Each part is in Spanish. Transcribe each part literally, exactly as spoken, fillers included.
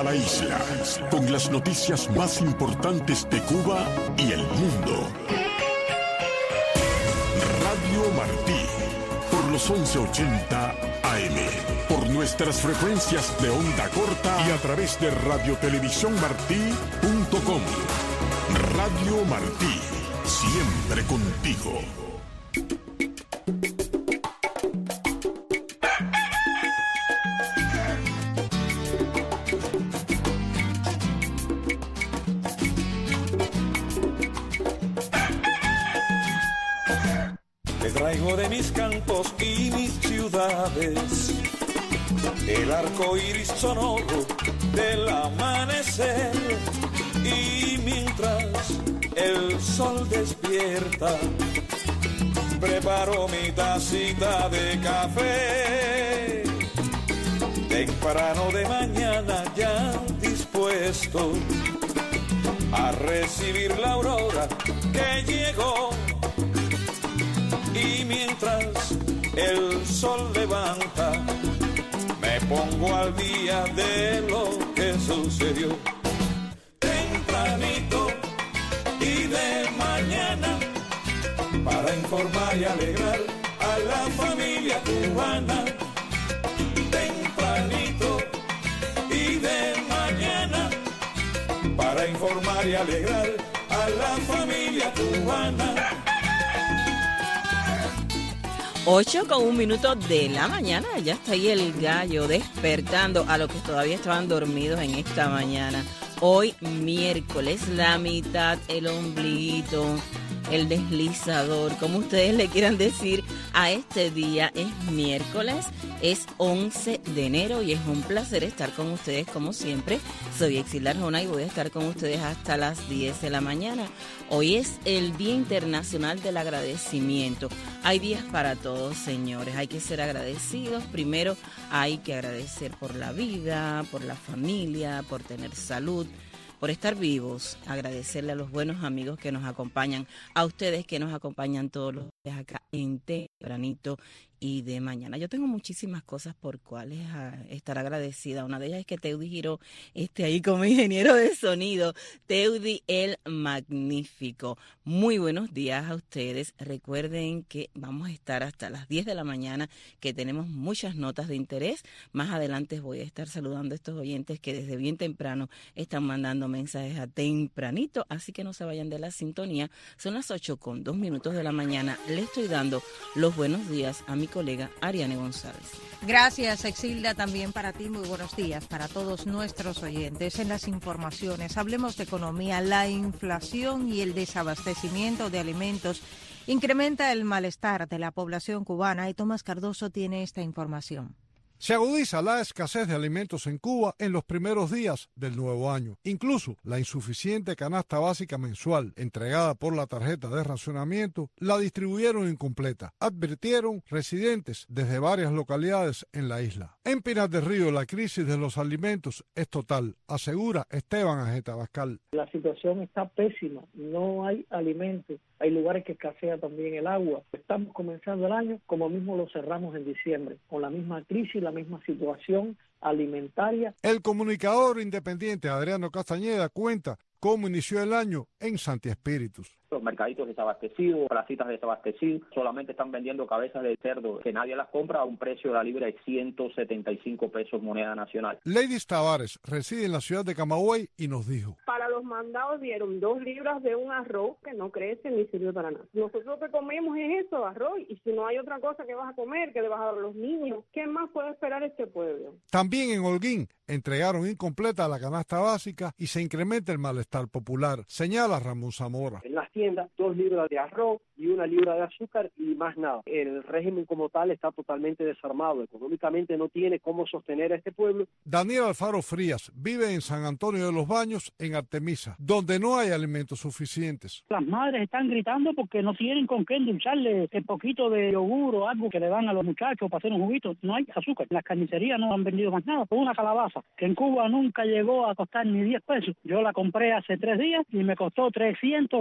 la isla con las noticias más importantes de Cuba y el mundo. Radio Martí, por los once ochenta A M, por nuestras frecuencias de onda corta y a través de radiotelevisiónmartí punto com. Radio Martí, siempre contigo. Te traigo de mis campos y mis ciudades el arco iris sonoro del amanecer, y mientras el sol despierta preparo mi tacita de café, temprano de mañana ya dispuesto a recibir la aurora que llegó. Y mientras el sol levanta, me pongo al día de lo que sucedió. Tempranito y de mañana, para informar y alegrar a la familia cubana. Tempranito y de mañana, para informar y alegrar a la familia cubana. ocho con un minuto de la mañana, ya está ahí el gallo despertando a los que todavía estaban dormidos en esta mañana. Hoy miércoles, la mitad, el ombliguito, el deslizador, como ustedes le quieran decir, a este día es miércoles, es once de enero y es un placer estar con ustedes como siempre. Soy Exilda Arjona y voy a estar con ustedes hasta las diez de la mañana. Hoy es el Día Internacional del Agradecimiento. Hay días para todos, señores. Hay que ser agradecidos. Primero hay que agradecer por la vida, por la familia, por tener salud, por estar vivos. Agradecerle a los buenos amigos que nos acompañan, a ustedes que nos acompañan todos los días acá en Tempranito y de mañana. Yo tengo muchísimas cosas por cuales uh, estar agradecida. Una de ellas es que Teudi Giró esté ahí como ingeniero de sonido. Teudi el Magnífico. Muy buenos días a ustedes. Recuerden que vamos a estar hasta las diez de la mañana, que tenemos muchas notas de interés. Más adelante voy a estar saludando a estos oyentes que desde bien temprano están mandando mensajes a Tempranito, así que no se vayan de la sintonía. Son las ocho con dos minutos de la mañana. Le estoy dando los buenos días a mi colega Ariane González. Gracias, Exilda, también para ti. Muy buenos días para todos nuestros oyentes. En las informaciones hablemos de economía. La inflación y el desabastecimiento de alimentos incrementa el malestar de la población cubana, y Tomás Cardoso tiene esta información. Se agudiza la escasez de alimentos en Cuba en los primeros días del nuevo año. Incluso la insuficiente canasta básica mensual entregada por la tarjeta de racionamiento la distribuyeron incompleta, advirtieron residentes desde varias localidades en la isla. En Pinar del Río la crisis de los alimentos es total, asegura Esteban Ajeta Bascal. La situación está pésima, no hay alimentos, hay lugares que escasea también el agua. Estamos comenzando el año como mismo lo cerramos en diciembre, con la misma crisis, la misma situación alimentaria. El comunicador independiente Adriano Castañeda cuenta cómo inició el año en Santi Espíritus. Los mercaditos desabastecidos, placitas desabastecidas, solamente están vendiendo cabezas de cerdo que nadie las compra a un precio de la libra de ciento setenta y cinco pesos moneda nacional. Ladies Tavares reside en la ciudad de Camagüey y nos dijo: para los mandados dieron dos libras de un arroz que no crece ni sirve para nada. Nosotros lo que comemos es eso, arroz, y si no hay otra cosa que vas a comer, que le vas a dar a los niños, ¿qué más puede esperar este pueblo? También en Holguín entregaron incompleta la canasta básica y se incrementa el malestar popular, señala Ramón Zamora. En las tiendas, dos libras de arroz y una libra de azúcar y más nada. El régimen como tal está totalmente desarmado. Económicamente no tiene cómo sostener a este pueblo. Daniel Alfaro Frías vive en San Antonio de los Baños, en Artemisa, donde no hay alimentos suficientes. Las madres están gritando porque no tienen con qué endulzarle el poquito de yogur o algo que le dan a los muchachos para hacer un juguito. No hay azúcar. Las carnicerías no han vendido más nada. Por una calabaza que en Cuba nunca llegó a costar ni diez pesos. Yo la compré hace tres días y me costó trescientos veinte pesos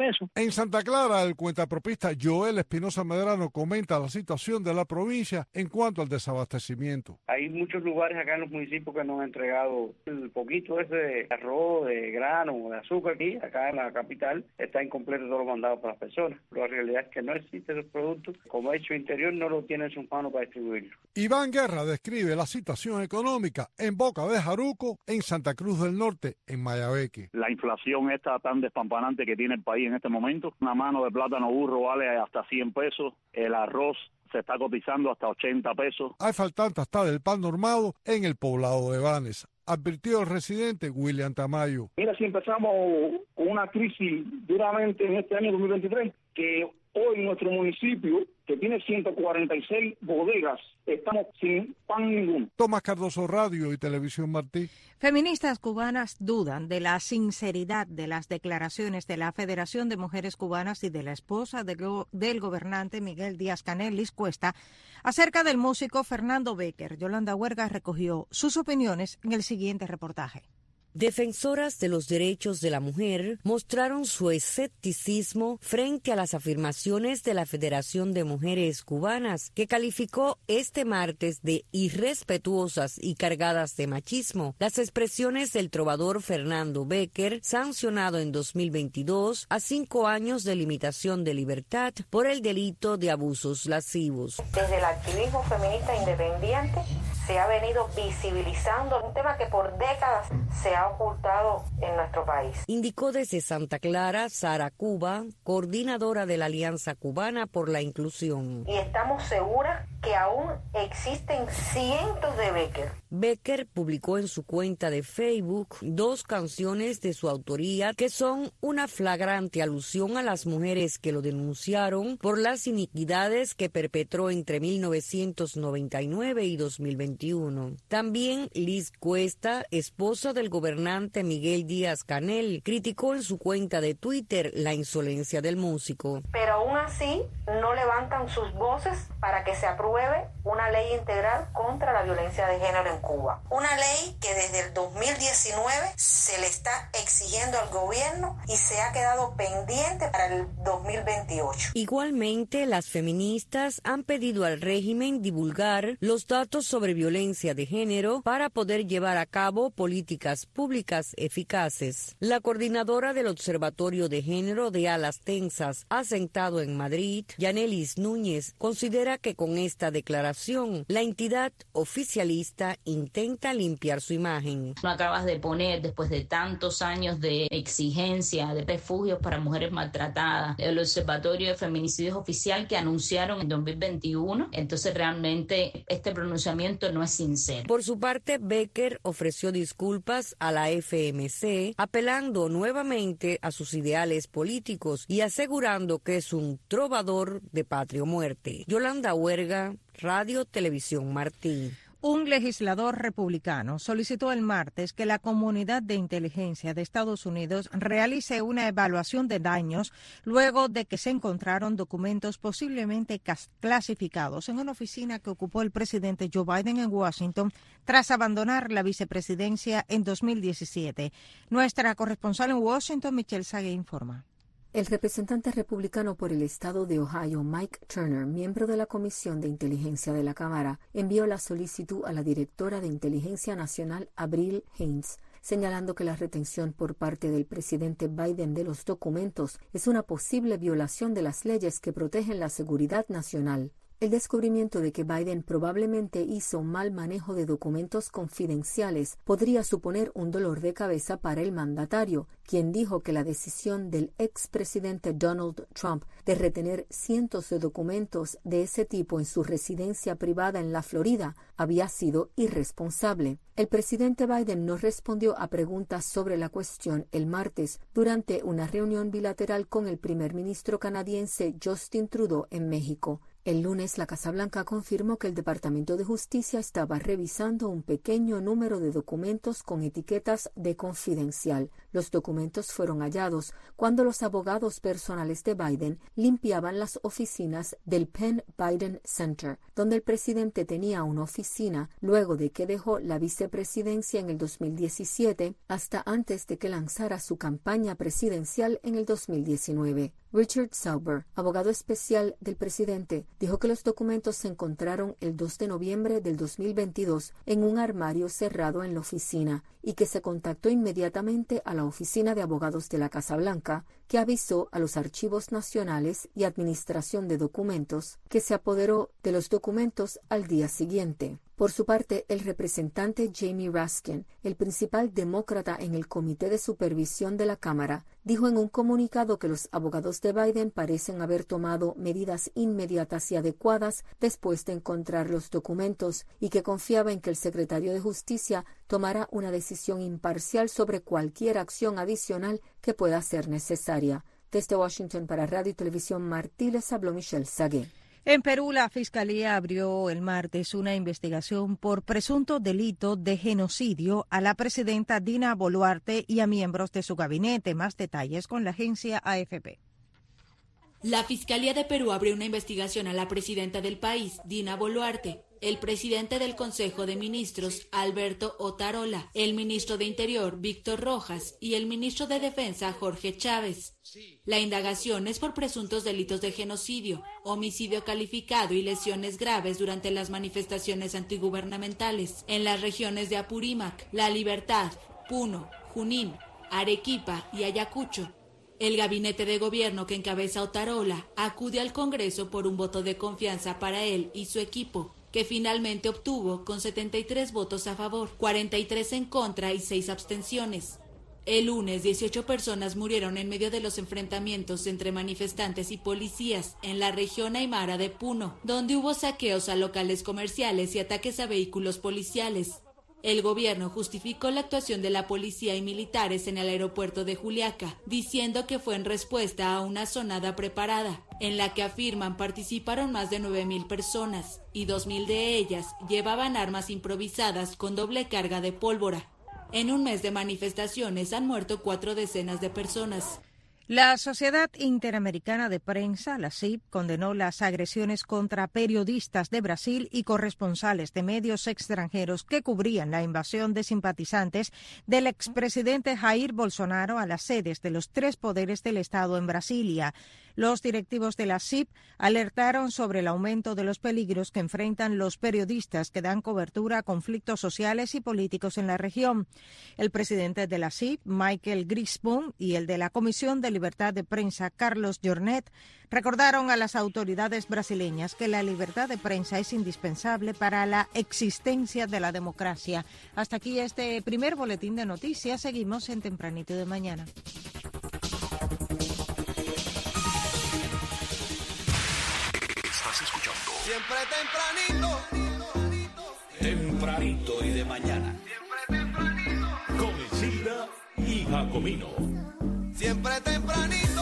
pesos. En Santa Clara, el cuentapropista Joel Espinosa Medrano comenta la situación de la provincia en cuanto al desabastecimiento. Hay muchos lugares acá en los municipios que nos han entregado el poquito ese de arroz, de grano, de azúcar aquí, acá en la capital, está incompleto todo lo mandado para las personas. Pero la realidad es que no existen esos productos, como hecho interior no lo tiene en sus manos para distribuirlo. Iván Guerra describe la situación económica en Boca de Jaruco, en Santa Cruz del Norte, en Mayabeque. La inflación esta tan despampanante que tiene el país en este momento, una mano de plátano burro vale hasta cien pesos, el arroz se está cotizando hasta ochenta pesos. Hay faltante hasta del pan normado en el poblado de Banes, advirtió el residente William Tamayo. Mira, si empezamos con una crisis duramente en este año dos mil veintitrés, que hoy nuestro municipio, que tiene ciento cuarenta y seis bodegas, estamos sin pan ninguno. Tomás Cardoso, Radio y Televisión Martí. Feministas cubanas dudan de la sinceridad de las declaraciones de la Federación de Mujeres Cubanas y de la esposa de go- del gobernante Miguel Díaz-Canel Liz Cuesta acerca del músico Fernando Becker. Yolanda Huerga recogió sus opiniones en el siguiente reportaje. Defensoras de los derechos de la mujer mostraron su escepticismo frente a las afirmaciones de la Federación de Mujeres Cubanas, que calificó este martes de irrespetuosas y cargadas de machismo las expresiones del trovador Fernando Becker, sancionado en dos mil veintidós a cinco años de limitación de libertad por el delito de abusos lascivos. Desde el activismo feminista independiente se ha venido visibilizando un tema que por décadas se ha ocultado en nuestro país. Indicó desde Santa Clara Sara Cuba, coordinadora de la Alianza Cubana por la Inclusión. Y estamos seguras que aún existen cientos de Becker. Becker publicó en su cuenta de Facebook dos canciones de su autoría que son una flagrante alusión a las mujeres que lo denunciaron por las iniquidades que perpetró entre mil novecientos noventa y nueve y dos mil veintiuno. También Liz Cuesta, esposa del gobernante Miguel Díaz-Canel, criticó en su cuenta de Twitter la insolencia del músico. Pero aún así no levantan sus voces para que se apruebe una ley integral contra la violencia de género en Cuba. Una ley que desde el dos mil diecinueve se le está exigiendo al gobierno y se ha quedado pendiente para el dos mil veintiocho. Igualmente, las feministas han pedido al régimen divulgar los datos sobre violencia de género para poder llevar a cabo políticas públicas eficaces. La coordinadora del Observatorio de Género de Alas Tensas, asentado en Madrid, Yanelis Núñez, considera que con esta declaración la entidad oficialista intenta limpiar su imagen. No acabas de poner, después de tantos años de exigencia de refugios para mujeres maltratadas, el Observatorio de Feminicidios Oficial que anunciaron en dos mil veintiuno, entonces realmente este pronunciamiento no es sincero. Por su parte, Becker ofreció disculpas a la F M C, apelando nuevamente a sus ideales políticos y asegurando que es un trovador de patria o muerte. Yolanda Huerga, Radio Televisión Martí. Un legislador republicano solicitó el martes que la comunidad de inteligencia de Estados Unidos realice una evaluación de daños luego de que se encontraron documentos posiblemente clasificados en una oficina que ocupó el presidente Joe Biden en Washington tras abandonar la vicepresidencia en dos mil diecisiete. Nuestra corresponsal en Washington, Michelle Sague, informa. El representante republicano por el estado de Ohio, Mike Turner, miembro de la Comisión de Inteligencia de la Cámara, envió la solicitud a la directora de Inteligencia Nacional, Avril Haines, señalando que la retención por parte del presidente Biden de los documentos es una posible violación de las leyes que protegen la seguridad nacional. El descubrimiento de que Biden probablemente hizo un mal manejo de documentos confidenciales podría suponer un dolor de cabeza para el mandatario, quien dijo que la decisión del expresidente Donald Trump de retener cientos de documentos de ese tipo en su residencia privada en la Florida había sido irresponsable. El presidente Biden no respondió a preguntas sobre la cuestión el martes durante una reunión bilateral con el primer ministro canadiense Justin Trudeau en México. El lunes, la Casa Blanca confirmó que el Departamento de Justicia estaba revisando un pequeño número de documentos con etiquetas de confidencial. Los documentos fueron hallados cuando los abogados personales de Biden limpiaban las oficinas del Penn Biden Center, donde el presidente tenía una oficina luego de que dejó la vicepresidencia en el dos mil diecisiete hasta antes de que lanzara su campaña presidencial en el dos mil diecinueve. Richard Sauber, abogado especial del presidente, dijo que los documentos se encontraron el dos de noviembre del dos mil veintidós en un armario cerrado en la oficina y que se contactó inmediatamente a la oficina de abogados de la Casa Blanca, que avisó a los archivos nacionales y administración de documentos que se apoderó de los documentos al día siguiente. Por su parte, el representante Jamie Raskin, el principal demócrata en el Comité de Supervisión de la Cámara, dijo en un comunicado que los abogados de Biden parecen haber tomado medidas inmediatas y adecuadas después de encontrar los documentos y que confiaba en que el secretario de Justicia tomará una decisión imparcial sobre cualquier acción adicional que pueda ser necesaria. Desde Washington para Radio y Televisión Martí les habló Michelle Sagué. En Perú, la Fiscalía abrió el martes una investigación por presunto delito de genocidio a la presidenta Dina Boluarte y a miembros de su gabinete. Más detalles con la agencia A F P. La Fiscalía de Perú abrió una investigación a la presidenta del país, Dina Boluarte, el presidente del Consejo de Ministros, Alberto Otarola, el ministro de Interior, Víctor Rojas, y el ministro de Defensa, Jorge Chávez. La indagación es por presuntos delitos de genocidio, homicidio calificado y lesiones graves durante las manifestaciones antigubernamentales en las regiones de Apurímac, La Libertad, Puno, Junín, Arequipa y Ayacucho. El gabinete de gobierno que encabeza Otarola acude al Congreso por un voto de confianza para él y su equipo, que finalmente obtuvo con setenta y tres votos a favor, cuarenta y tres en contra y seis abstenciones. El lunes, dieciocho personas murieron en medio de los enfrentamientos entre manifestantes y policías en la región aymara de Puno, donde hubo saqueos a locales comerciales y ataques a vehículos policiales. El gobierno justificó la actuación de la policía y militares en el aeropuerto de Juliaca, diciendo que fue en respuesta a una sonada preparada, en la que afirman participaron más de nueve mil personas, y dos mil de ellas llevaban armas improvisadas con doble carga de pólvora. En un mes de manifestaciones han muerto cuatro decenas de personas. La Sociedad Interamericana de Prensa, la C I P, condenó las agresiones contra periodistas de Brasil y corresponsales de medios extranjeros que cubrían la invasión de simpatizantes del expresidente Jair Bolsonaro a las sedes de los tres poderes del Estado en Brasilia. Los directivos de la C I P alertaron sobre el aumento de los peligros que enfrentan los periodistas que dan cobertura a conflictos sociales y políticos en la región. El presidente de la C I P, Michael Grisboom, y el de la Comisión de Libertad de Prensa, Carlos Jornet, recordaron a las autoridades brasileñas que la libertad de prensa es indispensable para la existencia de la democracia. Hasta aquí este primer boletín de noticias. Seguimos en Tempranito de Mañana. Estás escuchando Siempre Tempranito. Tempranito y de mañana. Siempre tempranito. Con Isilda y Jacomino. Siempre tempranito.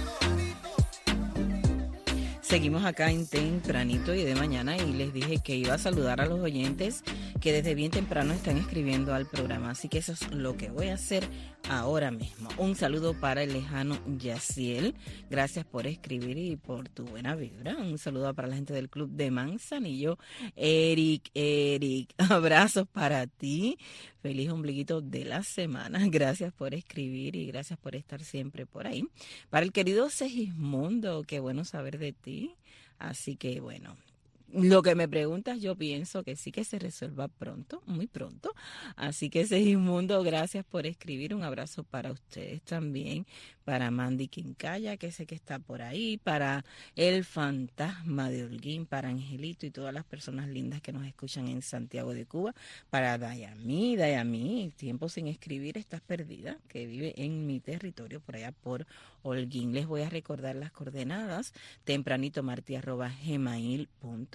Seguimos acá en Tempranito y de mañana y les dije que iba a saludar a los oyentes que desde bien temprano están escribiendo al programa, así que eso es lo que voy a hacer ahora mismo. Un saludo para el lejano Yaciel, gracias por escribir y por tu buena vibra. Un saludo para la gente del Club de Manzanillo. Eric, Eric, abrazos para ti. Feliz ombliguito de la semana. Gracias por escribir y gracias por estar siempre por ahí. Para el querido Segismundo, qué bueno saber de ti. Así que bueno, lo que me preguntas yo pienso que sí que se resuelva pronto, muy pronto. Así que Segismundo, gracias por escribir. Un abrazo para ustedes también. Para Mandy Quincaya, que sé que está por ahí, para el fantasma de Holguín, para Angelito y todas las personas lindas que nos escuchan en Santiago de Cuba, para Dayami, Dayami, tiempo sin escribir, estás perdida, que vive en mi territorio, por allá por Holguín. Les voy a recordar las coordenadas, tempranitomarti arroba gmail punto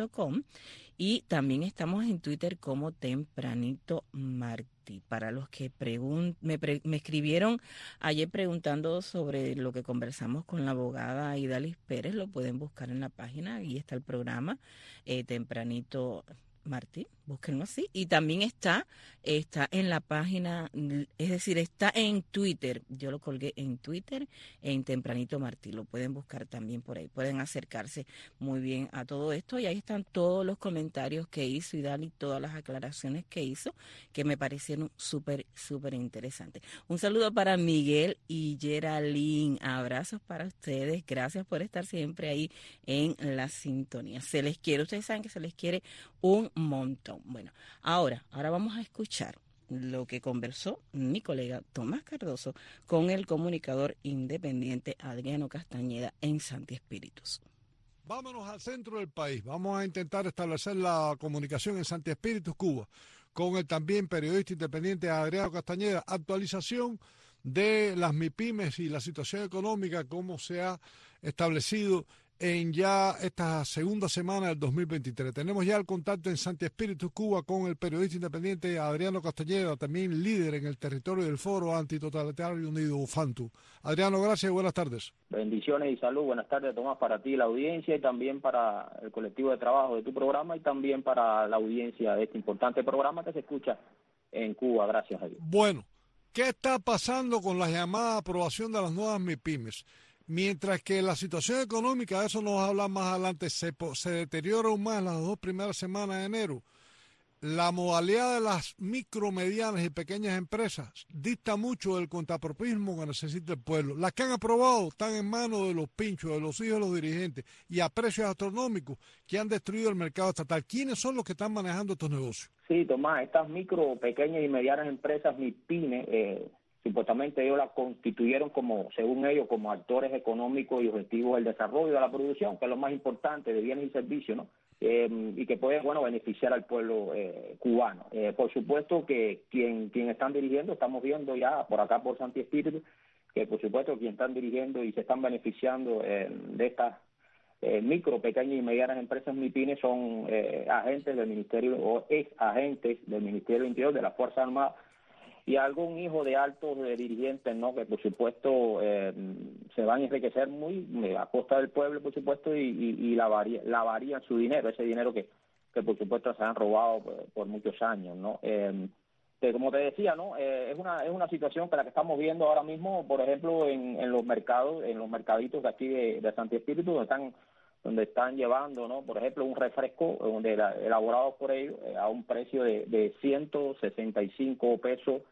punto com y también estamos en Twitter como Tempranito Martí. Para los que pregun- me, pre- me escribieron ayer preguntando sobre lo que conversamos con la abogada Idalis Pérez, lo pueden buscar en la página, ahí está el programa eh, Tempranito Martí, búsquenlo así, y también está está en la página, es decir, está en Twitter, yo lo colgué en Twitter, en Tempranito Martí, lo pueden buscar también por ahí, pueden acercarse muy bien a todo esto, y ahí están todos los comentarios que hizo Idali, todas las aclaraciones que hizo, que me parecieron súper, súper interesantes. Un saludo para Miguel y Geraldine, abrazos para ustedes, gracias por estar siempre ahí en la sintonía, se les quiere, ustedes saben que se les quiere un montón. Bueno, ahora, ahora vamos a escuchar lo que conversó mi colega Tomás Cardoso con el comunicador independiente Adriano Castañeda en Santi Espíritus. Vámonos al centro del país. Vamos a intentar establecer la comunicación en Santi Espíritus, Cuba, con el también periodista independiente Adriano Castañeda. Actualización de las MIPYMES y la situación económica, cómo se ha establecido en ya esta segunda semana del dos mil veintitrés. Tenemos ya el contacto en Santi Espíritus, Cuba, con el periodista independiente Adriano Castañeda, también líder en el territorio del Foro Antitotalitario Unido, FANTU. Adriano, gracias y buenas tardes. Bendiciones y salud. Buenas tardes, Tomás, para ti, la audiencia, y también para el colectivo de trabajo de tu programa, y también para la audiencia de este importante programa que se escucha en Cuba. Gracias a Dios. Bueno, ¿qué está pasando con la llamada aprobación de las nuevas MIPYMES? Mientras que la situación económica, de eso nos va a hablar más adelante, se, se deteriora aún más en las dos primeras semanas de enero, la modalidad de las micro, medianas y pequeñas empresas dista mucho del contrapropismo que necesita el pueblo. Las que han aprobado están en manos de los pinchos, de los hijos de los dirigentes, y a precios astronómicos que han destruido el mercado estatal. ¿Quiénes son los que están manejando estos negocios? Sí, Tomás, estas micro, pequeñas y medianas empresas, MIPYMES, eh, supuestamente ellos la constituyeron como, según ellos, como actores económicos y objetivos del desarrollo de la producción, que es lo más importante, de bienes y servicios, ¿no? Eh, y que puede, bueno, beneficiar al pueblo eh, cubano. Eh, por supuesto que quien quien están dirigiendo, estamos viendo ya por acá por Santi Espíritu, que por supuesto quien están dirigiendo y se están beneficiando eh, de estas eh, micro, pequeñas y medianas empresas MIPYMES son eh, agentes del Ministerio o ex agentes del Ministerio del Interior, de las Fuerzas Armadas, y algún hijo de altos de dirigentes, ¿no? Que por supuesto eh, se van a enriquecer muy a costa del pueblo, por supuesto, y, y, y lavarían, lavarían su dinero, ese dinero que, que por supuesto se han robado por, por muchos años, ¿no? Eh, que como te decía, ¿no? Eh, es una es una situación que la que estamos viendo ahora mismo, por ejemplo, en, en los mercados, en los mercaditos de aquí de, de Santi Espíritu, donde están donde están llevando, ¿no? Por ejemplo, un refresco donde era elaborado por ellos eh, a un precio de, de ciento sesenta y cinco pesos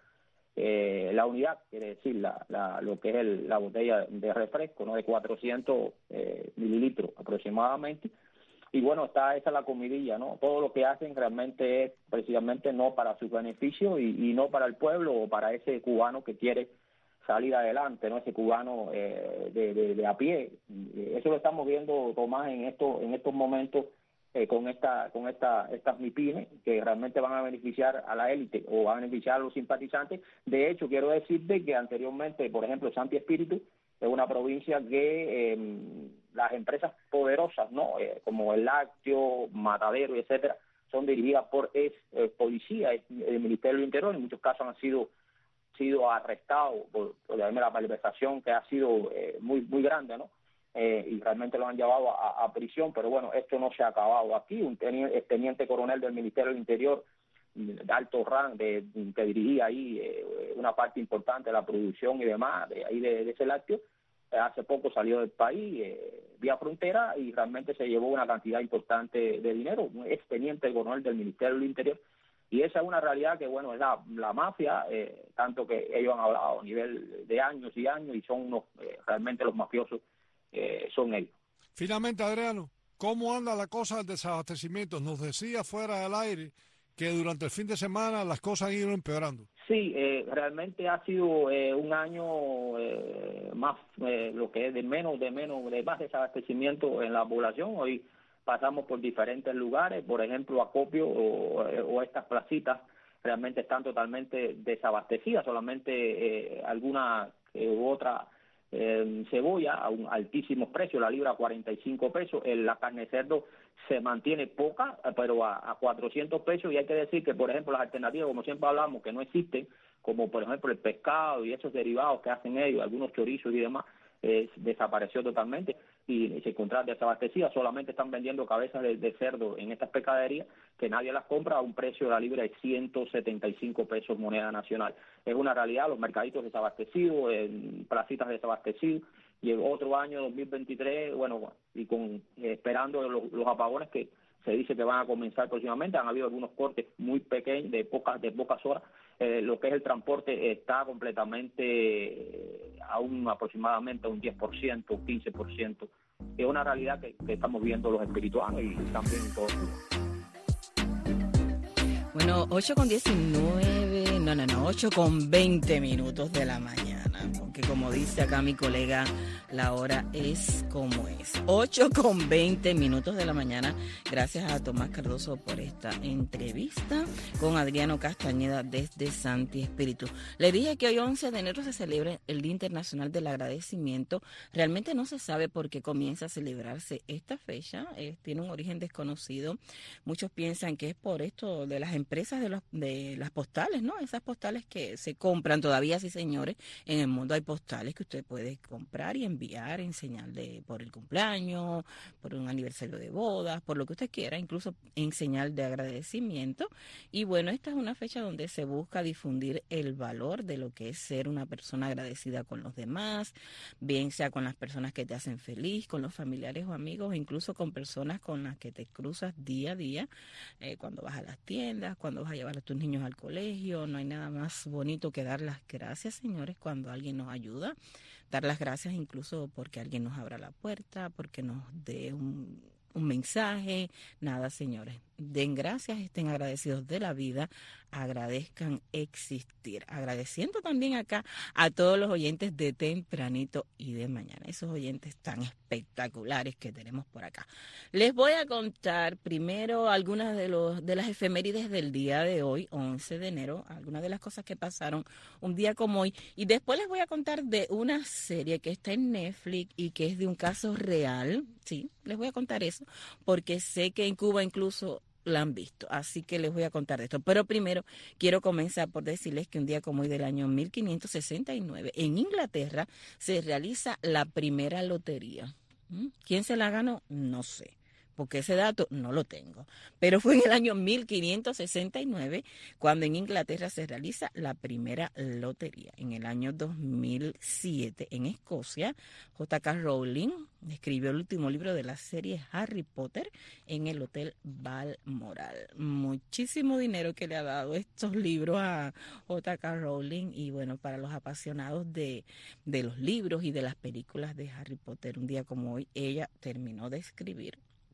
eh, la unidad, quiere decir la, la lo que es el, la botella de refresco, ¿no? De cuatrocientos eh, mililitros aproximadamente. Y bueno, está esa la comidilla, ¿no? Todo lo que hacen realmente es precisamente no para su beneficio y, y no para el pueblo o para ese cubano que quiere salir adelante, ¿no? Ese cubano eh, de, de, de a pie. Eso lo estamos viendo, Tomás, en estos en estos momentos eh, con esta con esta estas MIPYMES que realmente van a beneficiar a la élite o van a beneficiar a los simpatizantes. De hecho, quiero decirte que anteriormente, por ejemplo, Santi Espíritu es una provincia que eh, las empresas poderosas, ¿no? Eh, como el lácteo, Matadero, etcétera, son dirigidas por ex eh, policía del Ministerio del Interior. En muchos casos han sido sido arrestados por, por la malversación que ha sido eh, muy muy grande, ¿no? Eh, y realmente lo han llevado a, a prisión, pero bueno, esto no se ha acabado aquí. Un teniente, teniente coronel del Ministerio del Interior de alto rango, de, que dirigía ahí eh, una parte importante de la producción y demás, de ahí de, de ese lácteo, eh, hace poco salió del país eh, vía frontera y realmente se llevó una cantidad importante de dinero, un ex teniente coronel del Ministerio del Interior. Y esa es una realidad que, bueno, es la, la mafia, eh, tanto que ellos han hablado a nivel de años y años, y son unos, eh, realmente los mafiosos eh, son ellos. Finalmente, Adriano, ¿cómo anda la cosa del desabastecimiento? Nos decía fuera del aire que durante el fin de semana las cosas han ido empeorando. Sí, eh, realmente ha sido eh, un año eh, más, eh, lo que es de menos, de menos, de más desabastecimiento en la población. Hoy pasamos por diferentes lugares, por ejemplo, Acopio o, o estas placitas realmente están totalmente desabastecidas, solamente eh, alguna eh, u otra Eh, cebolla a un altísimo precio, la libra a cuarenta y cinco pesos, el, la carne de cerdo se mantiene poca, pero a, a cuatrocientos pesos, y hay que decir que, por ejemplo, las alternativas, como siempre hablamos, que no existen, como por ejemplo el pescado y esos derivados que hacen ellos, algunos chorizos y demás, eh, desapareció totalmente y se encuentra desabastecida. Solamente están vendiendo cabezas de, de cerdo en estas pescaderías que nadie las compra a un precio de la libra de ciento setenta y cinco pesos moneda nacional. Es una realidad, los mercaditos desabastecidos, en placitas desabastecidos, y el otro año dos mil veintitrés, bueno, y con eh, esperando los, los apagones que se dice que van a comenzar próximamente. Han habido algunos cortes muy pequeños, de pocas de pocas horas. Eh, lo que es el transporte está completamente, eh, aún aproximadamente a un diez por ciento, quince por ciento. Es una realidad que, que estamos viendo los espirituanos y también todos. Bueno, ocho con diecinueve, no, no, no, ocho con veinte minutos de la mañana, porque como dice acá mi colega, la hora es como es. ocho con veinte minutos de la mañana. Gracias a Tomás Cardoso por esta entrevista con Adriano Castañeda desde Santi Espíritu. Le dije que hoy once de enero se celebra el Día Internacional del Agradecimiento. Realmente no se sabe por qué comienza a celebrarse esta fecha. Eh, tiene un origen desconocido. Muchos piensan que es por esto de las empresas de, los, de las postales, ¿no? Esas postales que se compran todavía, sí señores. En el mundo hay postales que usted puede comprar y enviar en señal de por el cumpleaños, por un aniversario de bodas, por lo que usted quiera, incluso en señal de agradecimiento. Y bueno, esta es una fecha donde se busca difundir el valor de lo que es ser una persona agradecida con los demás, bien sea con las personas que te hacen feliz, con los familiares o amigos, incluso con personas con las que te cruzas día a día, eh, cuando vas a las tiendas, cuando vas a llevar a tus niños al colegio. No hay nada más bonito que dar las gracias, señores, cuando alguien nos ayuda. Dar las gracias incluso porque alguien nos abra la puerta, porque nos dé un, un mensaje. Nada, señores. Den gracias, estén agradecidos de la vida, agradezcan existir. Agradeciendo también acá a todos los oyentes de tempranito y de mañana, esos oyentes tan espectaculares que tenemos por acá. Les voy a contar primero algunas de los de las efemérides del día de hoy, once de enero, algunas de las cosas que pasaron un día como hoy, y después les voy a contar de una serie que está en Netflix y que es de un caso real. Sí, les voy a contar eso, porque sé que en Cuba incluso la han visto, así que les voy a contar de esto. Pero primero quiero comenzar por decirles que un día como hoy del año mil quinientos sesenta y nueve en Inglaterra se realiza la primera lotería. ¿Mm? ¿Quién se la ganó? No sé, porque ese dato no lo tengo. Pero fue en el año mil quinientos sesenta y nueve cuando en Inglaterra se realiza la primera lotería. En el año dos mil siete en Escocia, J K Rowling escribió el último libro de la serie Harry Potter en el Hotel Balmoral. Muchísimo dinero que le ha dado estos libros a J K Rowling, y bueno, para los apasionados de, de los libros y de las películas de Harry Potter, un día como hoy ella terminó de escribir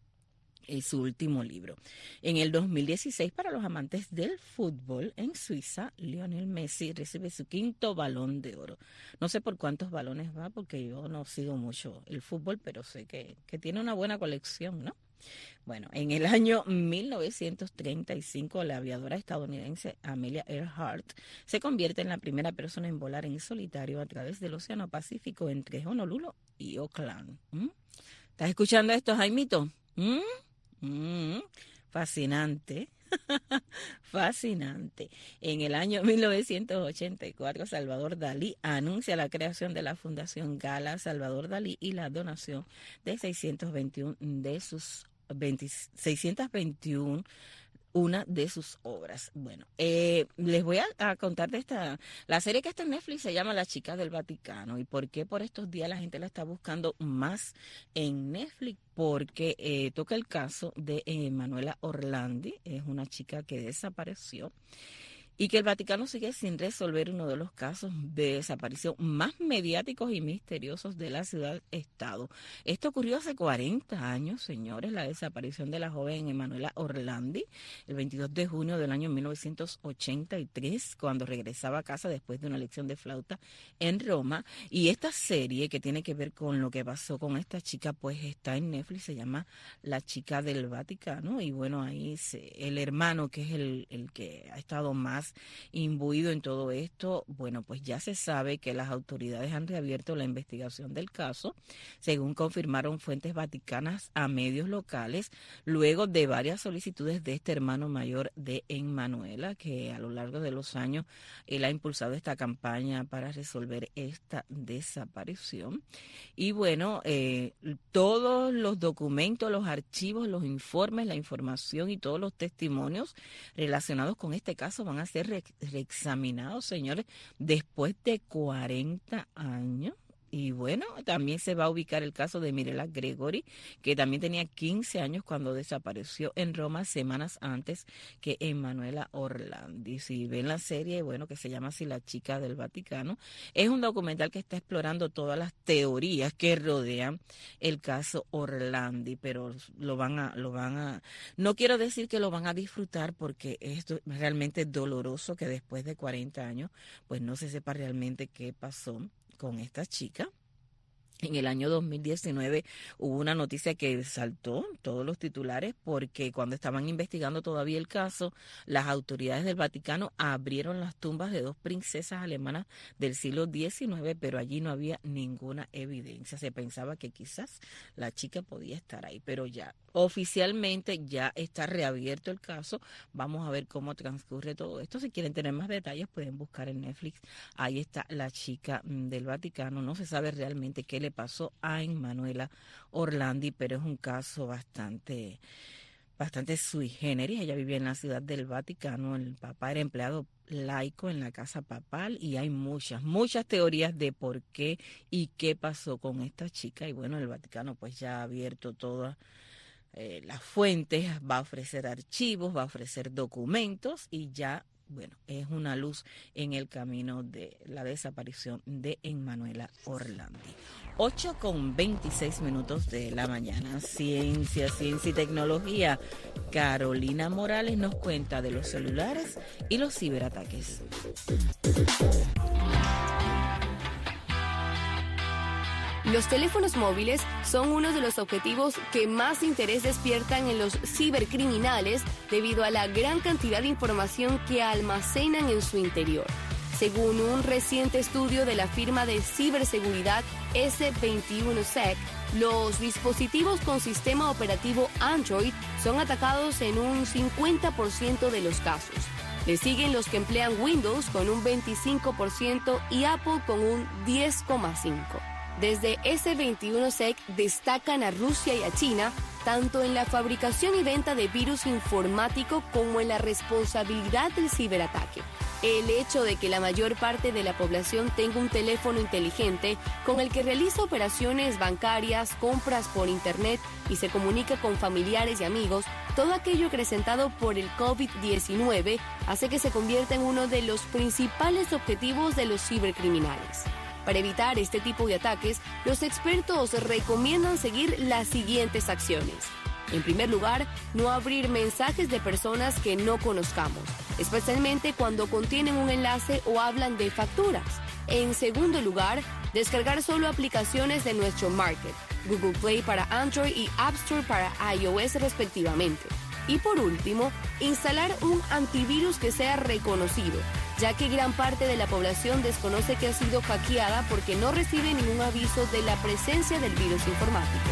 es su último libro. En el dos mil dieciséis, para los amantes del fútbol, en Suiza, Lionel Messi recibe su quinto Balón de Oro. No sé por cuántos balones va, porque yo no sigo mucho el fútbol, pero sé que, que tiene una buena colección, ¿no? Bueno, en el año mil novecientos treinta y cinco, la aviadora estadounidense Amelia Earhart se convierte en la primera persona en volar en solitario a través del Océano Pacífico entre Honolulu y Auckland. ¿Mm? ¿Estás escuchando esto, Jaimito? ¿Mm? Mm, fascinante, fascinante. En el año mil novecientos ochenta y cuatro, Salvador Dalí anuncia la creación de la Fundación Gala Salvador Dalí y la donación de seiscientos veintiuno de sus veinte, seiscientos veintiuno una de sus obras. Bueno, eh, les voy a, a contar de esta, la serie que está en Netflix se llama La Chica del Vaticano. ¿Y por qué por estos días la gente la está buscando más en Netflix? Porque eh, toca el caso de eh, Manuela Orlandi, es una chica que desapareció y que el Vaticano sigue sin resolver uno de los casos de desaparición más mediáticos y misteriosos de la ciudad-estado. Esto ocurrió hace cuarenta años, señores, la desaparición de la joven Emanuela Orlandi, el veintidós de junio del año mil novecientos ochenta y tres, cuando regresaba a casa después de una lección de flauta en Roma. Y esta serie, que tiene que ver con lo que pasó con esta chica, pues está en Netflix, se llama La Chica del Vaticano. Y bueno, ahí se, el hermano, que es el, el que ha estado más estás imbuido en todo esto, bueno, pues ya se sabe que las autoridades han reabierto la investigación del caso, según confirmaron fuentes vaticanas a medios locales, luego de varias solicitudes de este hermano mayor de Emmanuela, que a lo largo de los años él ha impulsado esta campaña para resolver esta desaparición. Y bueno, eh, todos los documentos, los archivos, los informes, la información y todos los testimonios relacionados con este caso van a ser re- reexaminados, señores, después de cuarenta años. Y bueno, también se va a ubicar el caso de Mirela Gregory, que también tenía quince años cuando desapareció en Roma semanas antes que Emmanuela Orlandi. Si ven la serie, bueno, que se llama así La chica del Vaticano, es un documental que está explorando todas las teorías que rodean el caso Orlandi, pero lo van a, lo van a, no quiero decir que lo van a disfrutar porque esto es realmente doloroso que después de cuarenta años, pues no se sepa realmente qué pasó con esta chica. En el año dos mil diecinueve hubo una noticia que saltó todos los titulares porque cuando estaban investigando todavía el caso, las autoridades del Vaticano abrieron las tumbas de dos princesas alemanas del siglo diecinueve, pero allí no había ninguna evidencia. Se pensaba que quizás la chica podía estar ahí, pero ya oficialmente ya está reabierto el caso. Vamos a ver cómo transcurre todo esto. Si quieren tener más detalles pueden buscar en Netflix. Ahí está La chica del Vaticano. No se sabe realmente qué le pasó a Emmanuela Orlandi, pero es un caso bastante bastante sui generis. Ella vivía en la ciudad del Vaticano, el papá era empleado laico en la casa papal y hay muchas, muchas teorías de por qué y qué pasó con esta chica. Y bueno, el Vaticano pues ya ha abierto todas eh, las fuentes, va a ofrecer archivos, va a ofrecer documentos y ya, bueno, es una luz en el camino de la desaparición de Emmanuela Orlandi. ocho con veintiséis minutos de la mañana. Ciencia, ciencia y tecnología. Carolina Morales nos cuenta de los celulares y los ciberataques. Los teléfonos móviles son uno de los objetivos que más interés despiertan en los cibercriminales debido a la gran cantidad de información que almacenan en su interior. Según un reciente estudio de la firma de ciberseguridad ese veintiuno sec, los dispositivos con sistema operativo Android son atacados en un cincuenta por ciento de los casos. Le siguen los que emplean Windows con un veinticinco por ciento y Apple con un diez coma cinco por ciento. Desde ese veintiuno sec destacan a Rusia y a China, tanto en la fabricación y venta de virus informático como en la responsabilidad del ciberataque. El hecho de que la mayor parte de la población tenga un teléfono inteligente con el que realiza operaciones bancarias, compras por internet y se comunica con familiares y amigos, todo aquello acrecentado por el covid diecinueve hace que se convierta en uno de los principales objetivos de los cibercriminales. Para evitar este tipo de ataques, los expertos recomiendan seguir las siguientes acciones. En primer lugar, no abrir mensajes de personas que no conozcamos, especialmente cuando contienen un enlace o hablan de facturas. En segundo lugar, descargar solo aplicaciones de nuestro market, Google Play para Android y App Store para iOS respectivamente. Y por último, instalar un antivirus que sea reconocido, ya que gran parte de la población desconoce que ha sido hackeada porque no recibe ningún aviso de la presencia del virus informático.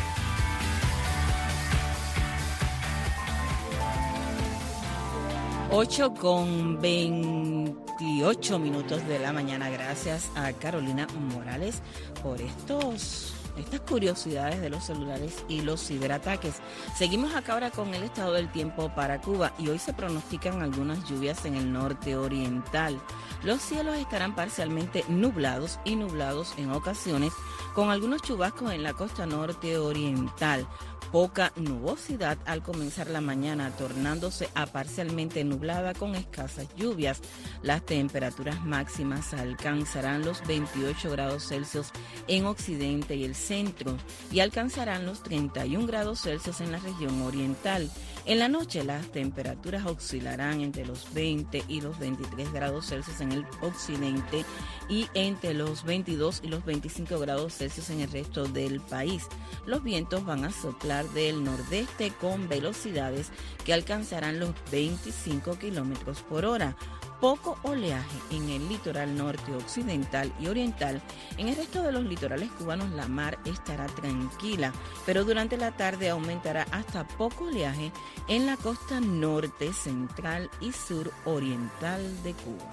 ocho con veintiocho minutos de la mañana. Gracias a Carolina Morales por estos... estas curiosidades de los celulares y los ciberataques. Seguimos acá ahora con el estado del tiempo para Cuba y hoy se pronostican algunas lluvias en el norte oriental. Los cielos estarán parcialmente nublados y nublados en ocasiones con algunos chubascos en la costa norte oriental. Poca nubosidad al comenzar la mañana, tornándose a parcialmente nublada con escasas lluvias. Las temperaturas máximas alcanzarán los veintiocho grados Celsius en occidente y el centro y alcanzarán los treinta y un grados Celsius en la región oriental. En la noche las temperaturas oscilarán entre los veinte y los veintitrés grados Celsius en el occidente y entre los veintidós y los veinticinco grados Celsius en el resto del país. Los vientos van a soplar del nordeste con velocidades que alcanzarán los veinticinco kilómetros por hora. poco oleaje en el litoral norte, occidental y oriental. En el resto de los litorales cubanos la mar estará tranquila, pero durante la tarde aumentará hasta poco oleaje en la costa norte, central y sur oriental de Cuba.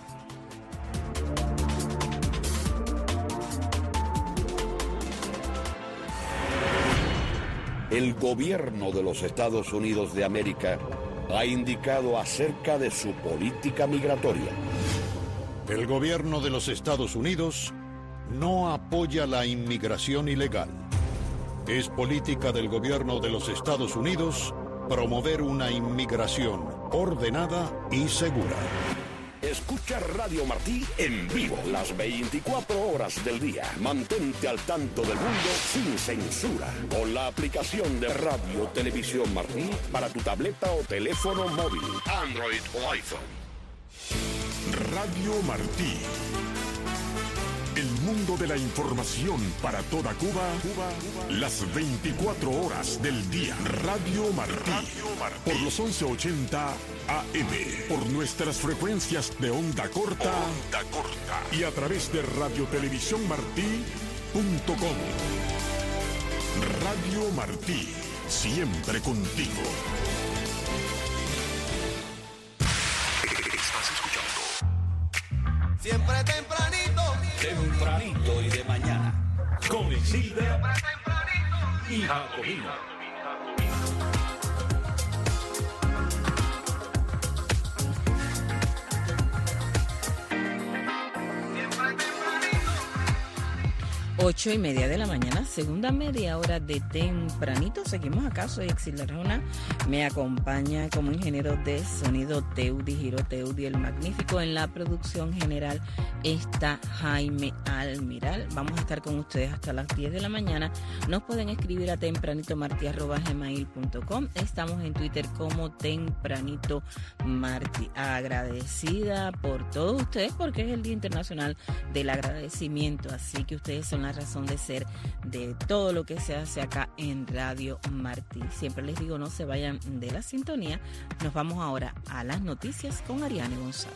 El gobierno de los Estados Unidos de América ha indicado acerca de su política migratoria. El gobierno de los Estados Unidos no apoya la inmigración ilegal. Es política del gobierno de los Estados Unidos promover una inmigración ordenada y segura. Escucha Radio Martí en vivo las veinticuatro horas del día. Mantente al tanto del mundo sin censura con la aplicación de Radio Televisión Martí para tu tableta o teléfono móvil, Android o iPhone. Radio Martí. El mundo de la información para toda Cuba, Cuba, las veinticuatro horas del día. Radio Martí, Radio Martí. Por los once ochenta A M, por nuestras frecuencias de onda corta, onda corta y a través de radio televisión martí punto com. Radio Martí, siempre contigo. Estás escuchando. Siempre tempranito. Tempranito y de mañana. Con Isilda y Jacobino. Ocho y media de la mañana, segunda media hora de tempranito. Seguimos acá, soy Exilda Arjona. Me acompaña como ingeniero de sonido Teudi Giro Teudi, el magnífico. En la producción general está Jaime Almiral. Vamos a estar con ustedes hasta las diez de la mañana. Nos pueden escribir a tempranitomarti arroba gmail punto com. Estamos en Twitter como Tempranito Marti. Agradecida por todos ustedes porque es el Día Internacional del Agradecimiento. Así que ustedes son la razón de ser de todo lo que se hace acá en Radio Martí. Siempre les digo, no se vayan de la sintonía. Nos vamos ahora a las noticias con Ariane González.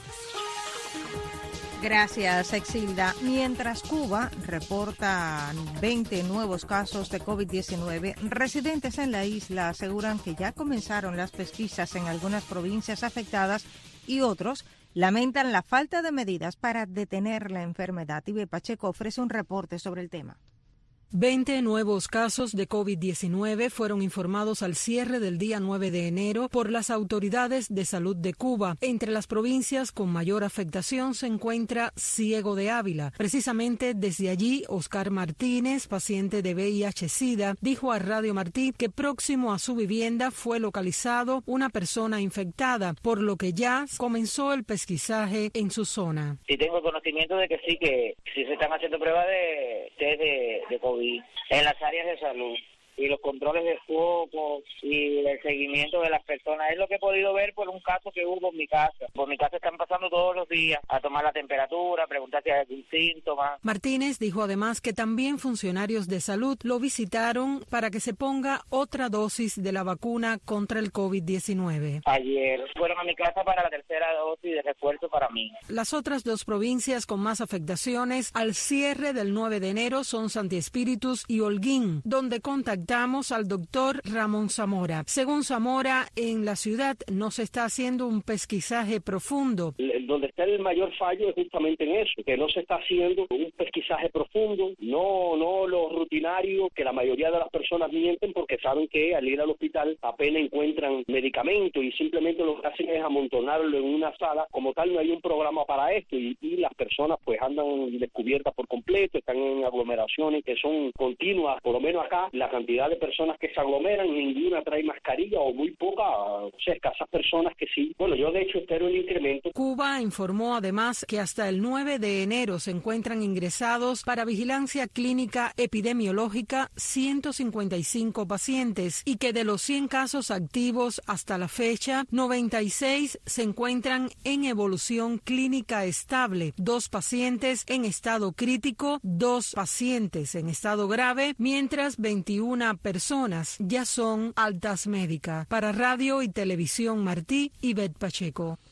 Gracias, Exilda. Mientras Cuba reporta veinte nuevos casos de COVID diecinueve, residentes en la isla aseguran que ya comenzaron las pesquisas en algunas provincias afectadas y otros lamentan la falta de medidas para detener la enfermedad. Ibe Pacheco ofrece un reporte sobre el tema. veinte nuevos casos de COVID diecinueve fueron informados al cierre del día nueve de enero por las autoridades de salud de Cuba. Entre las provincias con mayor afectación se encuentra Ciego de Ávila. Precisamente desde allí, Oscar Martínez, paciente de V I H-Sida, dijo a Radio Martí que próximo a su vivienda fue localizado una persona infectada, por lo que ya comenzó el pesquisaje en su zona. Sí tengo conocimiento de que sí, que sí se están haciendo pruebas de test de, de COVID en las áreas de salud y los controles de foco y el seguimiento de las personas. Es lo que he podido ver por un caso que hubo en mi casa. Por mi casa están pasando todos los días a tomar la temperatura, a preguntar si hay algún síntoma. Martínez dijo además que también funcionarios de salud lo visitaron para que se ponga otra dosis de la vacuna contra el COVID diecinueve. Ayer fueron a mi casa para la tercera dosis de refuerzo para mí. Las otras dos provincias con más afectaciones al cierre del nueve de enero son Santi Espíritus y Holguín, donde contactamos al doctor Ramón Zamora. Según Zamora, en la ciudad no se está haciendo un pesquisaje profundo. Donde está el mayor fallo es justamente en eso, que no se está haciendo un pesquisaje profundo, no, no lo rutinario, que la mayoría de las personas mienten porque saben que al ir al hospital apenas encuentran medicamentos y simplemente lo que hacen es amontonarlo en una sala. Como tal, no hay un programa para esto y, y las personas pues andan descubiertas por completo, están en aglomeraciones que son continuas. Por lo menos acá la cantidad de personas que se aglomeran, ninguna trae mascarilla o muy poca, o sea, escasas personas que sí. Bueno, yo de hecho espero el incremento. Cuba informó además que hasta el nueve de enero se encuentran ingresados para vigilancia clínica epidemiológica ciento cincuenta y cinco pacientes y que de los cien casos activos hasta la fecha, noventa y seis se encuentran en evolución clínica estable, dos pacientes en estado crítico, dos pacientes en estado grave, mientras veintiuna personas ya son altas médicas. Para Radio y Televisión Martí, Ivette Pacheco.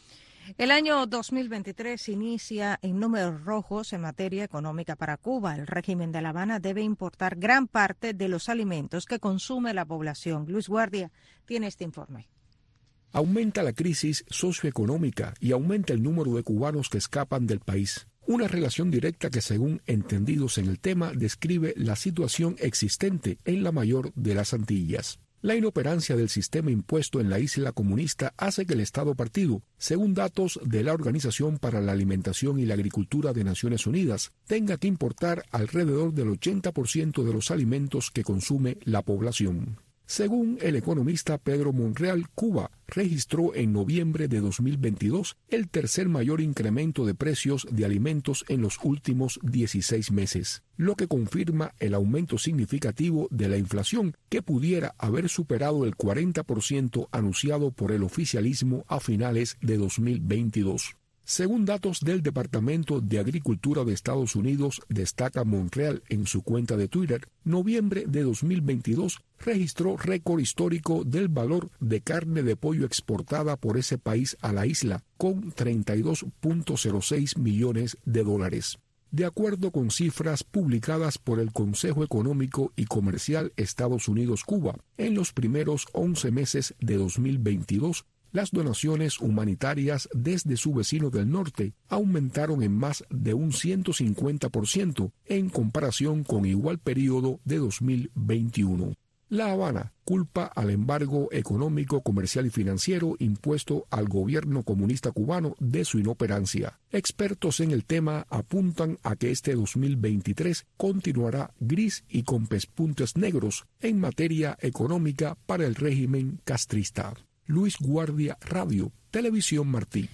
El año dos mil veintitrés inicia en números rojos en materia económica para Cuba. El régimen de La Habana debe importar gran parte de los alimentos que consume la población. Luis Guardia tiene este informe. Aumenta la crisis socioeconómica y aumenta el número de cubanos que escapan del país. Una relación directa que, según entendidos en el tema, describe la situación existente en la mayor de las Antillas. La inoperancia del sistema impuesto en la isla comunista hace que el Estado partido, según datos de la Organización para la Alimentación y la Agricultura de Naciones Unidas, tenga que importar alrededor del ochenta por ciento de los alimentos que consume la población. Según el economista Pedro Monreal, Cuba registró en noviembre de dos mil veintidós el tercer mayor incremento de precios de alimentos en los últimos dieciséis meses, lo que confirma el aumento significativo de la inflación, que pudiera haber superado el cuarenta por ciento anunciado por el oficialismo a finales de dos mil veintidós. Según datos del Departamento de Agricultura de Estados Unidos, destaca Monreal en su cuenta de Twitter, noviembre de dos mil veintidós registró récord histórico del valor de carne de pollo exportada por ese país a la isla, con treinta y dos punto cero seis millones de dólares. De acuerdo con cifras publicadas por el Consejo Económico y Comercial Estados Unidos-Cuba, en los primeros once meses de dos mil veintidós, las donaciones humanitarias desde su vecino del norte aumentaron en más de un ciento cincuenta por ciento en comparación con igual periodo de dos mil veintiuno. La Habana culpa al embargo económico, comercial y financiero impuesto al gobierno comunista cubano de su inoperancia. Expertos en el tema apuntan a que este dos mil veintitrés continuará gris y con pespuntes negros en materia económica para el régimen castrista. Luis Guardia, Radio, Televisión Martí.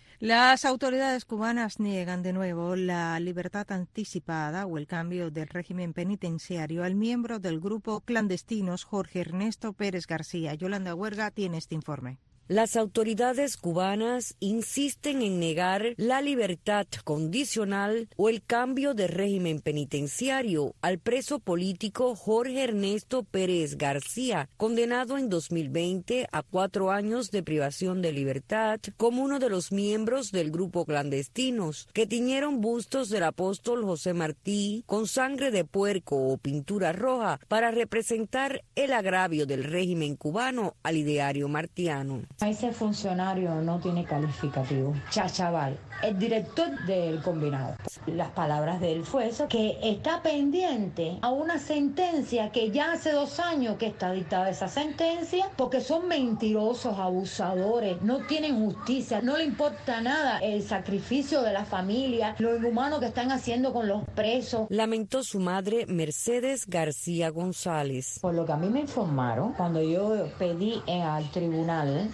Las autoridades cubanas niegan de nuevo la libertad anticipada o el cambio del régimen penitenciario al miembro del grupo clandestinos Jorge Ernesto Pérez García. Yolanda Huerga tiene este informe. Las autoridades cubanas insisten en negar la libertad condicional o el cambio de régimen penitenciario al preso político Jorge Ernesto Pérez García, condenado en dos mil veinte a cuatro años de privación de libertad como uno de los miembros del grupo clandestinos que tiñeron bustos del apóstol José Martí con sangre de puerco o pintura roja para representar el agravio del régimen cubano al ideario martiano. Ese funcionario no tiene calificativo. Chachaval, el director del combinado. Las palabras de él fue eso, que está pendiente a una sentencia que ya hace dos años que está dictada esa sentencia, porque son mentirosos, abusadores, no tienen justicia, no le importa nada el sacrificio de la familia, lo inhumano que están haciendo con los presos. Lamentó su madre Mercedes García González. Por lo que a mí me informaron, cuando yo pedí al tribunal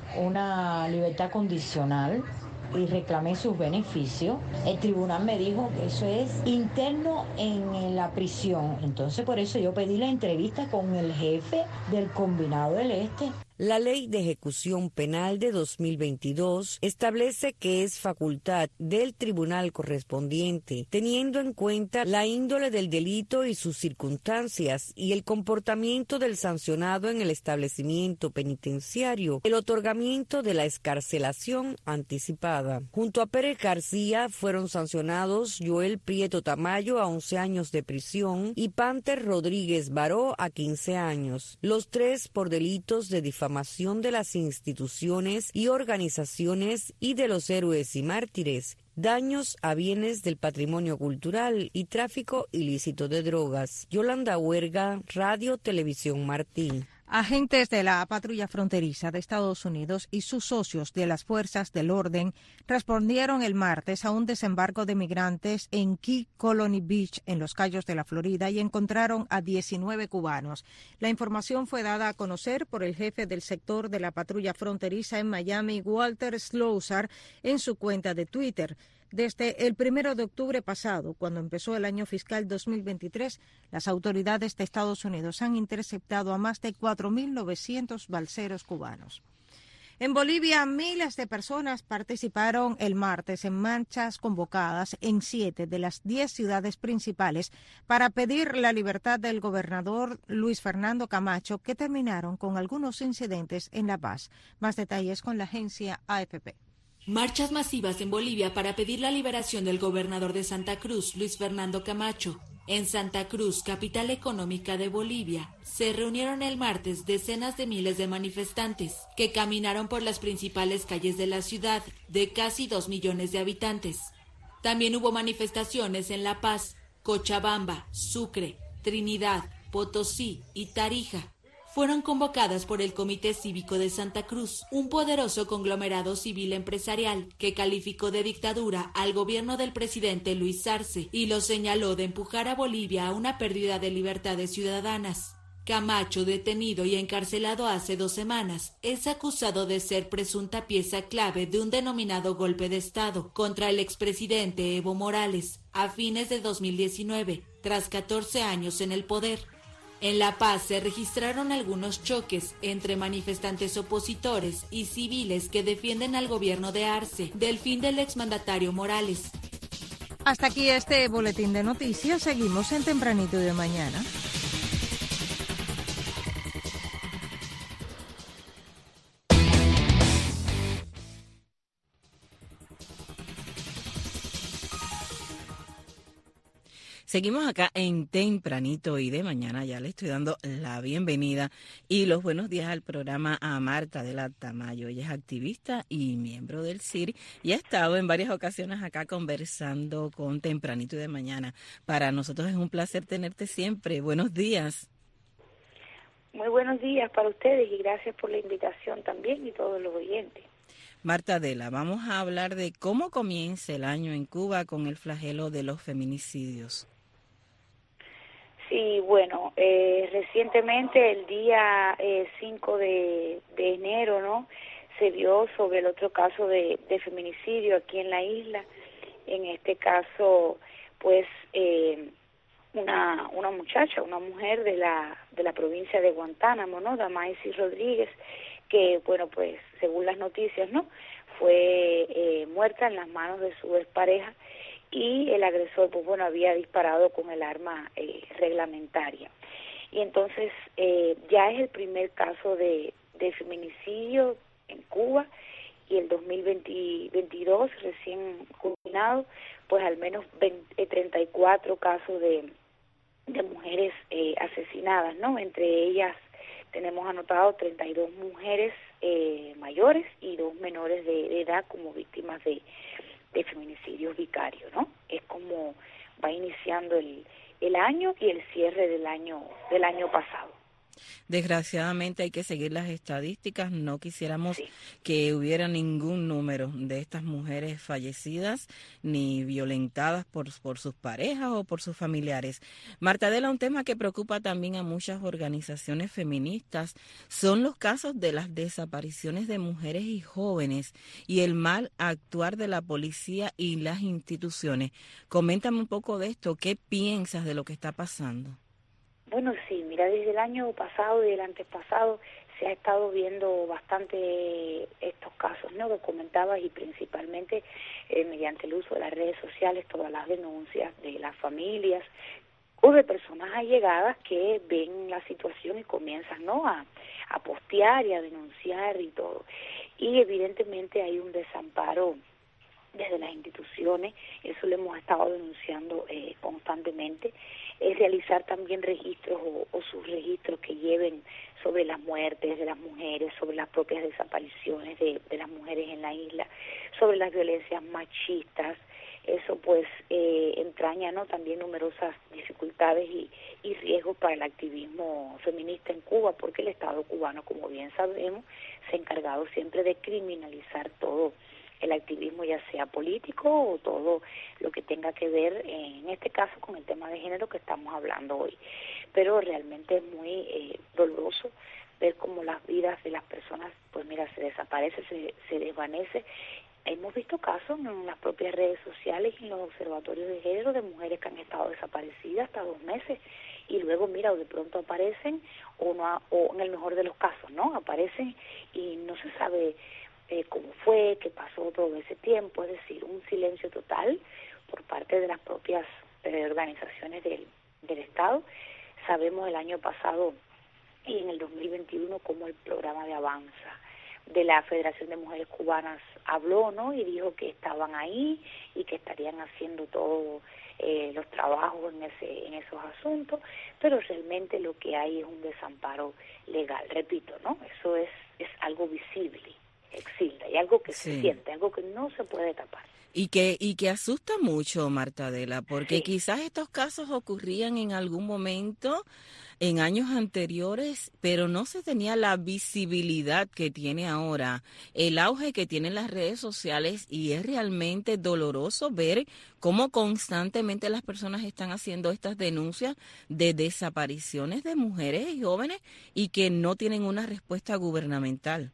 una libertad condicional y reclamé sus beneficios, el tribunal me dijo que eso es interno en la prisión. Entonces por eso yo pedí la entrevista con el jefe del Combinado del Este. La Ley de Ejecución Penal de dos mil veintidós establece que es facultad del tribunal correspondiente, teniendo en cuenta la índole del delito y sus circunstancias y el comportamiento del sancionado en el establecimiento penitenciario, el otorgamiento de la excarcelación anticipada. Junto a Pérez García fueron sancionados Joel Prieto Tamayo a once años de prisión y Panter Rodríguez Baró a quince años, los tres por delitos de difamación de las instituciones y organizaciones y de los héroes y mártires, daños a bienes del patrimonio cultural y tráfico ilícito de drogas. Yolanda Huerga, Radio Televisión Martí. Agentes de la patrulla fronteriza de Estados Unidos y sus socios de las fuerzas del orden respondieron el martes a un desembarco de migrantes en Key Colony Beach, en los Cayos de la Florida, y encontraron a diecinueve cubanos. La información fue dada a conocer por el jefe del sector de la patrulla fronteriza en Miami, Walter Slousar, en su cuenta de Twitter. Desde el primero de octubre pasado, cuando empezó el año fiscal dos mil veintitrés, las autoridades de Estados Unidos han interceptado a más de cuatro mil novecientos balseros cubanos. En Bolivia, miles de personas participaron el martes en marchas convocadas en siete de las diez ciudades principales para pedir la libertad del gobernador Luis Fernando Camacho, que terminaron con algunos incidentes en La Paz. Más detalles con la agencia A F P. Marchas masivas en Bolivia para pedir la liberación del gobernador de Santa Cruz, Luis Fernando Camacho. En Santa Cruz, capital económica de Bolivia, se reunieron el martes decenas de miles de manifestantes que caminaron por las principales calles de la ciudad de casi dos millones de habitantes. También hubo manifestaciones en La Paz, Cochabamba, Sucre, Trinidad, Potosí y Tarija. Fueron convocadas por el Comité Cívico de Santa Cruz, un poderoso conglomerado civil empresarial que calificó de dictadura al gobierno del presidente Luis Arce y lo señaló de empujar a Bolivia a una pérdida de libertades ciudadanas. Camacho, detenido y encarcelado hace dos semanas, es acusado de ser presunta pieza clave de un denominado golpe de Estado contra el expresidente Evo Morales a fines de dos mil diecinueve, tras catorce años en el poder. En La Paz se registraron algunos choques entre manifestantes opositores y civiles que defienden al gobierno de Arce del fin del exmandatario Morales. Hasta aquí este boletín de noticias. Seguimos en Tempranito de Mañana. Seguimos acá en Tempranito y de Mañana. Ya le estoy dando la bienvenida y los buenos días al programa a Marta de la Tamayo. Ella es activista y miembro del C I R y ha estado en varias ocasiones acá conversando con Tempranito y de Mañana. Para nosotros es un placer tenerte siempre. Buenos días. Muy buenos días para ustedes y gracias por la invitación también y todos los oyentes. Marta Adela, vamos a hablar de cómo comienza el año en Cuba con el flagelo de los feminicidios. Sí, bueno, eh, recientemente el día eh, cinco de, de enero, ¿no?, se vio sobre el otro caso de, de feminicidio aquí en la isla. En este caso, pues, eh, una una muchacha, una mujer de la de la provincia de Guantánamo, ¿no?, Damaisi Rodríguez, que, bueno, pues, según las noticias, ¿no?, fue eh, muerta en las manos de su expareja. Y el agresor, pues bueno, había disparado con el arma eh, reglamentaria. Y entonces eh, ya es el primer caso de, de feminicidio en Cuba, y el dos mil veintidós, recién culminado, pues al menos veinte, treinta y cuatro casos de, de mujeres eh, asesinadas, ¿no? Entre ellas tenemos anotado treinta y dos mujeres eh, mayores y dos menores de, de edad como víctimas de de feminicidios vicarios, ¿no? Es como va iniciando el, el año y el cierre del año del año pasado. Desgraciadamente hay que seguir las estadísticas. No quisiéramos sí. que hubiera ningún número de estas mujeres fallecidas ni violentadas por, por sus parejas o por sus familiares. Marta Adela, un tema que preocupa también a muchas organizaciones feministas son los casos de las desapariciones de mujeres y jóvenes y el mal actuar de la policía y las instituciones. Coméntame un poco de esto. ¿Qué piensas de lo que está pasando? Bueno, sí, mira, desde el año pasado y el antepasado se ha estado viendo bastante estos casos, ¿no?, que comentabas, y principalmente eh, mediante el uso de las redes sociales, todas las denuncias de las familias o de personas allegadas que ven la situación y comienzan, ¿no?, a, a postear y a denunciar y todo. Y evidentemente hay un desamparo desde las instituciones, eso lo hemos estado denunciando eh, constantemente. Es realizar también registros o, o subregistros que lleven sobre las muertes de las mujeres, sobre las propias desapariciones de, de las mujeres en la isla, sobre las violencias machistas. Eso pues eh, entraña, ¿no?, también numerosas dificultades y, y riesgos para el activismo feminista en Cuba, porque el Estado cubano, como bien sabemos, se ha encargado siempre de criminalizar todo el activismo, ya sea político o todo lo que tenga que ver, en este caso, con el tema de género que estamos hablando hoy. Pero realmente es muy eh, doloroso ver cómo las vidas de las personas, pues mira, se desaparece, se, se desvanece. Hemos visto casos en las propias redes sociales y en los observatorios de género de mujeres que han estado desaparecidas hasta dos meses y luego, mira, o de pronto aparecen o, no, o en el mejor de los casos, ¿no?, aparecen y no se sabe Eh, cómo fue, qué pasó todo ese tiempo, es decir, un silencio total por parte de las propias eh, organizaciones del, del Estado. Sabemos el año pasado y en el dos mil veintiuno cómo el programa de Avanza de la Federación de Mujeres Cubanas habló, ¿no? Y dijo que estaban ahí y que estarían haciendo todo eh, los trabajos en ese en esos asuntos, pero realmente lo que hay es un desamparo legal. Repito, ¿no? Eso es es algo visible, Exilda, y algo que sí. se siente, algo que no se puede tapar. Y que y que asusta mucho, Marta Adela, porque sí. quizás estos casos ocurrían en algún momento en años anteriores, pero no se tenía la visibilidad que tiene ahora, el auge que tienen las redes sociales, y es realmente doloroso ver cómo constantemente las personas están haciendo estas denuncias de desapariciones de mujeres y jóvenes y que no tienen una respuesta gubernamental.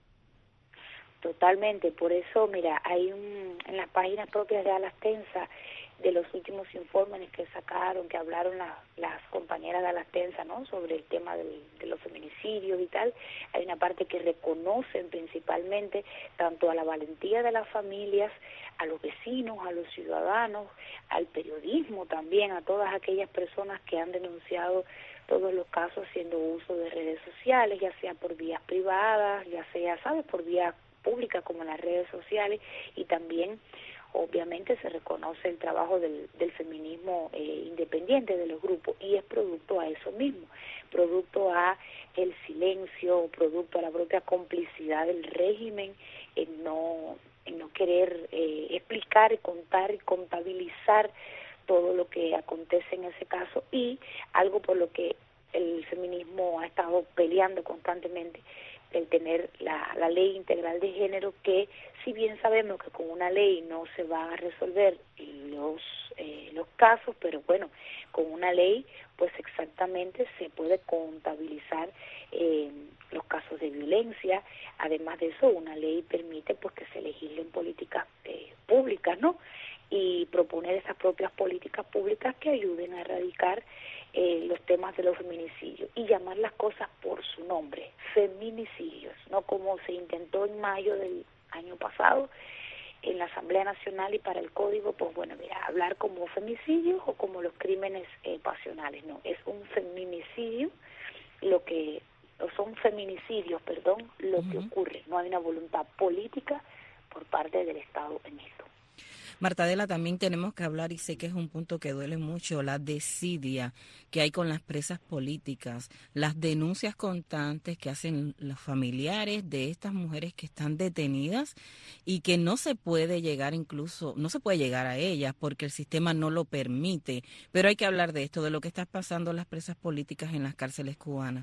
Totalmente, por eso, mira, hay un, en las páginas propias de Alastensa, de los últimos informes que sacaron, que hablaron la, las compañeras de Alastensa, ¿no?, sobre el tema del, de los feminicidios y tal, hay una parte que reconocen principalmente tanto a la valentía de las familias, a los vecinos, a los ciudadanos, al periodismo también, a todas aquellas personas que han denunciado todos los casos haciendo uso de redes sociales, ya sea por vías privadas, ya sea, ¿sabes?, por vías pública como en las redes sociales, y también obviamente se reconoce el trabajo del, del feminismo eh, independiente de los grupos, y es producto a eso mismo, producto a el silencio, producto a la propia complicidad del régimen en no en no querer eh, explicar, contar y contabilizar todo lo que acontece en ese caso, y algo por lo que el feminismo ha estado peleando constantemente, el tener la, la ley integral de género, que si bien sabemos que con una ley no se van a resolver los eh, los casos, pero bueno, con una ley pues exactamente se puede contabilizar eh, los casos de violencia. Además de eso, una ley permite pues que se legislen políticas eh, públicas, ¿no?, y proponer esas propias políticas públicas que ayuden a erradicar eh, los temas de los feminicidios y llamar las cosas por su nombre, feminicidios, no como se intentó en mayo del año pasado en la Asamblea Nacional y para el Código, pues bueno, mira, hablar como femicidios o como los crímenes eh, pasionales, no, es un feminicidio lo que, o son feminicidios, perdón, lo uh-huh. que ocurre, no hay una voluntad política por parte del Estado en esto. Marta Adela, también tenemos que hablar, y sé que es un punto que duele mucho, la desidia que hay con las presas políticas, las denuncias constantes que hacen los familiares de estas mujeres que están detenidas y que no se puede llegar incluso, no se puede llegar a ellas porque el sistema no lo permite. Pero hay que hablar de esto, de lo que está pasando en las presas políticas en las cárceles cubanas.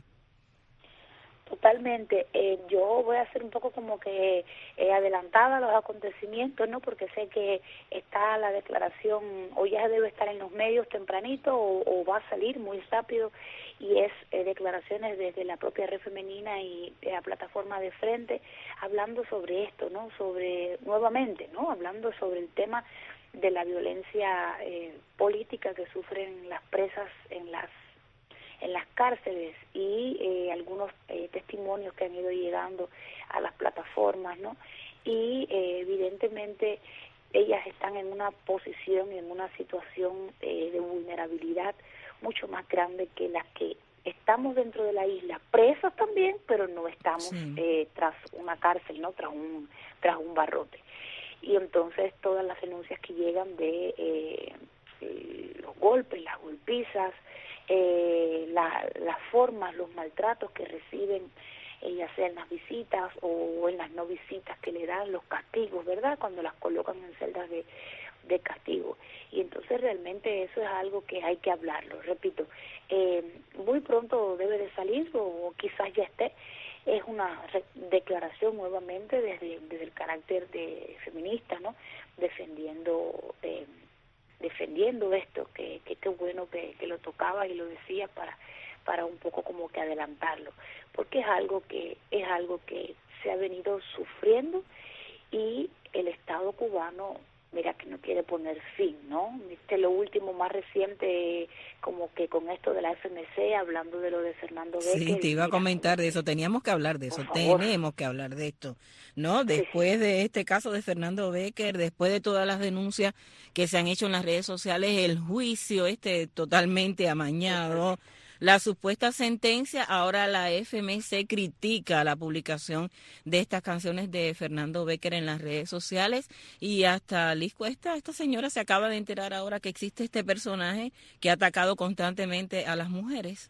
Totalmente. Eh, yo voy a ser un poco como que eh, adelantada a los acontecimientos, ¿no? Porque sé que está la declaración, o ya debe estar en los medios tempranito, o, o va a salir muy rápido, y es eh, declaraciones desde la propia Red Femenina y de la plataforma de Frente, hablando sobre esto, ¿no? Sobre, nuevamente, ¿no? Hablando sobre el tema de la violencia eh, política que sufren las presas en las en las cárceles, y eh, algunos eh, testimonios que han ido llegando a las plataformas, ¿no? Y eh, evidentemente ellas están en una posición y en una situación eh, de vulnerabilidad mucho más grande que las que estamos dentro de la isla, presas también, pero no estamos sí. eh, tras una cárcel, ¿no? Tras un tras un barrote. Y entonces todas las denuncias que llegan de eh, los golpes, las golpizas, Eh, la, las formas, los maltratos que reciben, eh, ya sea en las visitas o en las no visitas que le dan, los castigos, ¿verdad?, cuando las colocan en celdas de, de castigo. Y entonces realmente eso es algo que hay que hablarlo, repito, eh, muy pronto debe de salir, o, o quizás ya esté, es una re- declaración nuevamente desde, desde el carácter de feminista, ¿no?, defendiendo eh, defendiendo esto, que qué que bueno que, que lo tocaba y lo decía para para un poco como que adelantarlo, porque es algo que es algo que se ha venido sufriendo, y el Estado cubano, mira, que no quiere poner fin, ¿no? Este lo último más reciente, como que con esto de la F M C, hablando de lo de Fernando Becker. Sí, te iba a comentar de eso, teníamos que hablar de eso, tenemos que hablar de esto, ¿no? Después sí, sí. de este caso de Fernando Becker, después de todas las denuncias que se han hecho en las redes sociales, el juicio este totalmente amañado, la supuesta sentencia, ahora la F M C critica la publicación de estas canciones de Fernando Becker en las redes sociales y hasta Liz Cuesta, esta señora se acaba de enterar ahora que existe este personaje que ha atacado constantemente a las mujeres.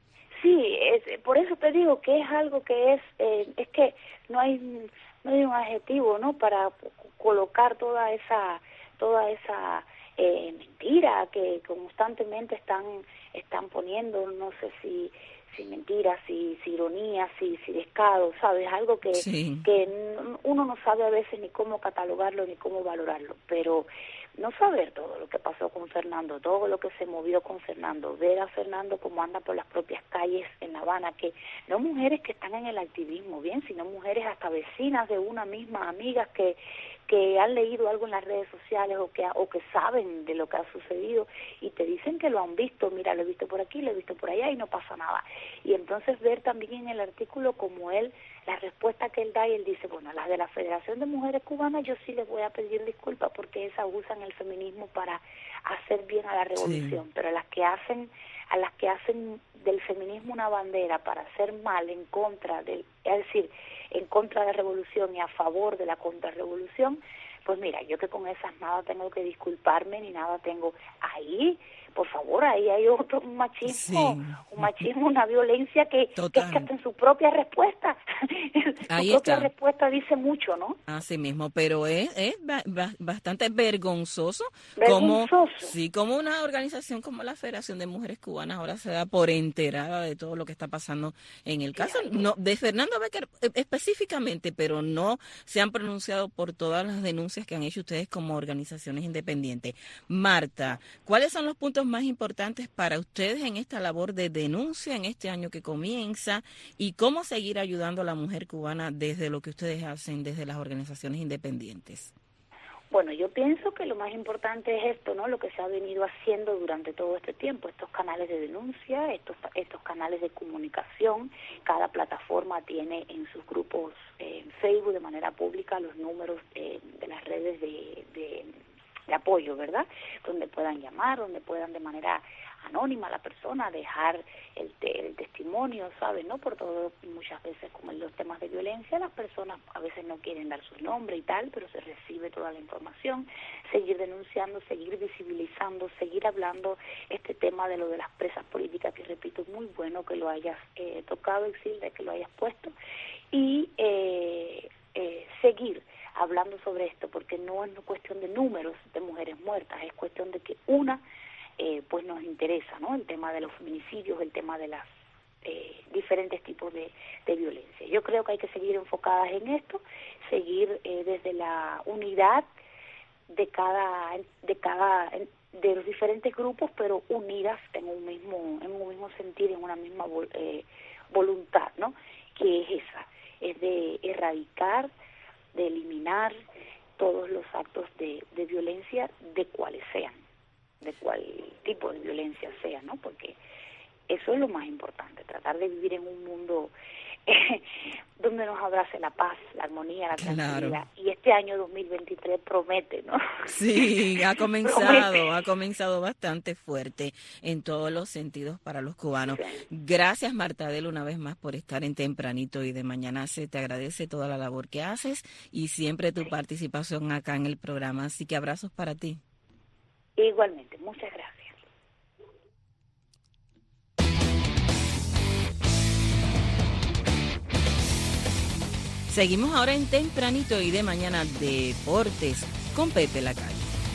Sí, es, por eso te digo que es algo que es, eh, es que no hay, no hay un adjetivo, ¿no? Para colocar toda esa, toda esa eh, mentira que constantemente están, están poniendo, no sé si, si mentira, si, si ironía, si, si descaro, ¿sabes? Algo que, sí. que uno no sabe a veces ni cómo catalogarlo ni cómo valorarlo, pero no saber todo lo que pasó con Fernando, todo lo que se movió con Fernando, ver a Fernando como anda por las propias calles en La Habana, que no mujeres que están en el activismo, bien, sino mujeres hasta vecinas de una misma, amigas que que han leído algo en las redes sociales o que o que saben de lo que ha sucedido y te dicen que lo han visto, mira, lo he visto por aquí, lo he visto por allá y no pasa nada. Y entonces ver también en el artículo como él, la respuesta que él da y él dice, bueno, las de la Federación de Mujeres Cubanas yo sí les voy a pedir disculpas porque esas usan el feminismo para hacer bien a la revolución, sí. pero a las que hacen a las que hacen del feminismo una bandera para hacer mal en contra del, es decir, en contra de la revolución y a favor de la contrarrevolución, pues mira, yo que con esas nada tengo que disculparme ni nada tengo ahí, por favor, ahí hay otro un machismo, sí. un machismo, una violencia que, que es que hasta en su propia respuesta, ahí su propia está. respuesta dice mucho, ¿no? Así mismo, pero es, es ba- ba- bastante vergonzoso, vergonzoso. como sí, como una organización como la Federación de Mujeres Cubanas ahora se da por enterada de todo lo que está pasando en el caso no de Fernando Becker específicamente, pero no se han pronunciado por todas las denuncias que han hecho ustedes como organizaciones independientes. Marta, ¿cuáles son los puntos más importantes para ustedes en esta labor de denuncia en este año que comienza y cómo seguir ayudando a la mujer cubana desde lo que ustedes hacen desde las organizaciones independientes? Bueno, yo pienso que lo más importante es esto, ¿no? Lo que se ha venido haciendo durante todo este tiempo, estos canales de denuncia, estos estos canales de comunicación. Cada plataforma tiene en sus grupos eh, en Facebook de manera pública los números eh, de las redes de, de de apoyo, ¿verdad? Donde puedan llamar, donde puedan de manera anónima a la persona dejar el, te, el testimonio, ¿sabes? No por todo, muchas veces como en los temas de violencia, las personas a veces no quieren dar su nombre y tal, pero se recibe toda la información, seguir denunciando, seguir visibilizando, seguir hablando este tema de lo de las presas políticas, que repito, muy bueno que lo hayas eh, tocado, Exilda, que lo hayas puesto, y eh, eh, seguir hablando sobre esto, porque no es cuestión de números de mujeres muertas, es cuestión de que una, eh, pues nos interesa, ¿no? El tema de los feminicidios, el tema de las eh, diferentes tipos de, de violencia. Yo creo que hay que seguir enfocadas en esto, seguir eh, desde la unidad de cada, de cada, de los diferentes grupos, pero unidas en un mismo, en un mismo sentir, en una misma eh, voluntad, ¿no? Que es esa, es de erradicar, de eliminar todos los actos de, de violencia, de cuáles sean, de cuál tipo de violencia sea, ¿no? Porque eso es lo más importante, tratar de vivir en un mundo eh, donde nos abrace la paz, la armonía, la tranquilidad. Claro. Y este año dos mil veintitrés promete, ¿no? Sí, ha comenzado, ha comenzado bastante fuerte en todos los sentidos para los cubanos. Sí. Gracias, Marta Adel, una vez más por estar en Tempranito y de Mañana. Se te agradece toda la labor que haces y siempre tu sí. participación acá en el programa. Así que abrazos para ti. Igualmente, muchas gracias. Seguimos ahora en Tempranito y de Mañana Deportes con Pepe Lacalle.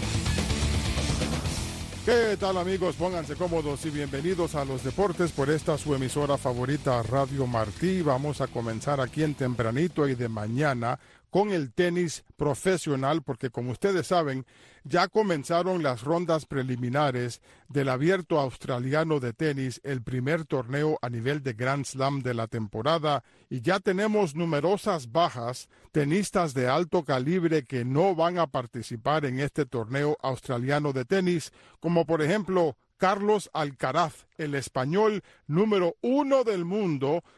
¿Qué tal, amigos? Pónganse cómodos y bienvenidos a los deportes por esta su emisora favorita, Radio Martí. Vamos a comenzar aquí en Tempranito y de Mañana con el tenis profesional, porque como ustedes saben, ya comenzaron las rondas preliminares del Abierto Australiano de Tenis, el primer torneo a nivel de Grand Slam de la temporada, y ya tenemos numerosas bajas, tenistas de alto calibre que no van a participar en este torneo australiano de tenis, como por ejemplo Carlos Alcaraz, el español número uno del mundo,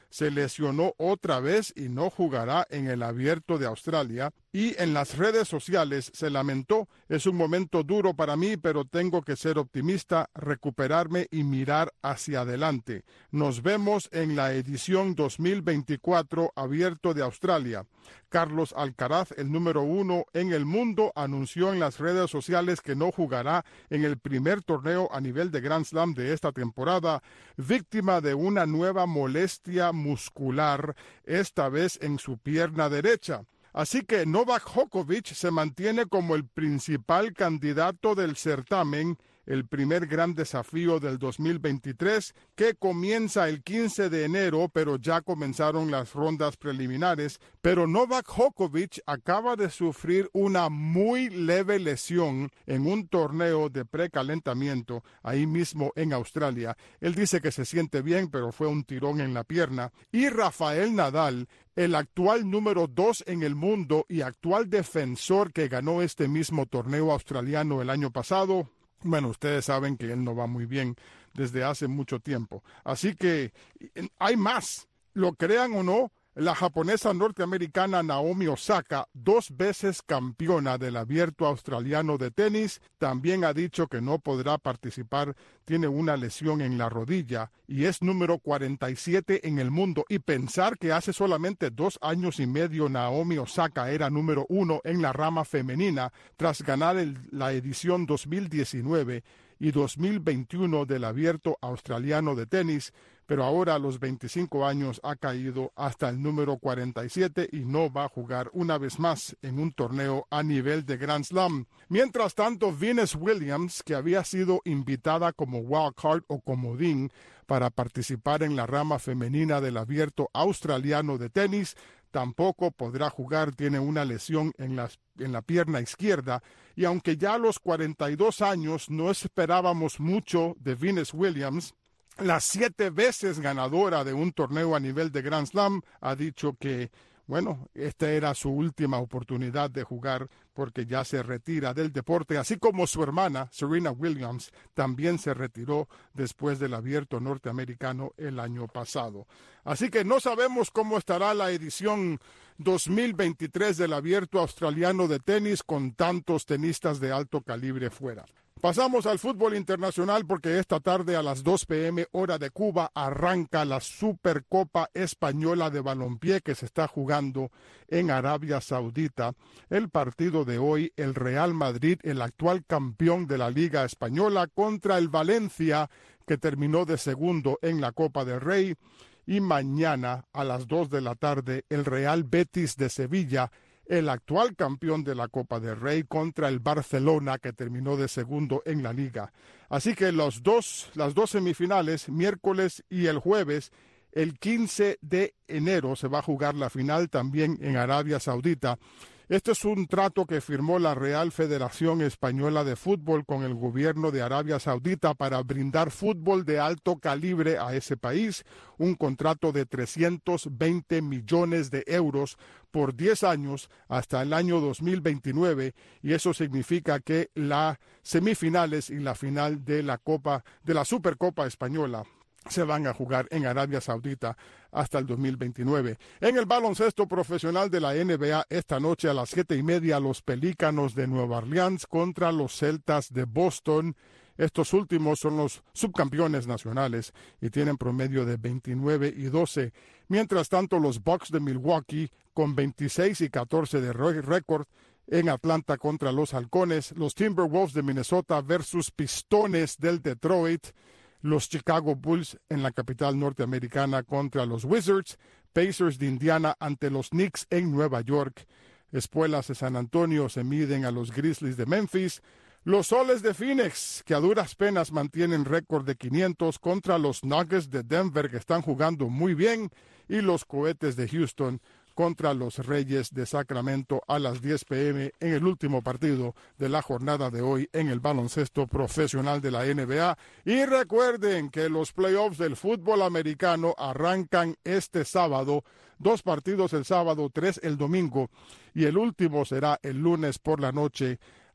se lesionó otra vez y no jugará en el Abierto de Australia. Y en las redes sociales se lamentó: es un momento duro para mí, pero tengo que ser optimista, recuperarme y mirar hacia adelante. Nos vemos en la edición dos mil veinticuatro Abierto de Australia. Carlos Alcaraz, el número uno en el mundo, anunció en las redes sociales que no jugará en el primer torneo a nivel de Grand Slam de esta temporada, víctima de una nueva molestia muscular, esta vez en su pierna derecha. Así que Novak Djokovic se mantiene como el principal candidato del certamen, el primer gran desafío del dos mil veintitrés, que comienza el quince de enero, pero ya comenzaron las rondas preliminares. Pero Novak Djokovic acaba de sufrir una muy leve lesión en un torneo de precalentamiento ahí mismo en Australia. Él dice que se siente bien, pero fue un tirón en la pierna. Y Rafael Nadal, el actual número dos en el mundo y actual defensor que ganó este mismo torneo australiano el año pasado, bueno, ustedes saben que él no va muy bien desde hace mucho tiempo. Así que hay más. Lo crean o no, la japonesa norteamericana Naomi Osaka, dos veces campeona del Abierto Australiano de tenis, también ha dicho que no podrá participar. Tiene una lesión en la rodilla y es número cuarenta y siete en el mundo. Y pensar que hace solamente dos años y medio Naomi Osaka era número uno en la rama femenina tras ganar el, la edición dos mil diecinueve y dos mil veintiuno del Abierto Australiano de tenis, pero ahora a los veinticinco años ha caído hasta el número cuarenta y siete y no va a jugar una vez más en un torneo a nivel de Grand Slam. Mientras tanto, Venus Williams, que había sido invitada como wildcard o comodín para participar en la rama femenina del Abierto Australiano de tenis, tampoco podrá jugar. Tiene una lesión en, las, en la pierna izquierda, y aunque ya a los cuarenta y dos años no esperábamos mucho de Venus Williams, la siete veces ganadora de un torneo a nivel de Grand Slam ha dicho que, bueno, esta era su última oportunidad de jugar porque ya se retira del deporte, así como su hermana, Serena Williams, también se retiró después del Abierto norteamericano el año pasado. Así que no sabemos cómo estará la edición dos mil veintitrés del Abierto Australiano de tenis con tantos tenistas de alto calibre fuera. Pasamos al fútbol internacional porque esta tarde a las dos pe eme hora de Cuba arranca la Supercopa Española de Balompié que se está jugando en Arabia Saudita. El partido de hoy, el Real Madrid, el actual campeón de la Liga Española, contra el Valencia, que terminó de segundo en la Copa del Rey. Y mañana a las dos de la tarde, el Real Betis de Sevilla, el actual campeón de la Copa del Rey, contra el Barcelona, que terminó de segundo en la Liga. Así que los dos, las dos semifinales, miércoles y el jueves, el quince de enero se va a jugar la final también en Arabia Saudita. Este es un trato que firmó la Real Federación Española de Fútbol con el gobierno de Arabia Saudita para brindar fútbol de alto calibre a ese país, un contrato de trescientos veinte millones de euros por diez años hasta el año dos mil veintinueve, y eso significa que las semifinales y la final de la Copa de la Supercopa Española se van a jugar en Arabia Saudita hasta el dos mil veintinueve. En el baloncesto profesional de la N B A, esta noche a las siete y media, los Pelícanos de Nueva Orleans contra los Celtas de Boston. Estos últimos son los subcampeones nacionales y tienen promedio de veintinueve y doce. Mientras tanto, los Bucks de Milwaukee, con veintiséis y catorce de récord, en Atlanta contra los Halcones. Los Timberwolves de Minnesota versus Pistones del Detroit. Los Chicago Bulls en la capital norteamericana contra los Wizards, Pacers de Indiana ante los Knicks en Nueva York, Espuelas de San Antonio se miden a los Grizzlies de Memphis, los Soles de Phoenix, que a duras penas mantienen récord de quinientos, contra los Nuggets de Denver, que están jugando muy bien, y los Cohetes de Houston contra los Reyes de Sacramento a las diez pe eme en el último partido de la jornada de hoy en el baloncesto profesional de la N B A. Y recuerden que los playoffs del fútbol americano arrancan este sábado, dos partidos el sábado, tres el domingo, y el último será el lunes por la noche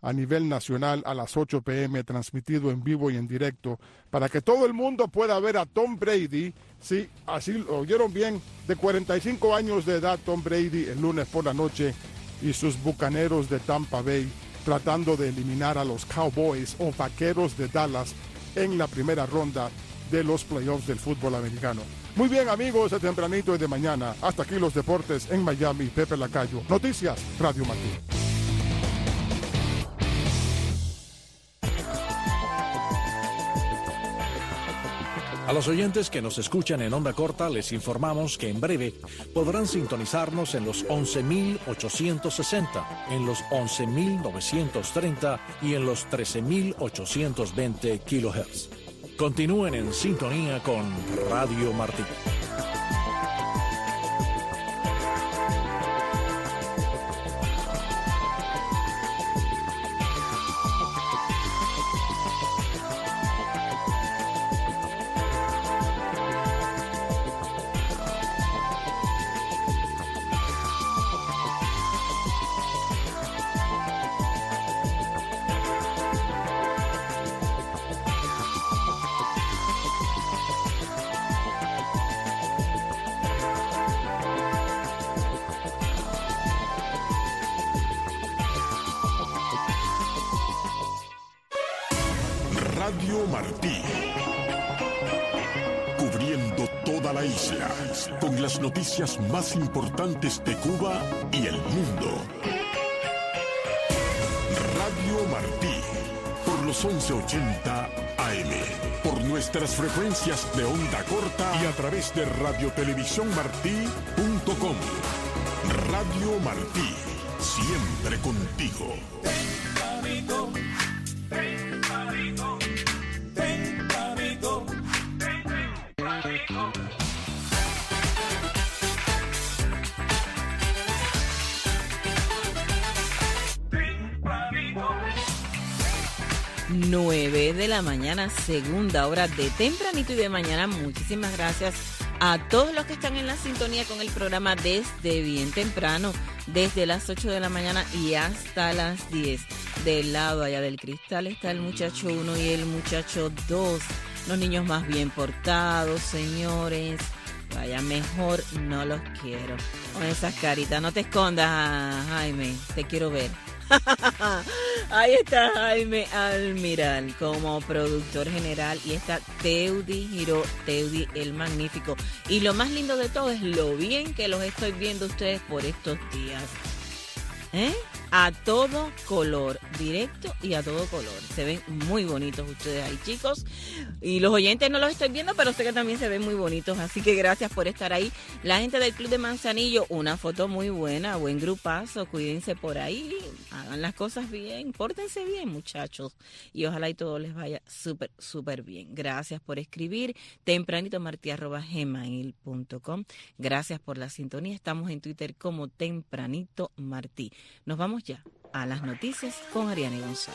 a nivel nacional a las ocho pe eme, transmitido en vivo y en directo, para que todo el mundo pueda ver a Tom Brady. Sí, así lo oyeron bien, de cuarenta y cinco años de edad Tom Brady el lunes por la noche y sus Bucaneros de Tampa Bay tratando de eliminar a los Cowboys o Vaqueros de Dallas en la primera ronda de los playoffs del fútbol americano. Muy bien, amigos, de tempranito y de mañana. Hasta aquí los deportes en Miami. Pepe Lacayo. Noticias, Radio Martí. A los oyentes que nos escuchan en onda corta les informamos que en breve podrán sintonizarnos en los once mil ochocientos sesenta, en los once mil novecientos treinta y en los trece mil ochocientos veinte kilohertz. Continúen en sintonía con Radio Martí. Radio Martí, cubriendo toda la isla, con las noticias más importantes de Cuba y el mundo. Radio Martí, por los once ochenta A M, por nuestras frecuencias de onda corta y a través de radio televisión martí punto com. Radio Martí, siempre contigo. Tempranito, tempranito, tempranito, tempranito. nueve de la mañana, segunda hora de tempranito y de mañana. Muchísimas gracias a todos los que están en la sintonía con el programa desde bien temprano, desde las ocho de la mañana y hasta las diez. Del lado allá del cristal está el muchacho uno y el muchacho dos, los niños más bien portados, señores. Vaya, mejor no los quiero. Con esas caritas, no te escondas, Jaime, te quiero ver. Ahí está Jaime Almiral como productor general y está Teudi Giró, Teudi el magnífico. Y lo más lindo de todo es lo bien que los estoy viendo ustedes por estos días. ¿Eh? A todo color, directo y a todo color. Se ven muy bonitos ustedes ahí, chicos. Y los oyentes no los estoy viendo, pero sé que también se ven muy bonitos. Así que gracias por estar ahí. La gente del Club de Manzanillo, una foto muy buena, buen grupazo. Cuídense por ahí, hagan las cosas bien, pórtense bien, muchachos. Y ojalá y todo les vaya súper, súper bien. Gracias por escribir. tempranito martí arroba gmail punto com. Gracias por la sintonía. Estamos en Twitter como Tempranito Martí. Nos vamos ya a las noticias con Ariane González.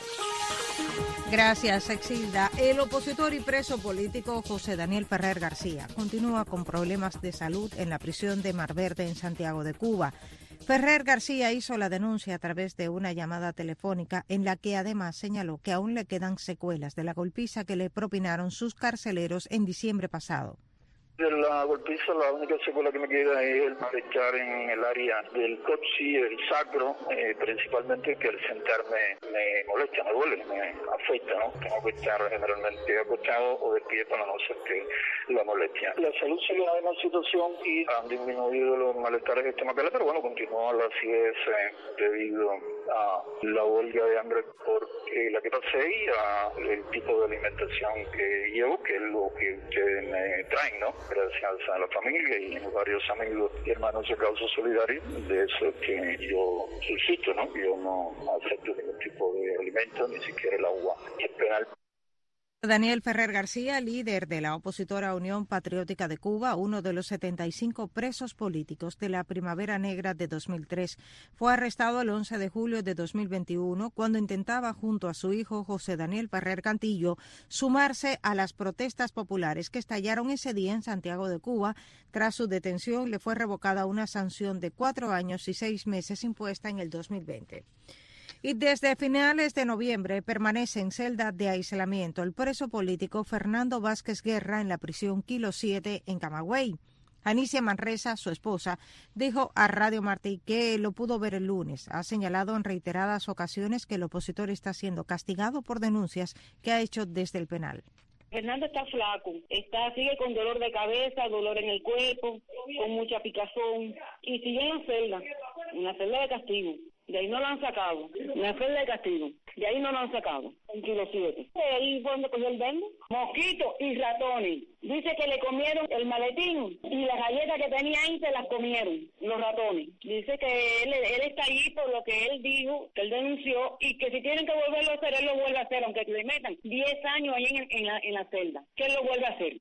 Gracias, Exilda. El opositor y preso político José Daniel Ferrer García continúa con problemas de salud en la prisión de Mar Verde en Santiago de Cuba. Ferrer García hizo la denuncia a través de una llamada telefónica en la que además señaló que aún le quedan secuelas de la golpiza que le propinaron sus carceleros en diciembre pasado. De la golpiza, la única secuela que me queda es el malestar en el área del coxis, el sacro, eh, principalmente que el sentarme me molesta, me duele, me afecta, ¿no? Tengo que estar generalmente acostado o de pie para no ser que la molestia. La salud se le da en la situación y han disminuido los malestares estomacales, pero bueno, continúa la acidez eh, debido a la huelga de hambre por eh, la que pasé y a el tipo de alimentación que llevo, que es lo que ustedes me traen, ¿no? Gracias a la familia y a varios amigos y hermanos de Causa Solidaria, de eso que yo solicito, ¿no? Yo no acepto ningún tipo de alimento, ni siquiera el agua. Es penal. Daniel Ferrer García, líder de la opositora Unión Patriótica de Cuba, uno de los setenta y cinco presos políticos de la Primavera Negra de dos mil tres, fue arrestado el once de julio de dos mil veintiuno cuando intentaba, junto a su hijo José Daniel Ferrer Cantillo, sumarse a las protestas populares que estallaron ese día en Santiago de Cuba. Tras su detención, le fue revocada una sanción de cuatro años y seis meses impuesta en el dos mil veinte. Y desde finales de noviembre permanece en celda de aislamiento el preso político Fernando Vázquez Guerra en la prisión Kilo siete en Camagüey. Anicia Manresa, su esposa, dijo a Radio Martí que lo pudo ver el lunes. Ha señalado en reiteradas ocasiones que el opositor está siendo castigado por denuncias que ha hecho desde el penal. Fernando está flaco, está sigue con dolor de cabeza, dolor en el cuerpo, con mucha picazón y sigue en la celda, en la celda de castigo. De ahí no lo han sacado, en la celda de castigo. De ahí no lo han sacado, en Kilo siete. De ahí fue donde cogió el dengue. Mosquitos y ratones. Dice que le comieron el maletín y las galletas que tenía ahí se las comieron los ratones. Dice que él, él está ahí por lo que él dijo, que él denunció, y que si tienen que volverlo a hacer, él lo vuelve a hacer, aunque le metan diez años ahí en, en, la, en la celda, que él lo vuelve a hacer.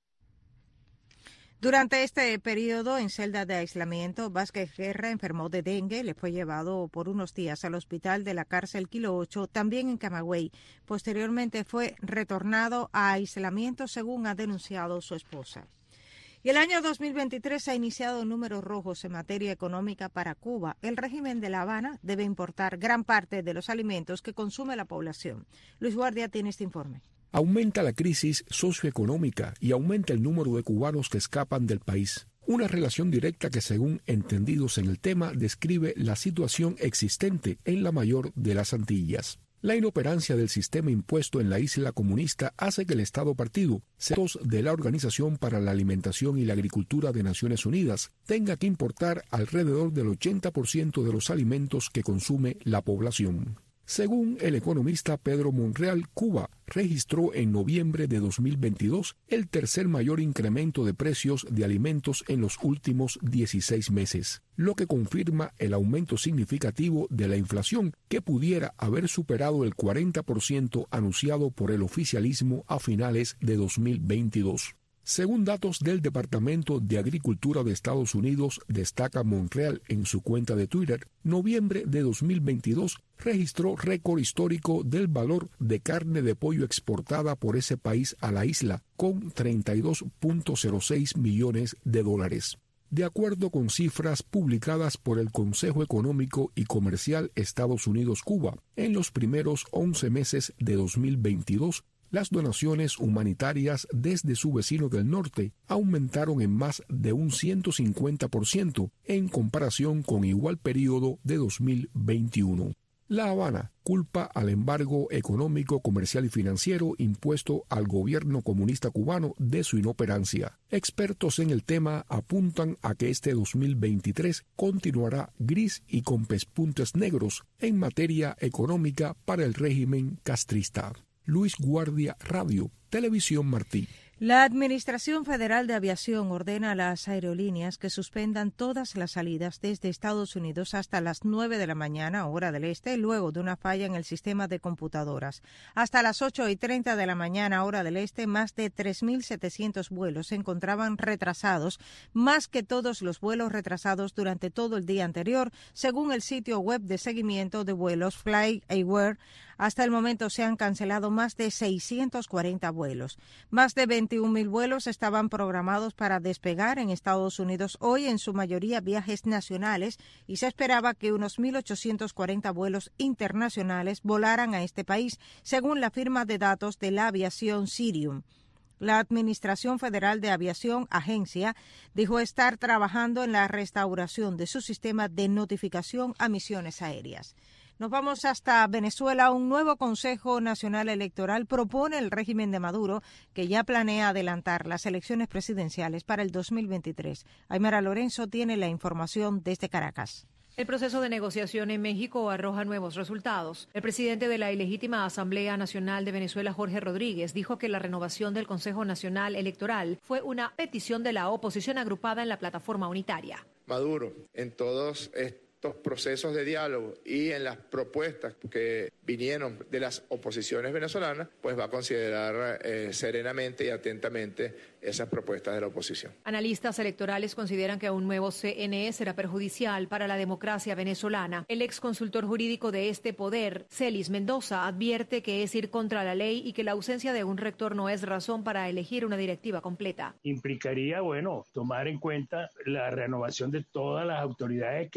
Durante este periodo en celda de aislamiento, Vázquez Guerra enfermó de dengue, le fue llevado por unos días al hospital de la cárcel Kilo ocho, también en Camagüey. Posteriormente fue retornado a aislamiento, según ha denunciado su esposa. Y el año dos mil veintitrés ha iniciado números rojos en materia económica para Cuba. El régimen de La Habana debe importar gran parte de los alimentos que consume la población. Luis Guardia tiene este informe. Aumenta la crisis socioeconómica y aumenta el número de cubanos que escapan del país. Una relación directa que, según entendidos en el tema, describe la situación existente en la mayor de las Antillas. La inoperancia del sistema impuesto en la isla comunista hace que el Estado partido, ceros de la Organización para la Alimentación y la Agricultura de Naciones Unidas, tenga que importar alrededor del ochenta por ciento de los alimentos que consume la población. Según el economista Pedro Monreal, Cuba registró en noviembre de dos mil veintidós el tercer mayor incremento de precios de alimentos en los últimos dieciséis meses, lo que confirma el aumento significativo de la inflación, que pudiera haber superado el cuarenta por ciento anunciado por el oficialismo a finales de dos mil veintidós. Según datos del Departamento de Agricultura de Estados Unidos, destaca Monreal en su cuenta de Twitter, noviembre de dos mil veintidós registró récord histórico del valor de carne de pollo exportada por ese país a la isla, con treinta y dos punto cero seis millones de dólares. De acuerdo con cifras publicadas por el Consejo Económico y Comercial Estados Unidos-Cuba, en los primeros once meses de dos mil veintidós, las donaciones humanitarias desde su vecino del norte aumentaron en más de un ciento cincuenta por ciento en comparación con igual periodo de dos mil veintiuno. La Habana culpa al embargo económico, comercial y financiero impuesto al gobierno comunista cubano de su inoperancia. Expertos en el tema apuntan a que este dos mil veintitrés continuará gris y con pespuntes negros en materia económica para el régimen castrista. Luis Guardia, Radio, Televisión Martí. La Administración Federal de Aviación ordena a las aerolíneas que suspendan todas las salidas desde Estados Unidos hasta las nueve de la mañana, hora del este, luego de una falla en el sistema de computadoras. Hasta las ocho y treinta de la mañana, hora del este, más de tres mil setecientos vuelos se encontraban retrasados, más que todos los vuelos retrasados durante todo el día anterior, según el sitio web de seguimiento de vuelos FlyAware. Hasta el momento se han cancelado más de seiscientos cuarenta vuelos. Más de veintiún mil vuelos estaban programados para despegar en Estados Unidos hoy, en su mayoría viajes nacionales, y se esperaba que unos mil ochocientos cuarenta vuelos internacionales volaran a este país, según la firma de datos de la aviación Cirium. La Administración Federal de Aviación, agencia, dijo estar trabajando en la restauración de su sistema de notificación a misiones aéreas. Nos vamos hasta Venezuela. Un nuevo Consejo Nacional Electoral propone el régimen de Maduro, que ya planea adelantar las elecciones presidenciales para el dos mil veintitrés. Aymara Lorenzo tiene la información desde Caracas. El proceso de negociación en México arroja nuevos resultados. El presidente de la ilegítima Asamblea Nacional de Venezuela, Jorge Rodríguez, dijo que la renovación del Consejo Nacional Electoral fue una petición de la oposición agrupada en la plataforma unitaria. Maduro, en todos estos procesos de diálogo y en las propuestas que vinieron de las oposiciones venezolanas, pues va a considerar eh, serenamente y atentamente esas propuestas de la oposición. Analistas electorales consideran que un nuevo C N E será perjudicial para la democracia venezolana. El ex consultor jurídico de este poder, Celis Mendoza, advierte que es ir contra la ley y que la ausencia de un rector no es razón para elegir una directiva completa. Implicaría, bueno, tomar en cuenta la renovación de todas las autoridades que están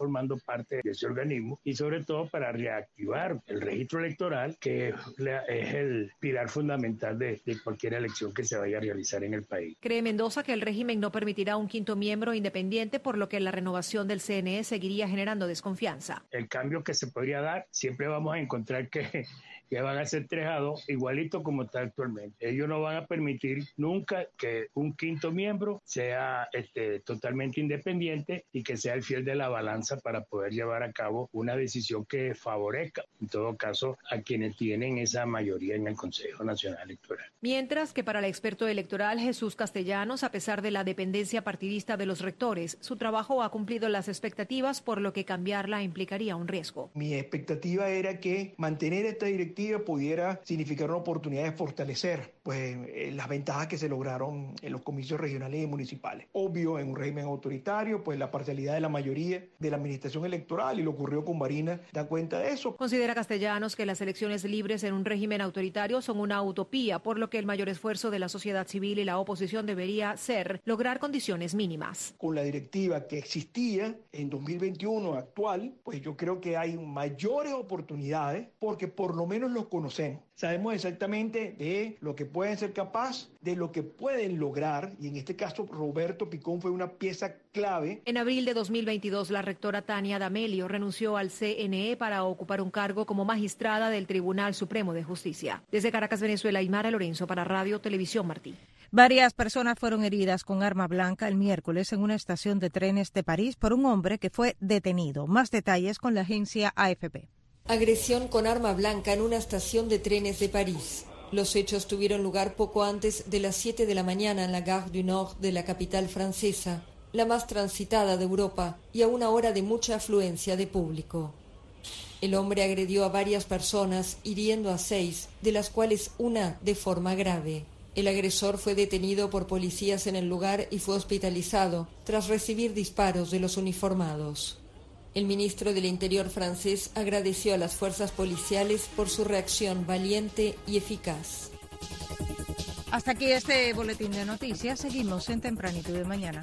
formando parte de ese organismo y sobre todo para reactivar el registro electoral, que es el pilar fundamental de, de cualquier elección que se vaya a realizar en el país. Cree Mendoza que el régimen no permitirá un quinto miembro independiente, por lo que la renovación del C N E seguiría generando desconfianza. El cambio que se podría dar, siempre vamos a encontrar que, que van a ser tres a dos, igualito como está actualmente. Ellos no van a permitir nunca que un quinto miembro sea este, totalmente independiente y que sea el fiel de la balanza para poder llevar a cabo una decisión que favorezca, en todo caso, a quienes tienen esa mayoría en el Consejo Nacional Electoral. Mientras que para el experto electoral Jesús Castellanos, a pesar de la dependencia partidista de los rectores, su trabajo ha cumplido las expectativas, por lo que cambiarla implicaría un riesgo. Mi expectativa era que mantener esta directiva pudiera significar una oportunidad de fortalecer pues, eh, las ventajas que se lograron en los comicios regionales y municipales. Obvio, en un régimen autoritario, pues la parcialidad de la mayoría de la administración electoral, y lo ocurrió con Barinas, da cuenta de eso. Considera Castellanos que las elecciones libres en un régimen autoritario son una utopía, por lo que el mayor esfuerzo de la sociedad civil y la oposición debería ser lograr condiciones mínimas. Con la directiva que existía en dos mil veintiuno actual, pues yo creo que hay mayores oportunidades porque por lo menos los conocemos. Sabemos exactamente de lo que pueden ser capaces, de lo que pueden lograr, y en este caso Roberto Picón fue una pieza clave. En abril de dos mil veintidós, la rectora Tania D'Amelio renunció al C N E para ocupar un cargo como magistrada del Tribunal Supremo de Justicia. Desde Caracas, Venezuela, Aymara Lorenzo para Radio Televisión Martí. Varias personas fueron heridas con arma blanca el miércoles en una estación de trenes de París por un hombre que fue detenido. Más detalles con la agencia A F P. Agresión con arma blanca en una estación de trenes de París. Los hechos tuvieron lugar poco antes de las siete de la mañana en la Gare du Nord de la capital francesa, la más transitada de Europa y a una hora de mucha afluencia de público. El hombre agredió a varias personas, hiriendo a seis, de las cuales una de forma grave. El agresor fue detenido por policías en el lugar y fue hospitalizado tras recibir disparos de los uniformados. El ministro del Interior francés agradeció a las fuerzas policiales por su reacción valiente y eficaz. Hasta aquí este boletín de noticias. Seguimos en Tempranito de Mañana.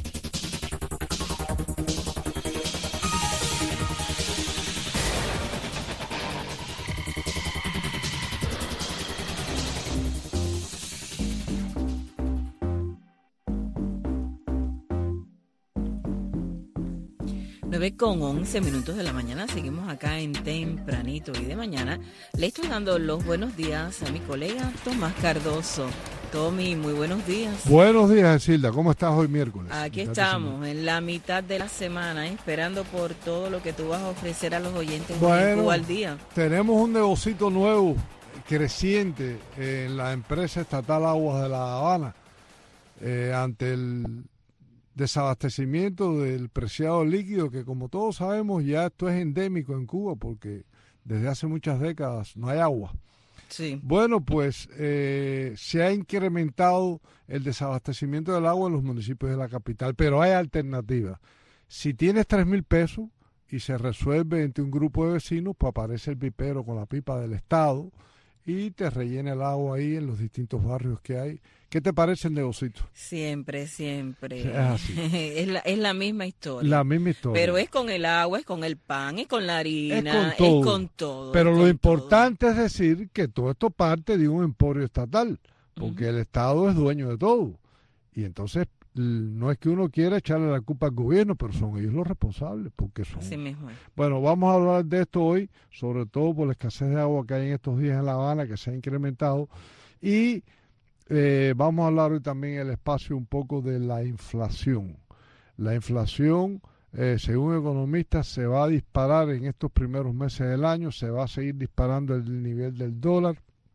nueve con once minutos de la mañana, seguimos acá en Tempranito y de Mañana. Le estoy dando los buenos días a mi colega Tomás Cardoso. Tommy, muy buenos días. Buenos días, Silda. ¿Cómo estás hoy miércoles? Aquí estamos, en la mitad de la semana, ¿eh? esperando por todo lo que tú vas a ofrecer a los oyentes bueno, Cuba al día. Tenemos un negocito nuevo, creciente, en la empresa estatal Aguas de La Habana, eh, ante el desabastecimiento del preciado líquido, que como todos sabemos ya esto es endémico en Cuba porque desde hace muchas décadas no hay agua. Sí. Bueno, pues eh, se ha incrementado el desabastecimiento del agua en los municipios de la capital, pero hay alternativas. Si tienes tres mil pesos y se resuelve entre un grupo de vecinos, pues aparece el pipero con la pipa del Estado y te rellena el agua ahí en los distintos barrios que hay. ¿Qué te parece el negocito? Siempre, siempre. Es así. es, la, es la misma historia. La misma historia. Pero es con el agua, es con el pan, es con la harina, es con todo. Es con todo Pero es lo con importante todo. es decir que todo esto parte de un emporio estatal, porque uh-huh. el Estado es dueño de todo. Y entonces no es que uno quiera echarle la culpa al gobierno, pero son ellos los responsables, porque son... Así mismo. Bueno, vamos a hablar de esto hoy, sobre todo por la escasez de agua que hay en estos días en La Habana, que se ha incrementado, y eh, vamos a hablar hoy también en el espacio un poco de la inflación. La inflación, eh, según economistas, se va a disparar en estos primeros meses del año, se va a seguir disparando el nivel del dólar,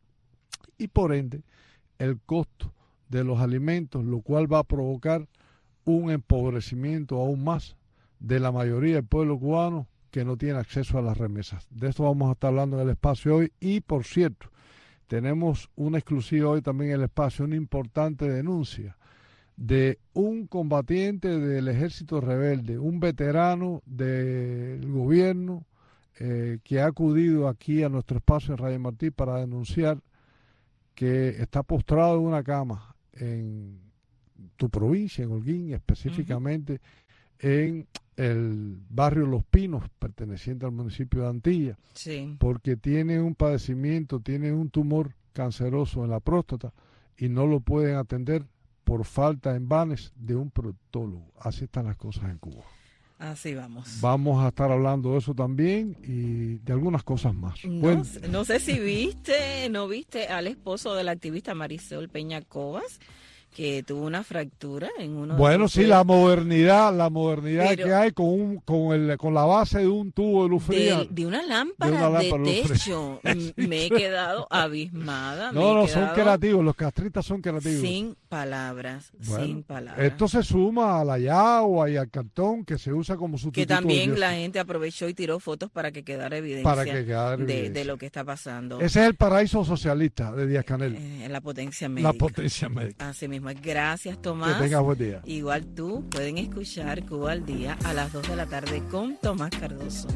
y por ende, el costo de los alimentos, lo cual va a provocar un empobrecimiento aún más de la mayoría del pueblo cubano que no tiene acceso a las remesas. De esto vamos a estar hablando en el espacio hoy y, por cierto, tenemos una exclusiva hoy también en el espacio, una importante denuncia de un combatiente del ejército rebelde, un veterano del gobierno eh, que ha acudido aquí a nuestro espacio en Radio Martí para denunciar que está postrado en una cama en tu provincia, en Holguín específicamente, uh-huh. en el barrio Los Pinos, perteneciente al municipio de Antilla, sí. porque tiene un padecimiento, tiene un tumor canceroso en la próstata y no lo pueden atender por falta en Banes de un proctólogo. Así están las cosas en Cuba. Así vamos. Vamos a estar hablando de eso también y de algunas cosas más. No, Bueno, no sé si viste, no viste al esposo de la activista Marisol Peña Cobas, que tuvo una fractura en uno bueno, de sí, la modernidad, la modernidad Pero, que hay con un, con el con la base de un tubo de luz fría. De, de una lámpara de, una lámpara de de luz techo. fría. Me he quedado abismada. No, me he no, quedado son creativos, los castristas son creativos. Sin palabras, Bueno, sin palabras. Esto se suma a la yagua y al cartón que se usa como sustituto. Que también de la gente aprovechó y tiró fotos para que quedara evidencia, Para que quedara de, evidencia. de lo que está pasando. Ese es el paraíso socialista de Díaz Canel. Eh, la potencia médica. La potencia médica. Así mismo. Gracias, Tomás. Que tengas buen día. Igual tú, pueden escuchar Cuba al Día a las dos de la tarde con Tomás Cardoso.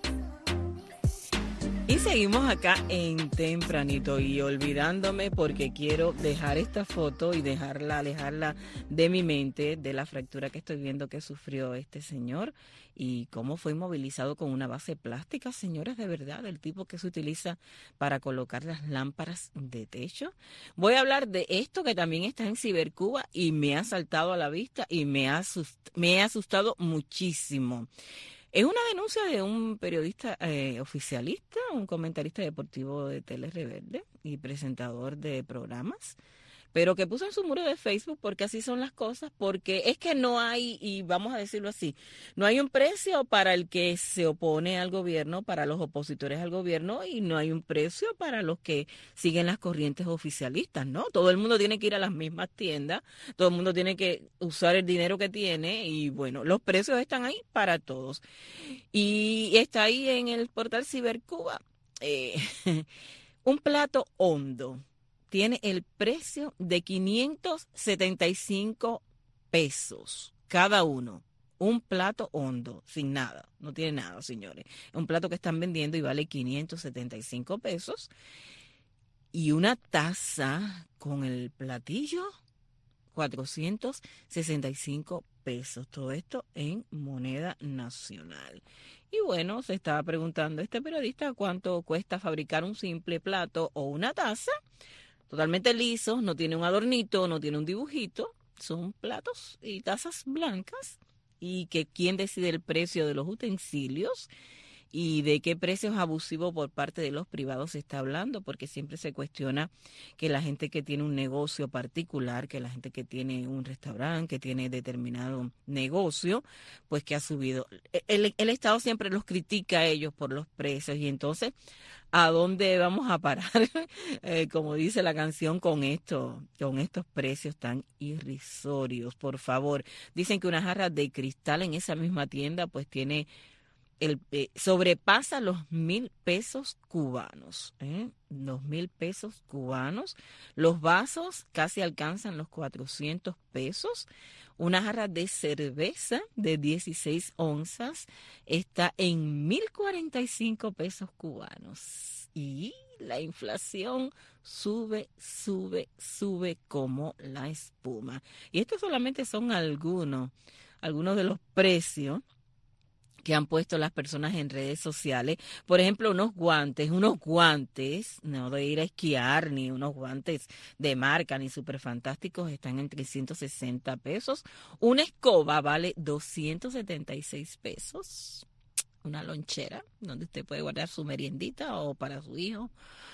Y seguimos acá en Tempranito y olvidándome porque quiero dejar esta foto y dejarla, alejarla de mi mente de la fractura que estoy viendo que sufrió este señor y cómo fue inmovilizado con una base plástica, señores, de verdad, el tipo que se utiliza para colocar las lámparas de techo. Voy a hablar de esto que también está en Cibercuba y me ha saltado a la vista y me ha, asust- me ha asustado muchísimo. Es una denuncia de un periodista eh, oficialista, un comentarista deportivo de Tele Reverde y presentador de programas, pero que puso en su muro de Facebook porque así son las cosas, porque es que no hay, y vamos a decirlo así, no hay un precio para el que se opone al gobierno, para los opositores al gobierno, y no hay un precio para los que siguen las corrientes oficialistas, ¿no? Todo el mundo tiene que ir a las mismas tiendas, todo el mundo tiene que usar el dinero que tiene, y bueno, los precios están ahí para todos. Y está ahí en el portal Cibercuba eh, un plato hondo. Tiene el precio de quinientos setenta y cinco pesos cada uno. Un plato hondo, sin nada. No tiene nada, señores. Un plato que están vendiendo y vale quinientos setenta y cinco pesos. Y una taza con el platillo, cuatrocientos sesenta y cinco pesos. Todo esto en moneda nacional. Y bueno, se estaba preguntando este periodista cuánto cuesta fabricar un simple plato o una taza. Totalmente lisos, no tiene un adornito, no tiene un dibujito, son platos y tazas blancas. Y que quién decide el precio de los utensilios y de qué precios abusivos por parte de los privados se está hablando, porque siempre se cuestiona que la gente que tiene un negocio particular, que la gente que tiene un restaurante, que tiene determinado negocio, pues que ha subido. El, el Estado siempre los critica a ellos por los precios y entonces, ¿a dónde vamos a parar? eh, como dice la canción, con esto, con estos precios tan irrisorios, por favor. Dicen que una jarra de cristal en esa misma tienda pues tiene el eh, sobrepasa los mil pesos cubanos, ¿eh? los mil pesos cubanos. Los vasos casi alcanzan los cuatrocientos pesos. Una jarra de cerveza de dieciséis onzas está en mil cuarenta y cinco pesos cubanos. Y la inflación sube, sube, sube como la espuma. Y estos solamente son algunos, algunos de los precios que han puesto las personas en redes sociales. Por ejemplo, unos guantes, unos guantes, no de ir a esquiar, ni unos guantes de marca, ni súper fantásticos, están en trescientos sesenta pesos. Una escoba vale doscientos setenta y seis pesos. Una lonchera, donde usted puede guardar su meriendita o para su hijo.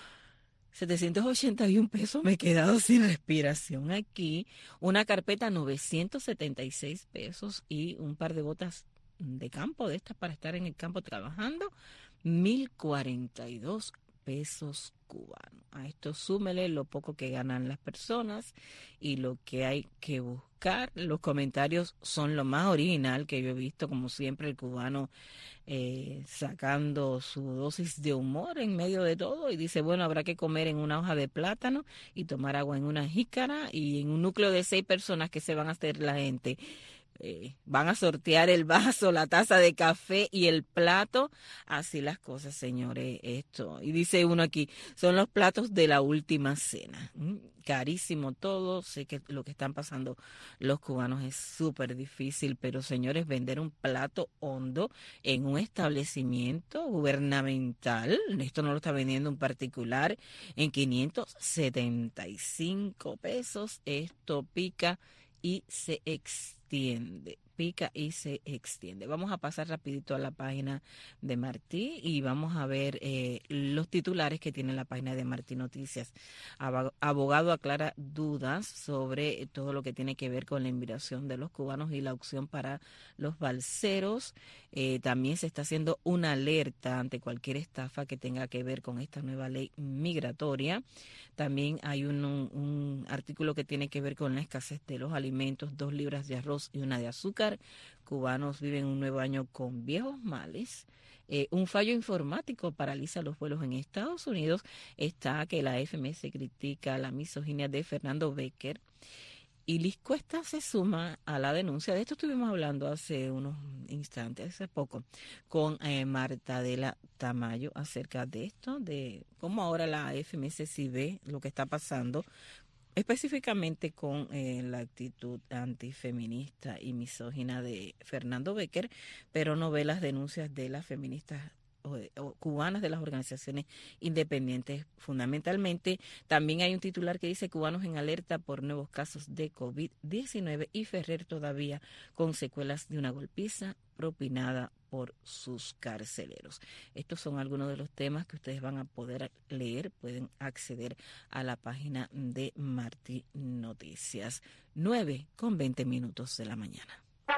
setecientos ochenta y un pesos, me he quedado sin respiración aquí. Una carpeta, novecientos setenta y seis pesos. Y un par de botas de campo, de estas para estar en el campo trabajando, mil cuarenta y dos pesos cubanos. A esto súmele lo poco que ganan las personas y lo que hay que buscar. Los comentarios son lo más original que yo he visto, como siempre el cubano eh, sacando su dosis de humor en medio de todo y dice, bueno, habrá que comer en una hoja de plátano y tomar agua en una jícara y en un núcleo de seis personas que se van a hacer la gente. Eh, van a sortear el vaso, la taza de café y el plato. Así las cosas, señores. Esto. Y dice uno aquí, son los platos de la última cena. Mm, carísimo todo. Sé que lo que están pasando los cubanos es súper difícil, pero señores, vender un plato hondo en un establecimiento gubernamental, esto no lo está vendiendo un particular, en quinientos setenta y cinco pesos. Esto pica y se extiende, pica y se extiende. Vamos a pasar rapidito a la página de Martí y vamos a ver eh, los titulares que tiene la página de Martí Noticias. Abogado aclara dudas sobre todo lo que tiene que ver con la inmigración de los cubanos y la opción para los balseros. Eh, también se está haciendo una alerta ante cualquier estafa que tenga que ver con esta nueva ley migratoria. También hay un, un, un artículo que tiene que ver con la escasez de los alimentos, dos libras de arroz y una de azúcar. Cubanos viven un nuevo año con viejos males. Eh, un fallo informático paraliza los vuelos en Estados Unidos. Está que la F M S critica la misoginia de Fernando Becker. Y Liz Cuesta se suma a la denuncia. De esto estuvimos hablando hace unos instantes, hace poco, con eh, Marta de la Tamayo acerca de esto, de cómo ahora la F M S sí ve lo que está pasando, específicamente con eh, la actitud antifeminista y misógina de Fernando Becker, pero no ve las denuncias de las feministas O, o cubanas de las organizaciones independientes fundamentalmente. También hay un titular que dice cubanos en alerta por nuevos casos de COVID diecinueve y Ferrer todavía con secuelas de una golpiza propinada por sus carceleros. Estos son algunos de los temas que ustedes van a poder leer, pueden acceder a la página de Martí Noticias. nueve con veinte minutos de la mañana.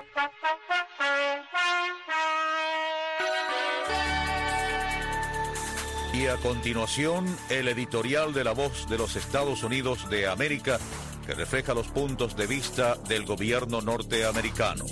Y a continuación, el editorial de La Voz de los Estados Unidos de América, que refleja los puntos de vista del gobierno norteamericano.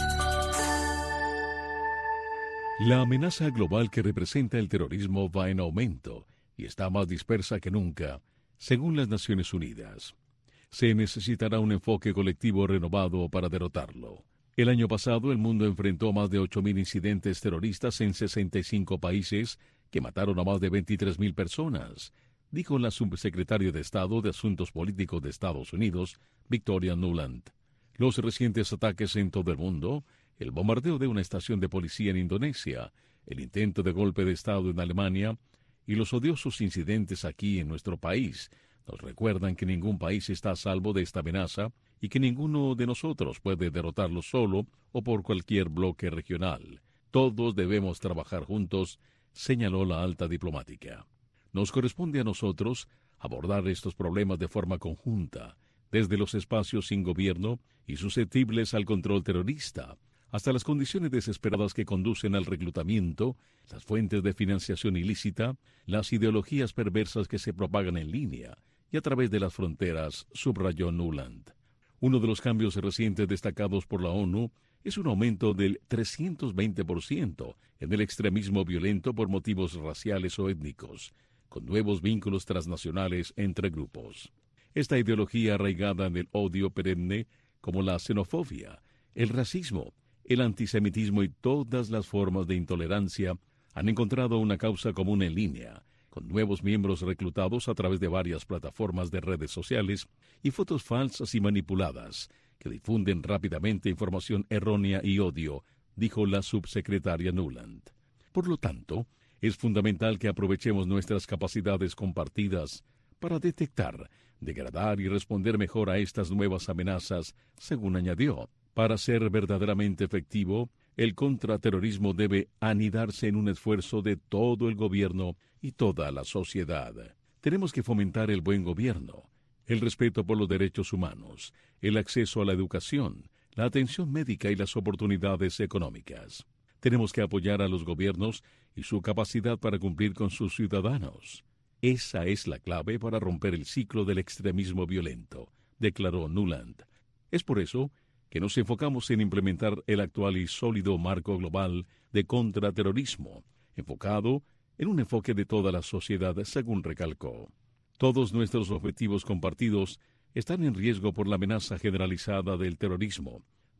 La amenaza global que representa el terrorismo va en aumento y está más dispersa que nunca, según las Naciones Unidas. Se necesitará un enfoque colectivo renovado para derrotarlo. El año pasado, el mundo enfrentó más de ocho mil incidentes terroristas en sesenta y cinco países, que mataron a más de veintitrés mil personas, dijo la subsecretaria de Estado de Asuntos Políticos de Estados Unidos, Victoria Nuland. Los recientes ataques en todo el mundo, el bombardeo de una estación de policía en Indonesia, el intento de golpe de Estado en Alemania y los odiosos incidentes aquí en nuestro país nos recuerdan que ningún país está a salvo de esta amenaza y que ninguno de nosotros puede derrotarlo solo o por cualquier bloque regional. Todos debemos trabajar juntos, señaló la alta diplomática. Nos corresponde a nosotros abordar estos problemas de forma conjunta, desde los espacios sin gobierno y susceptibles al control terrorista, hasta las condiciones desesperadas que conducen al reclutamiento, las fuentes de financiación ilícita, las ideologías perversas que se propagan en línea y a través de las fronteras, subrayó Nuland. Uno de los cambios recientes destacados por la ONU es un aumento del trescientos veinte por ciento en el extremismo violento por motivos raciales o étnicos, con nuevos vínculos transnacionales entre grupos. Esta ideología arraigada en el odio perenne, como la xenofobia, el racismo, el antisemitismo y todas las formas de intolerancia, han encontrado una causa común en línea, con nuevos miembros reclutados a través de varias plataformas de redes sociales y fotos falsas y manipuladas, que difunden rápidamente información errónea y odio, dijo la subsecretaria Nuland. Por lo tanto, es fundamental que aprovechemos nuestras capacidades compartidas para detectar, degradar y responder mejor a estas nuevas amenazas, según añadió. Para ser verdaderamente efectivo, el contraterrorismo debe anidarse en un esfuerzo de todo el gobierno y toda la sociedad. Tenemos que fomentar el buen gobierno, el respeto por los derechos humanos, el acceso a la educación, la atención médica y las oportunidades económicas. Tenemos que apoyar a los gobiernos y su capacidad para cumplir con sus ciudadanos. Esa es la clave para romper el ciclo del extremismo violento, declaró Nuland. Es por eso que nos enfocamos en implementar el actual y sólido marco global de contraterrorismo, enfocado en un enfoque de toda la sociedad, según recalcó. Todos nuestros objetivos compartidos están en riesgo por la amenaza generalizada del terrorismo,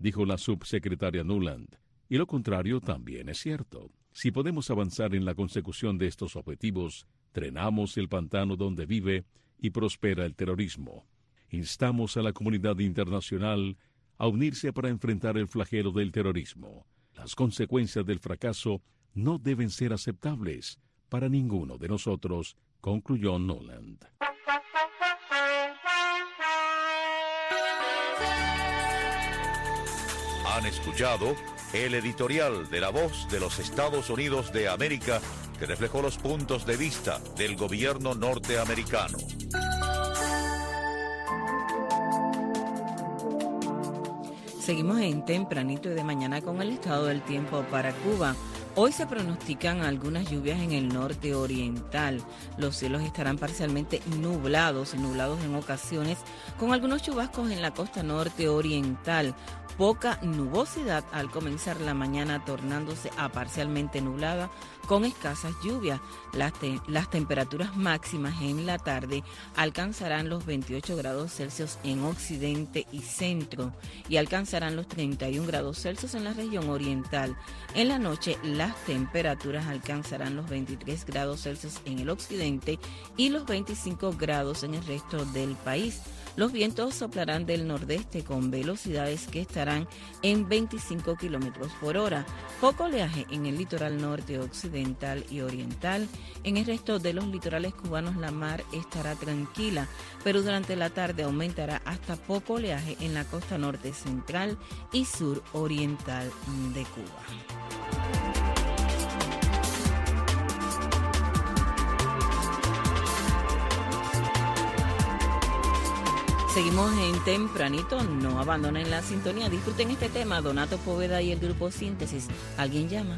dijo la subsecretaria Nuland. Y lo contrario también es cierto. Si podemos avanzar en la consecución de estos objetivos, drenamos el pantano donde vive y prospera el terrorismo. Instamos a la comunidad internacional a unirse para enfrentar el flagelo del terrorismo. Las consecuencias del fracaso no deben ser aceptables para ninguno de nosotros, concluyó Nuland. Han escuchado el editorial de La Voz de los Estados Unidos de América, que reflejó los puntos de vista del gobierno norteamericano. Seguimos en Tempranito y de mañana con el estado del tiempo para Cuba. Hoy se pronostican algunas lluvias en el norte oriental. Los cielos estarán parcialmente nublados, nublados en ocasiones, con algunos chubascos en la costa norte oriental. Poca nubosidad al comenzar la mañana, tornándose a parcialmente nublada con escasas lluvias. Las, te- las temperaturas máximas en la tarde alcanzarán los veintiocho grados Celsius en occidente y centro y alcanzarán los treinta y un grados Celsius en la región oriental. En la noche las temperaturas alcanzarán los veintitrés grados Celsius en el occidente y los veinticinco grados en el resto del país. Los vientos soplarán del nordeste con velocidades que estarán en veinticinco kilómetros por hora. Poco oleaje en el litoral norte, occidental y oriental. En el resto de los litorales cubanos la mar estará tranquila, pero durante la tarde aumentará hasta poco oleaje en la costa norte central y sur oriental de Cuba. Seguimos en Tempranito, no abandonen la sintonía, disfruten este tema, Donato Poveda y el grupo Síntesis. ¿Alguien llama?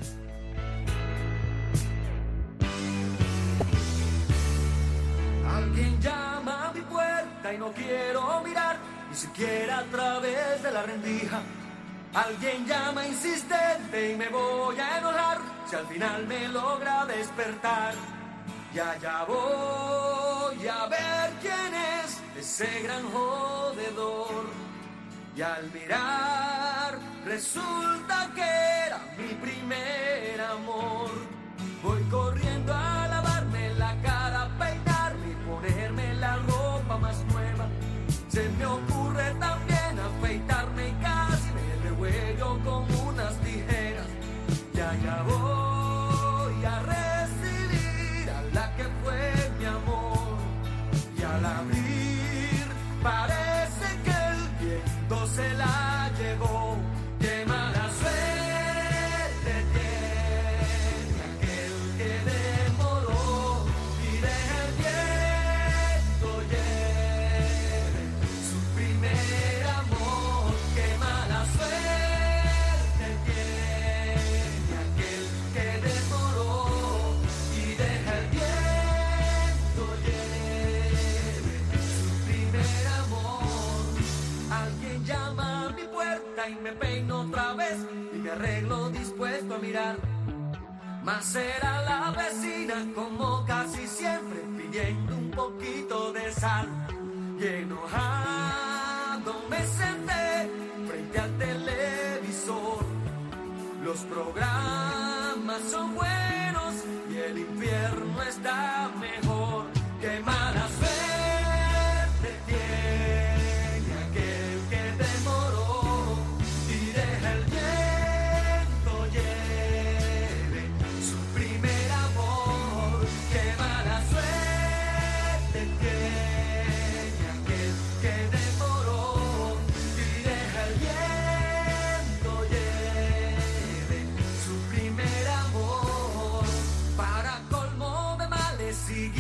Alguien llama a mi puerta y no quiero mirar, ni siquiera a través de la rendija. Alguien llama insistente y me voy a enojar, si al final me logra despertar. Ya, ya voy a ver quién es ese gran jodedor. Y al mirar, resulta que era mi primer amor. Voy corriendo a lavarme la cara, peinarme y ponerme la ropa más nueva. Se me ocurre también afeitarme y casi me revuelvo con unas tijeras. Ya, ya voy a recibir a la que fue mi amor. Y al abrir, parece que el viento se la llevó. Qué mala suerte tiene aquel que demoró y deja el viento lleve su primer amor. Qué mala suerte tiene aquel que demoró y deja el viento lleve su primer amor. Alguien llama a mi puerta y me peino otra vez y me arreglo dispuesto a mirar. Mas será la vecina como casi siempre pidiendo un poquito de sal. Y enojado me senté frente al televisor. Los programas son buenos y el infierno está mejor. Qué mala suerte tiene aquel que demoró y deja el viento lleve su primer amor. Qué mala suerte tiene aquel que demoró y deja el viento lleve su primer amor. Para colmo de males sigue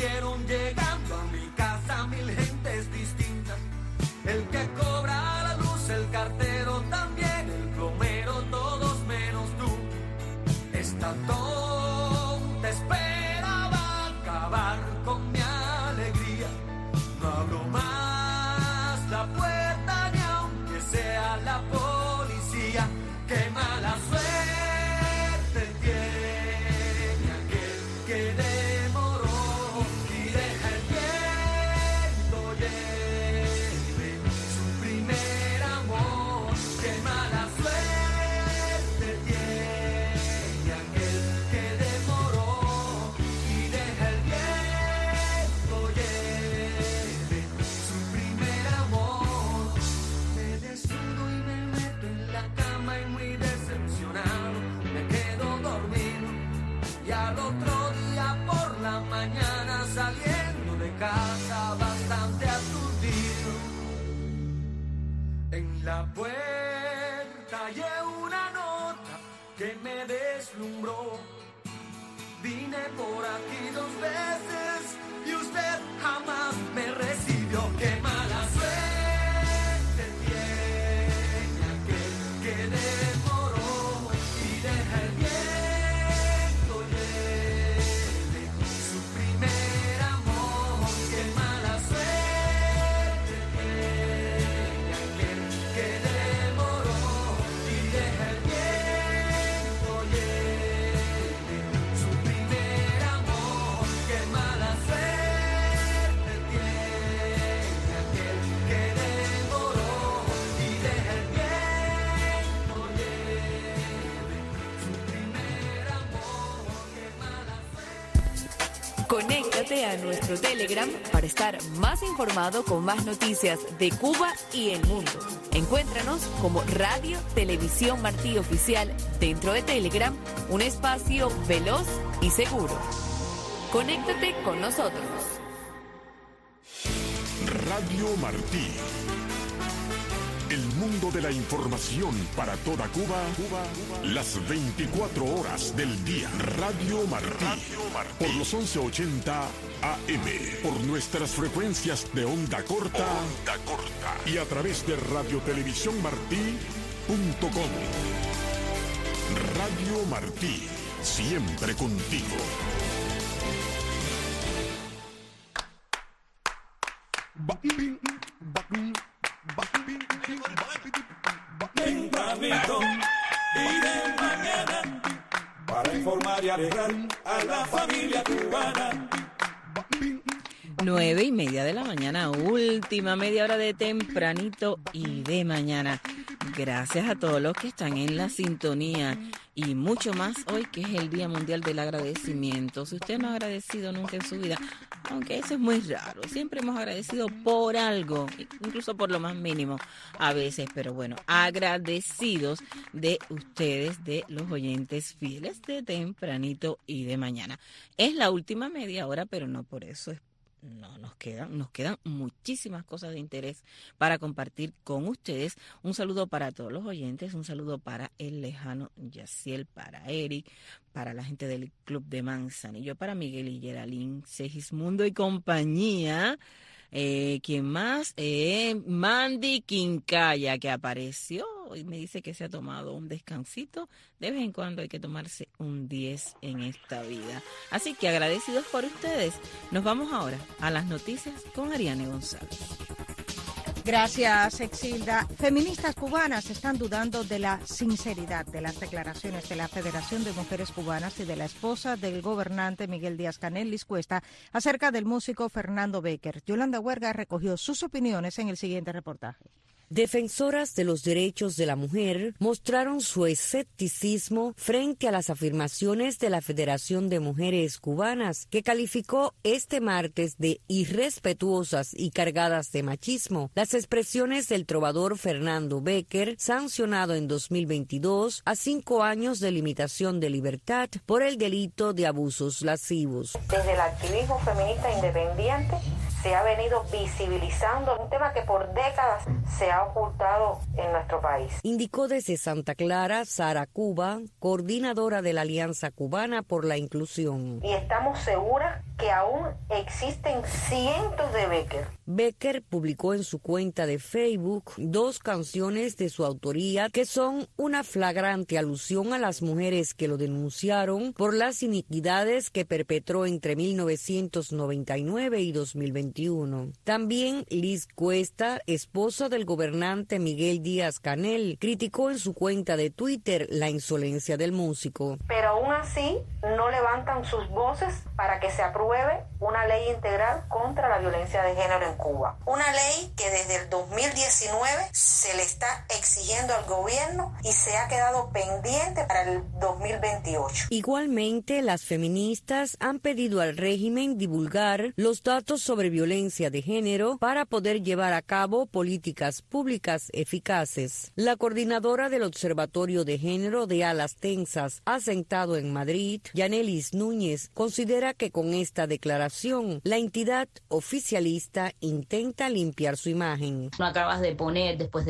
la puerta hallé una nota que me deslumbró. Vine por aquí dos veces y usted jamás me recibió. Qué mala suerte tiene aquel que demoró y deja el viento lleve su primer amor. Qué mala suerte tiene aquel que demoró y deja el viento lleve su primer amor. Qué mala suerte tiene aquel que demoró y deja el viento lleve su primer amor. Qué mala suerte. Conéctate a nuestro Telegram para estar más informado con más noticias de Cuba y el mundo. Encuéntranos como Radio Televisión Martí Oficial dentro de Telegram, un espacio veloz y seguro. Conéctate con nosotros. Radio Martí. El mundo de la información para toda Cuba, Cuba, las veinticuatro horas del día. Radio Martí, por los once ochenta A M, por nuestras frecuencias de onda corta, onda corta y a través de radio televisión martí punto com. Radio Martí, siempre contigo. Tempranito y de mañana para informar y alegrar a la familia cubana. Nueve y media de la mañana, última media hora de tempranito y de mañana. Gracias a todos los que están en la sintonía y mucho más hoy, que es el Día Mundial del Agradecimiento. Si usted no ha agradecido nunca en su vida, aunque eso es muy raro, siempre hemos agradecido por algo, incluso por lo más mínimo a veces, pero bueno, agradecidos de ustedes, de los oyentes fieles de tempranito y de mañana. Es la última media hora, pero no por eso es No, nos quedan, nos quedan muchísimas cosas de interés para compartir con ustedes. Un saludo para todos los oyentes, un saludo para el lejano Yaciel, para Eric, para la gente del Club de Manzanillo, para Miguel y Geraldine, Segismundo y compañía. Eh, ¿Quién más? Eh, Mandy Quincaya, que apareció y me dice que se ha tomado un descansito. De vez en cuando hay que tomarse un diez en esta vida. Así que agradecidos por ustedes. Nos vamos ahora a las noticias con Ariane González. Gracias, Exilda. Feministas cubanas están dudando de la sinceridad de las declaraciones de la Federación de Mujeres Cubanas y de la esposa del gobernante Miguel Díaz-Canel, Liz Cuesta, acerca del músico Fernando Bécquer. Yolanda Huerga recogió sus opiniones en el siguiente reportaje. Defensoras de los derechos de la mujer mostraron su escepticismo frente a las afirmaciones de la Federación de Mujeres Cubanas, que calificó este martes de irrespetuosas y cargadas de machismo las expresiones del trovador Fernando Bécquer, sancionado en dos mil veintidós a cinco años de limitación de libertad por el delito de abusos lascivos. Desde el activismo feminista independiente se ha venido visibilizando un tema que por décadas se ha ocultado en nuestro país. Indicó desde Santa Clara Sara Cuba, coordinadora de la Alianza Cubana por la Inclusión. Y estamos seguras que aún existen cientos de Bécquer. Bécquer publicó en su cuenta de Facebook dos canciones de su autoría que son una flagrante alusión a las mujeres que lo denunciaron por las iniquidades que perpetró entre mil novecientos noventa y nueve y dos mil veintiuno. También Liz Cuesta, esposa del gobernante Miguel Díaz-Canel, criticó en su cuenta de Twitter la insolencia del músico. Pero aún así no levantan sus voces para que se apruebe una ley integral contra la violencia de género en Cuba. Una ley que desde el dos mil diecinueve se le está exigiendo al gobierno y se ha quedado pendiente para el dos mil veintiocho. Igualmente, las feministas han pedido al régimen divulgar los datos sobre violencia de género para poder llevar a cabo políticas públicas eficaces. La coordinadora del Observatorio de Género de Alas Tensas, asentado en Madrid, Yanelis Núñez, considera que con esta declaración la entidad oficialista intenta limpiar su imagen. No acabas de poner después de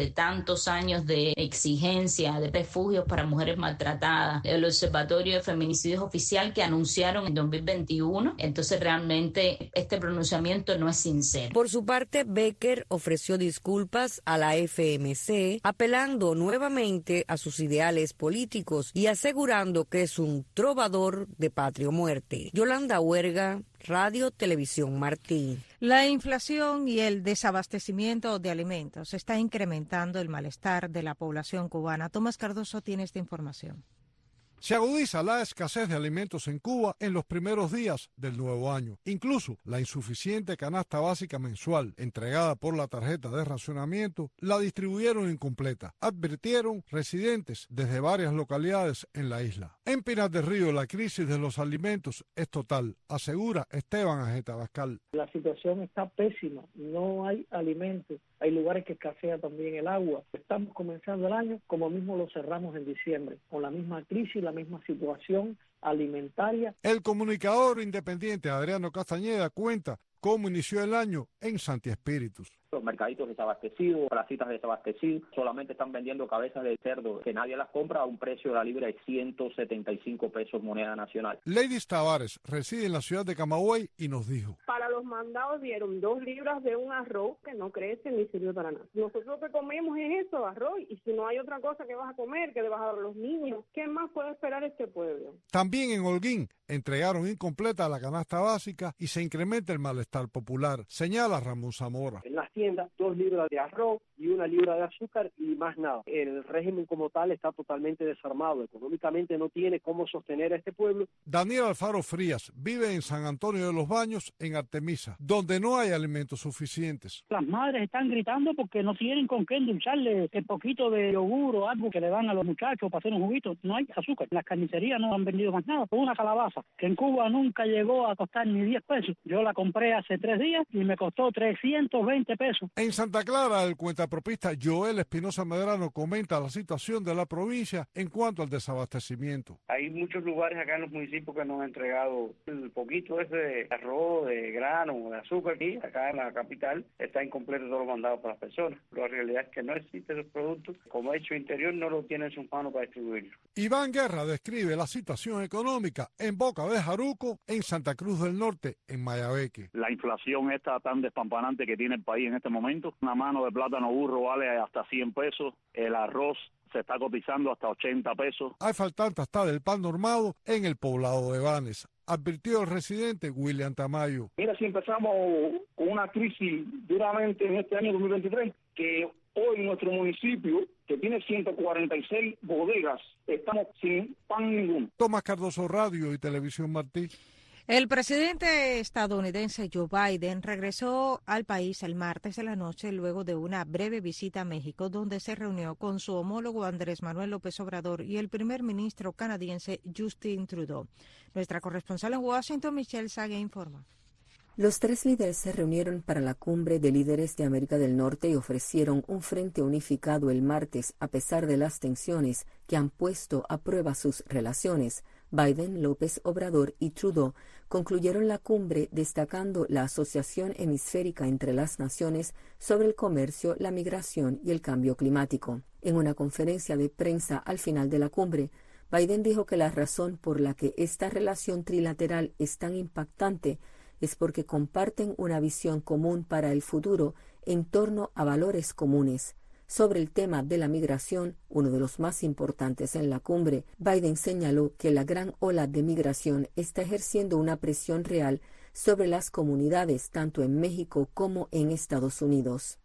de tantos años de exigencia de refugios para mujeres maltratadas, el Observatorio de Feminicidios Oficial que anunciaron en dos mil veintiuno, entonces realmente este pronunciamiento no es sincero. Por su parte, Becker ofreció disculpas a la F M C, apelando nuevamente a sus ideales políticos y asegurando que es un trovador de patria o muerte. Yolanda Huerga, Radio Televisión Martí. La inflación y el desabastecimiento de alimentos está incrementando el malestar de la población cubana. Tomás Cardoso tiene esta información. Se agudiza la escasez de alimentos en Cuba en los primeros días del nuevo año. Incluso la insuficiente canasta básica mensual entregada por la tarjeta de racionamiento la distribuyeron incompleta, advirtieron residentes desde varias localidades en la isla. En Pinar del Río la crisis de los alimentos es total, asegura Esteban Ajeta Bascal. La situación está pésima, no hay alimentos, hay lugares que escasea también el agua. Estamos comenzando el año como mismo lo cerramos en diciembre, con la misma crisis, la misma situación alimentaria. El comunicador independiente Adriano Castañeda cuenta cómo inició el año en Santi Espíritus. Los mercaditos desabastecidos, placitas desabastecidas, solamente están vendiendo cabezas de cerdo que nadie las compra a un precio de la libra de ciento setenta y cinco pesos moneda nacional. Ladies Tavares reside en la ciudad de Camagüey y nos dijo: para los mandados dieron dos libras de un arroz que no crece ni sirve para nada. Nosotros lo que comemos es eso, arroz, y si no hay otra cosa que vas a comer, que le vas a dar a los niños, ¿qué más puede esperar este pueblo? También en Holguín entregaron incompleta la canasta básica y se incrementa el malestar popular, señala Ramón Zamora. En las tiendas, dos libras de arroz y una libra de azúcar y más nada. El régimen como tal está totalmente desarmado. Económicamente no tiene cómo sostener a este pueblo. Daniel Alfaro Frías vive en San Antonio de los Baños, en Artemisa, donde no hay alimentos suficientes. Las madres están gritando porque no tienen con qué endulzarle el poquito de yogur o algo que le dan a los muchachos para hacer un juguito. No hay azúcar. Las carnicerías no han vendido más nada. Una calabaza que en Cuba nunca llegó a costar ni diez pesos. Yo la compré hace tres días y me costó trescientos veinte pesos. En Santa Clara, el cuentapropista Joel Espinosa Medrano comenta la situación de la provincia en cuanto al desabastecimiento. Hay muchos lugares acá en los municipios que nos han entregado el poquito ese de arroz, de grano, de azúcar, y acá en la capital está incompleto todo lo mandado para las personas. La realidad es que no existen esos productos. Como hecho interior no lo tiene en sus manos para distribuirlo. Iván Guerra describe la situación económica en Boca de Jaruco, en Santa Cruz del Norte, en Mayabeque. La inflación esta tan despampanante que tiene el país en este momento. Una mano de plátano burro vale hasta cien pesos. El arroz se está cotizando hasta ochenta pesos. Hay faltante hasta del pan normado en el poblado de Banes, advirtió el residente William Tamayo. Mira, si empezamos con una crisis duramente en este año dos mil veintitrés, que hoy nuestro municipio, que tiene ciento cuarenta y seis bodegas, estamos sin pan ninguno. Tomás Cardoso, Radio y Televisión Martí. El presidente estadounidense Joe Biden regresó al país el martes de la noche luego de una breve visita a México, donde se reunió con su homólogo Andrés Manuel López Obrador y el primer ministro canadiense Justin Trudeau. Nuestra corresponsal en Washington, Michelle Sague, informa. Los tres líderes se reunieron para la cumbre de líderes de América del Norte y ofrecieron un frente unificado el martes a pesar de las tensiones que han puesto a prueba sus relaciones. Biden, López Obrador y Trudeau concluyeron la cumbre destacando la asociación hemisférica entre las naciones sobre el comercio, la migración y el cambio climático. En una conferencia de prensa al final de la cumbre, Biden dijo que la razón por la que esta relación trilateral es tan impactante es porque comparten una visión común para el futuro en torno a valores comunes. Sobre el tema de la migración, uno de los más importantes en la cumbre, Biden señaló que la gran ola de migración está ejerciendo una presión real sobre las comunidades tanto en México como en Estados Unidos.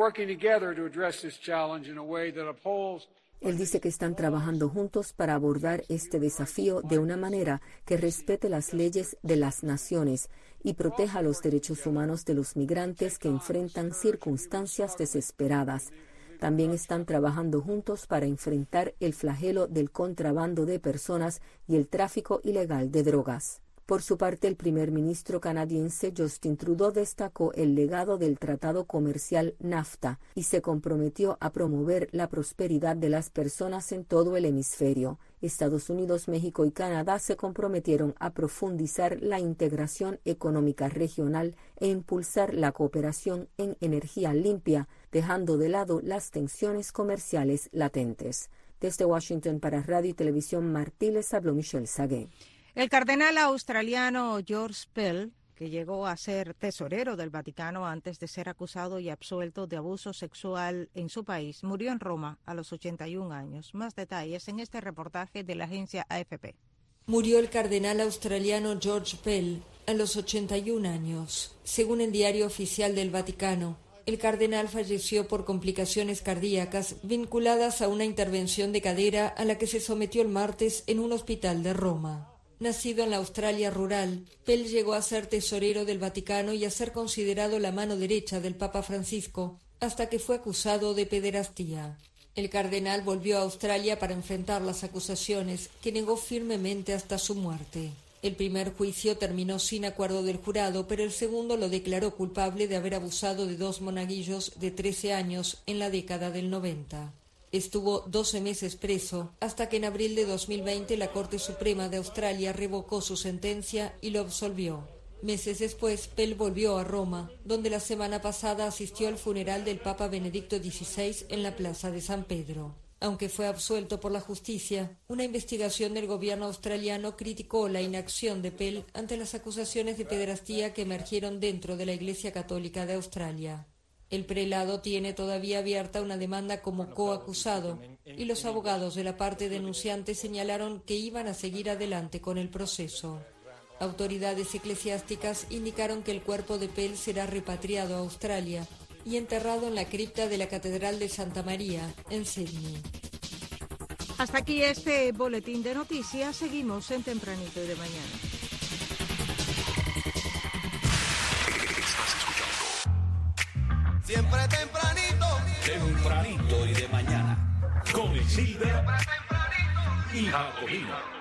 Él dice que están trabajando juntos para abordar este desafío de una manera que respete las leyes de las naciones y proteja los derechos humanos de los migrantes que enfrentan circunstancias desesperadas. También están trabajando juntos para enfrentar el flagelo del contrabando de personas y el tráfico ilegal de drogas. Por su parte, el primer ministro canadiense Justin Trudeau destacó el legado del Tratado Comercial NAFTA y se comprometió a promover la prosperidad de las personas en todo el hemisferio. Estados Unidos, México y Canadá se comprometieron a profundizar la integración económica regional e impulsar la cooperación en energía limpia, dejando de lado las tensiones comerciales latentes. Desde Washington para Radio y Televisión Martí les habló Michelle Sagué. El cardenal australiano George Pell, que llegó a ser tesorero del Vaticano antes de ser acusado y absuelto de abuso sexual en su país, murió en Roma a los ochenta y un años. Más detalles en este reportaje de la agencia A F P. Murió el cardenal australiano George Pell a los ochenta y un años. Según el Diario Oficial del Vaticano, el cardenal falleció por complicaciones cardíacas vinculadas a una intervención de cadera a la que se sometió el martes en un hospital de Roma. Nacido en la Australia rural, Pell llegó a ser tesorero del Vaticano y a ser considerado la mano derecha del Papa Francisco, hasta que fue acusado de pederastía. El cardenal volvió a Australia para enfrentar las acusaciones, que negó firmemente hasta su muerte. El primer juicio terminó sin acuerdo del jurado, pero el segundo lo declaró culpable de haber abusado de dos monaguillos de trece años en la década del noventa. Estuvo doce meses preso, hasta que en abril de dos mil veinte la Corte Suprema de Australia revocó su sentencia y lo absolvió. Meses después, Pell volvió a Roma, donde la semana pasada asistió al funeral del Papa Benedicto dieciséis en la Plaza de San Pedro. Aunque fue absuelto por la justicia, una investigación del gobierno australiano criticó la inacción de Pell ante las acusaciones de pederastía que emergieron dentro de la Iglesia Católica de Australia. El prelado tiene todavía abierta una demanda como coacusado y los abogados de la parte denunciante señalaron que iban a seguir adelante con el proceso. Autoridades eclesiásticas indicaron que el cuerpo de Pell será repatriado a Australia y enterrado en la cripta de la Catedral de Santa María, en Sydney. Hasta aquí este boletín de noticias. Seguimos en Tempranito y de Mañana. Siempre tempranito, tempranito y de mañana, con Isilda y Jacobino.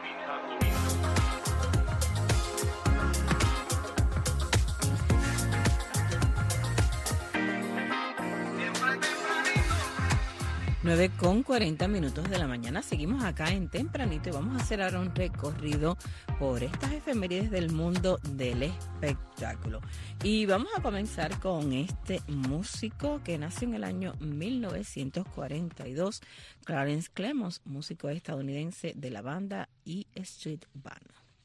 nueve con cuarenta minutos de la mañana. Seguimos acá en Tempranito y vamos a hacer ahora un recorrido por estas efemérides del mundo del espectáculo. Y vamos a comenzar con este músico que nació en el año mil novecientos cuarenta y dos, Clarence Clemons, músico estadounidense de la banda E Street Band.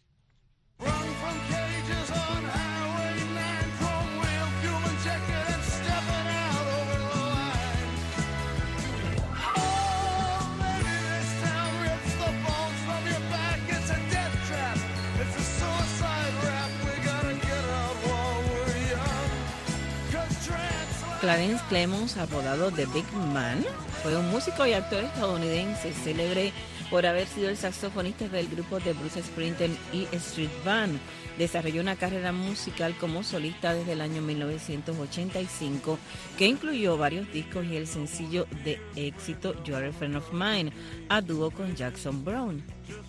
Clarence Clemons, apodado The Big Man, fue un músico y actor estadounidense célebre por haber sido el saxofonista del grupo de Bruce Springsteen E Street Band. Desarrolló una carrera musical como solista desde el año mil novecientos ochenta y cinco, que incluyó varios discos y el sencillo de éxito You're a Friend of Mine, a dúo con Jackson Browne.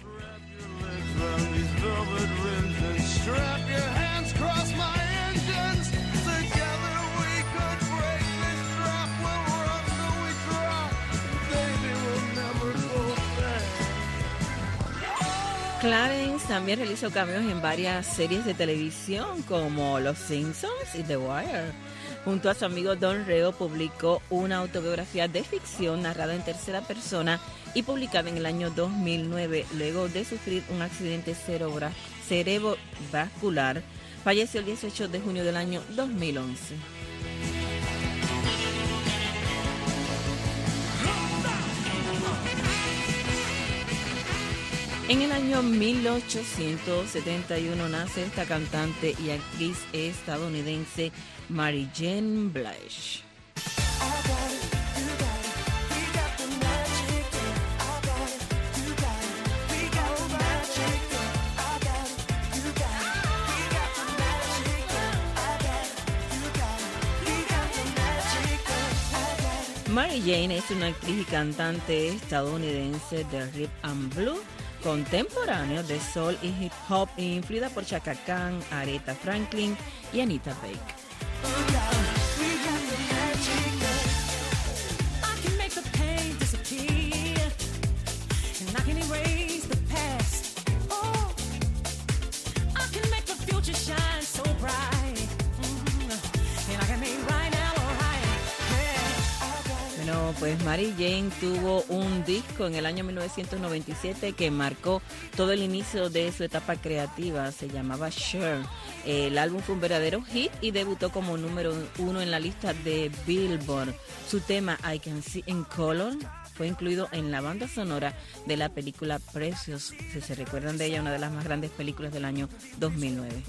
Clarence también realizó cameos en varias series de televisión como Los Simpsons y The Wire. Junto a su amigo Don Reo publicó una autobiografía de ficción narrada en tercera persona y publicada en el año dos mil nueve, luego de sufrir un accidente cerebra- cerebrovascular. Falleció el dieciocho de junio del año dos mil once. En el año mil ochocientos setenta y uno nace esta cantante y actriz estadounidense Mary Jane Blige. Mary Jane es una actriz y cantante estadounidense de rhythm and blues. contemporáneo de soul y hip hop, influida por Chaka Khan, Aretha Franklin y Anita Baker. Bueno, pues Mary Jane tuvo un disco en el año mil novecientos noventa y siete que marcó todo el inicio de su etapa creativa, se llamaba Cher. El álbum fue un verdadero hit y debutó como número uno en la lista de Billboard. Su tema I Can See in Color fue incluido en la banda sonora de la película Precious. Si se recuerdan de ella, una de las más grandes películas del año dos mil nueve.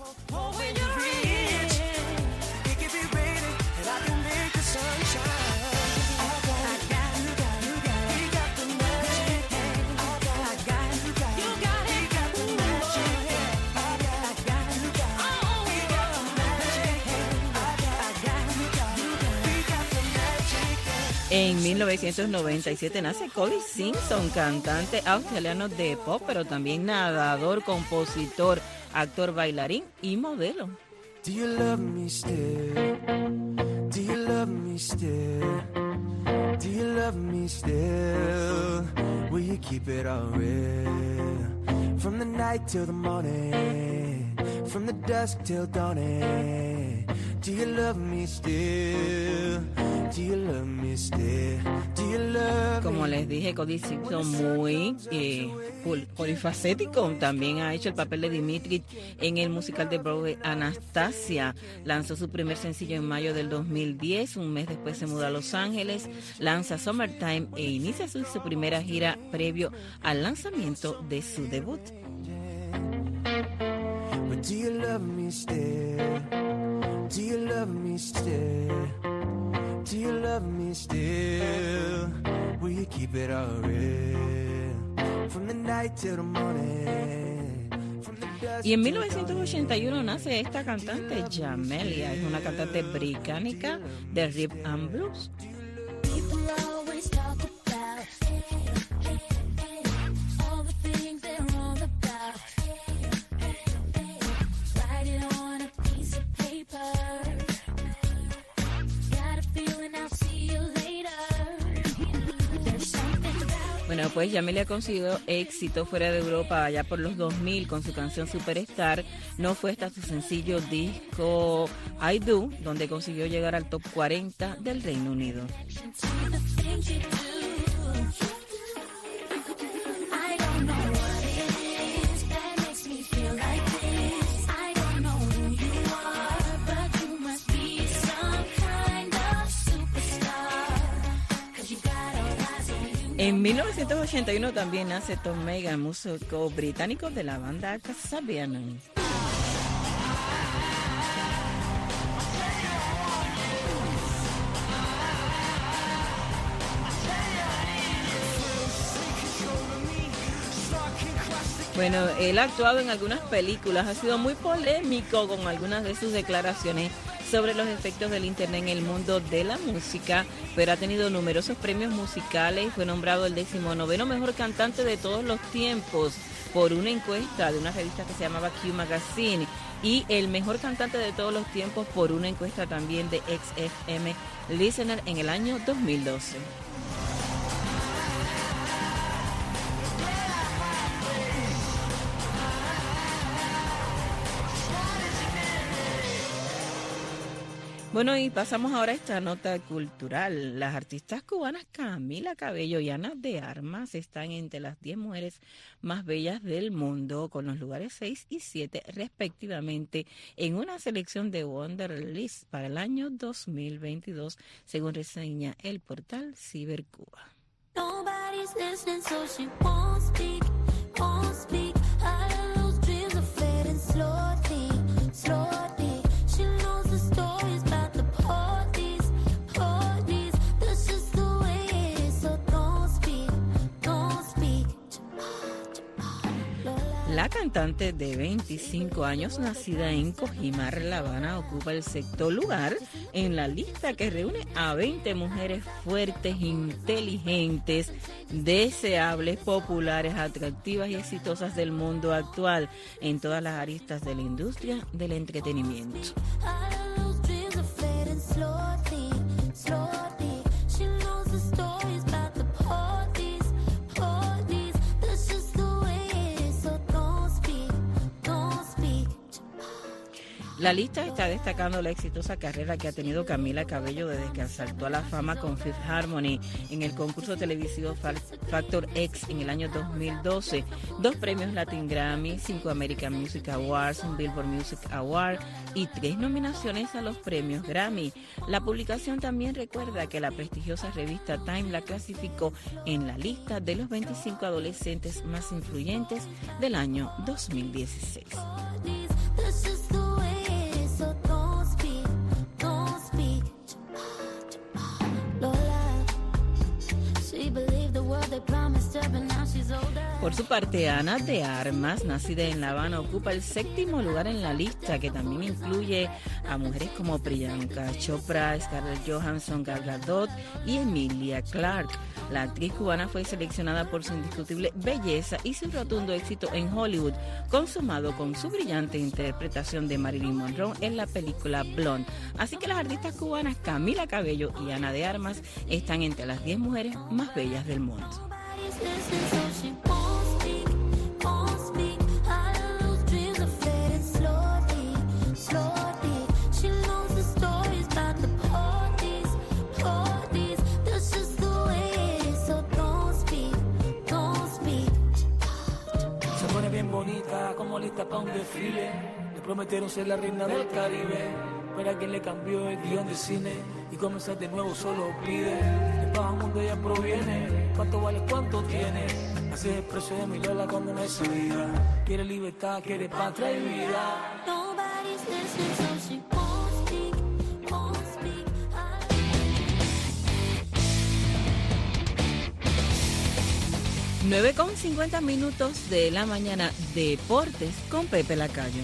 En mil novecientos noventa y siete nace Cody Simpson, cantante australiano de pop, pero también nadador, compositor, actor, bailarín y modelo. Do you love me still? Do you love me still? Do you love me still? Will you keep it all real? From the night till the morning, from the dusk till dawning. Do you love me still? Do you love me still? Do you love me? Como les dije, Cody Simpson muy eh, polifacético. También ha hecho el papel de Dimitri en el musical de Broadway Anastasia. Lanzó su primer sencillo en mayo del dos mil diez. Un mes después se mudó a Los Ángeles, lanza Summertime e inicia su, su primera gira previo al lanzamiento de su debut. But do you love me still? Do you love me still? Do you love me still? Will you keep it all real? From the night till the morning. Y en mil novecientos ochenta y uno nace esta cantante, Jamelia. Es una cantante británica de rhythm and blues. Bueno, pues Jamelia consiguió éxito fuera de Europa allá por los dos mil con su canción Superstar. No fue hasta su sencillo disco I Do, donde consiguió llegar al top cuarenta del Reino Unido. En mil novecientos ochenta y uno también nace Tom Megan, músico británico de la banda Kasabian. Bueno, él ha actuado en algunas películas, ha sido muy polémico con algunas de sus declaraciones sobre los efectos del internet en el mundo de la música, pero ha tenido numerosos premios musicales y fue nombrado el decimonoveno mejor cantante de todos los tiempos por una encuesta de una revista que se llamaba Q Magazine y el mejor cantante de todos los tiempos por una encuesta también de X F M Listener en el año dos mil doce. Bueno, y pasamos ahora a esta nota cultural. Las artistas cubanas Camila Cabello y Ana de Armas están entre las diez mujeres más bellas del mundo, con los lugares seis y siete respectivamente, en una selección de Wonderlist para el año dos mil veintidós, según reseña el portal Cibercuba. Nobody's listening, so she won't speak, won't speak. All those dreams are fading slowly, slowly. She knows the stories about the police, police. That's just the way it is, so don't speak, don't speak. La cantante de veinticinco años, nacida en Cojimar, La Habana, ocupa el sexto lugar en la lista que reúne a veinte mujeres fuertes, inteligentes, deseables, populares, atractivas y exitosas del mundo actual en todas las aristas de la industria del entretenimiento. La lista está destacando la exitosa carrera que ha tenido Camila Cabello desde que saltó a la fama con Fifth Harmony en el concurso televisivo Factor X en el año dos mil doce, dos premios Latin Grammy, cinco American Music Awards, un Billboard Music Award y tres nominaciones a los premios Grammy. La publicación también recuerda que la prestigiosa revista Time la clasificó en la lista de los veinticinco adolescentes más influyentes del año dos mil dieciséis. Por su parte, Ana de Armas, nacida en La Habana, ocupa el séptimo lugar en la lista, que también incluye a mujeres como Priyanka Chopra, Scarlett Johansson, Gal Gadot y Emilia Clarke. La actriz cubana fue seleccionada por su indiscutible belleza y su rotundo éxito en Hollywood, consumado con su brillante interpretación de Marilyn Monroe en la película Blonde. Así que las artistas cubanas Camila Cabello y Ana de Armas están entre las diez mujeres más bellas del mundo. Bonita, como lista para un desfile. Le prometieron ser la reina del Caribe, pero a quien le cambió el guión de cine y comenzar de nuevo solo pide. De bajo mundo ella proviene, cuánto vale, cuánto tiene. Así es el precio de mi Lola cuando me salida. Quiere libertad, quiere patria y vida. Nobody's listening, so she won't speak, won't speak. nueve con cincuenta minutos de la mañana, Deportes con Pepe Lacayo.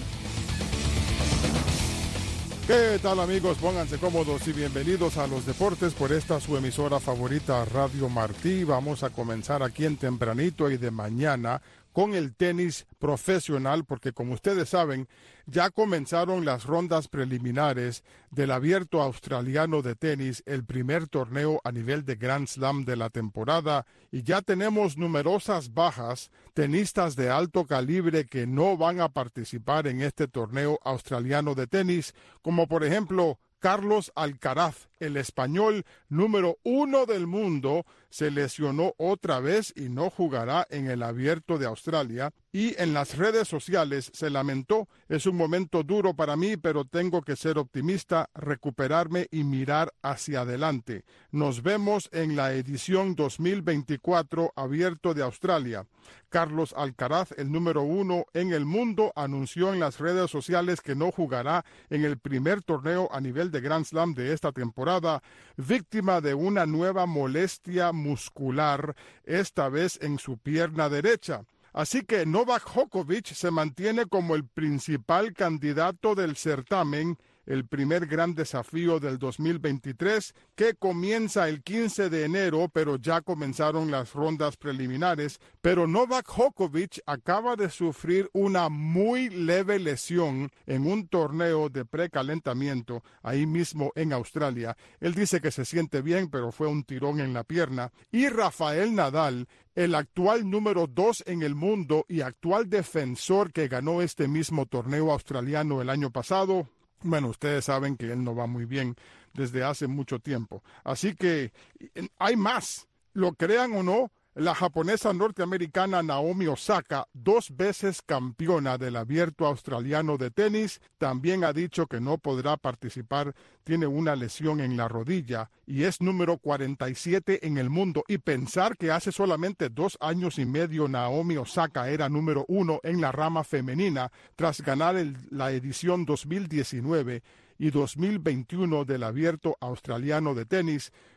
¿Qué tal, amigos? Pónganse cómodos y bienvenidos a los deportes por esta su emisora favorita, Radio Martí. Vamos a comenzar aquí en tempranito y de mañana con el tenis profesional, porque como ustedes saben, ya comenzaron las rondas preliminares del Abierto Australiano de Tenis, el primer torneo a nivel de Grand Slam de la temporada, y ya tenemos numerosas bajas, tenistas de alto calibre que no van a participar en este torneo australiano de tenis, como por ejemplo Carlos Alcaraz, el español número uno del mundo, se lesionó otra vez y no jugará en el Abierto de Australia. Y en las redes sociales se lamentó: es un momento duro para mí, pero tengo que ser optimista, recuperarme y mirar hacia adelante. Nos vemos en la edición dos mil veinticuatro Abierto de Australia. Carlos Alcaraz, el número uno en el mundo, anunció en las redes sociales que no jugará en el primer torneo a nivel de Grand Slam de esta temporada, víctima de una nueva molestia muscular, esta vez en su pierna derecha. Así que Novak Djokovic se mantiene como el principal candidato del certamen, el primer gran desafío del dos mil veintitrés, que comienza el quince de enero, pero ya comenzaron las rondas preliminares. Pero Novak Djokovic acaba de sufrir una muy leve lesión en un torneo de precalentamiento ahí mismo en Australia. Él dice que se siente bien, pero fue un tirón en la pierna. Y Rafael Nadal, el actual número dos en el mundo y actual defensor que ganó este mismo torneo australiano el año pasado, bueno, ustedes saben que él no va muy bien desde hace mucho tiempo. Así que hay más. Lo crean o no, la japonesa norteamericana Naomi Osaka, dos veces campeona del Abierto Australiano de Tenis, también ha dicho que no podrá participar. Tiene una lesión en la rodilla y es número cuarenta y siete en el mundo. Y pensar que hace solamente dos años y medio Naomi Osaka era número uno en la rama femenina tras ganar el, la edición dos mil diecinueve y dos mil veintiuno del Abierto Australiano de Tenis,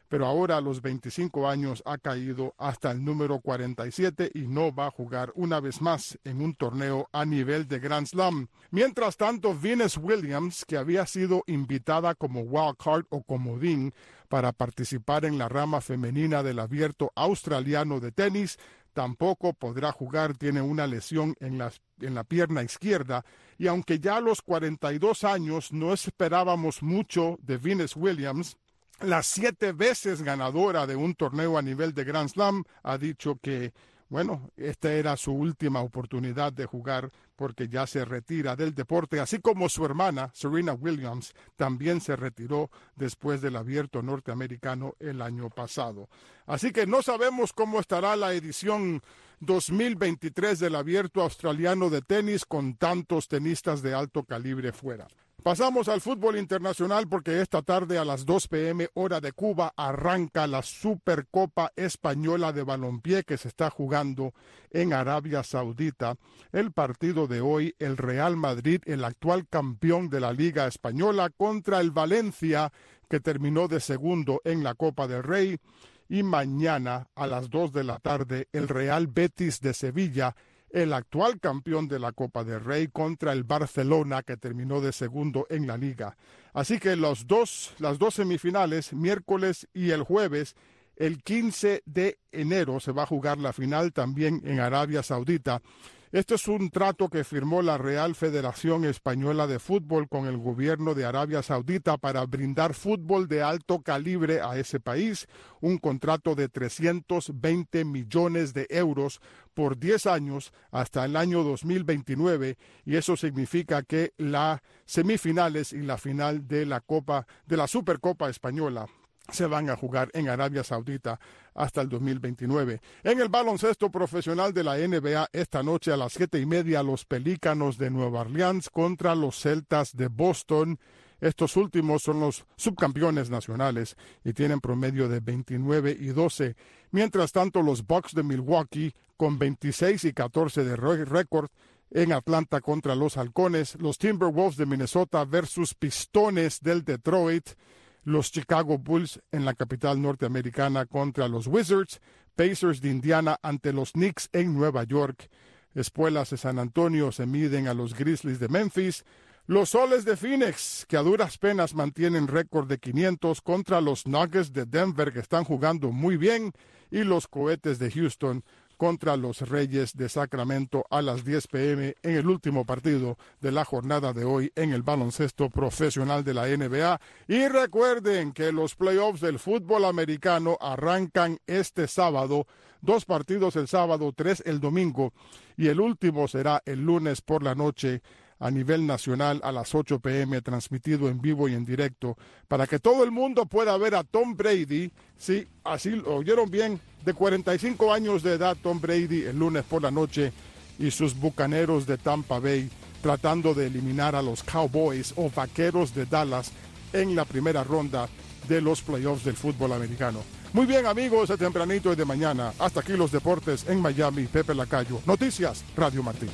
pero ahora a los veinticinco años ha caído hasta el número cuarenta y siete y no va a jugar una vez más en un torneo a nivel de Grand Slam. Mientras tanto, Venus Williams, que había sido invitada como wildcard o comodín para participar en la rama femenina del Abierto Australiano de tenis, tampoco podrá jugar, tiene una lesión en la, en la pierna izquierda, y aunque ya a los cuarenta y dos años no esperábamos mucho de Venus Williams, la siete veces ganadora de un torneo a nivel de Grand Slam ha dicho que, bueno, esta era su última oportunidad de jugar porque ya se retira del deporte, así como su hermana, Serena Williams, también se retiró después del Abierto norteamericano el año pasado. Así que no sabemos cómo estará la edición dos mil veintitrés del Abierto Australiano de tenis con tantos tenistas de alto calibre fuera. Pasamos al fútbol internacional porque esta tarde a las dos pe eme hora de Cuba arranca la Supercopa Española de Balompié que se está jugando en Arabia Saudita. El partido de hoy, el Real Madrid, el actual campeón de la Liga Española, contra el Valencia, que terminó de segundo en la Copa del Rey. Y mañana a las dos de la tarde, el Real Betis de Sevilla, el actual campeón de la Copa del Rey, contra el Barcelona, que terminó de segundo en la liga. Así que los dos, las dos semifinales, miércoles y el jueves, el quince de enero se va a jugar la final también en Arabia Saudita. Este es un trato que firmó la Real Federación Española de Fútbol con el gobierno de Arabia Saudita para brindar fútbol de alto calibre a ese país, un contrato de trescientos veinte millones de euros por diez años hasta el año dos mil veintinueve, y eso significa que las semifinales y la final de la Copa de la Supercopa Española se van a jugar en Arabia Saudita hasta el dos mil veintinueve. En el baloncesto profesional de la N B A, esta noche a las siete y media, los Pelícanos de Nueva Orleans contra los Celtas de Boston. Estos últimos son los subcampeones nacionales y tienen promedio de veintinueve y doce. Mientras tanto, los Bucks de Milwaukee, con veintiséis y catorce de récord, en Atlanta contra los Halcones. Los Timberwolves de Minnesota versus Pistones del Detroit. Los Chicago Bulls en la capital norteamericana contra los Wizards, Pacers de Indiana ante los Knicks en Nueva York, Espuelas de San Antonio se miden a los Grizzlies de Memphis, los Soles de Phoenix, que a duras penas mantienen récord de quinientos, contra los Nuggets de Denver, que están jugando muy bien, y los Cohetes de Houston contra los Reyes de Sacramento a las diez pe eme en el último partido de la jornada de hoy en el baloncesto profesional de la N B A. Y recuerden que los playoffs del fútbol americano arrancan este sábado, dos partidos el sábado, tres el domingo, y el último será el lunes por la noche a nivel nacional a las ocho pe eme, transmitido en vivo y en directo, para que todo el mundo pueda ver a Tom Brady. Sí, así lo oyeron bien, de cuarenta y cinco años de edad, Tom Brady el lunes por la noche, y sus Bucaneros de Tampa Bay tratando de eliminar a los Cowboys o Vaqueros de Dallas en la primera ronda de los playoffs del fútbol americano. Muy bien, amigos, de tempranito y de mañana. Hasta aquí los deportes en Miami. Pepe Lacayo. Noticias, Radio Martín.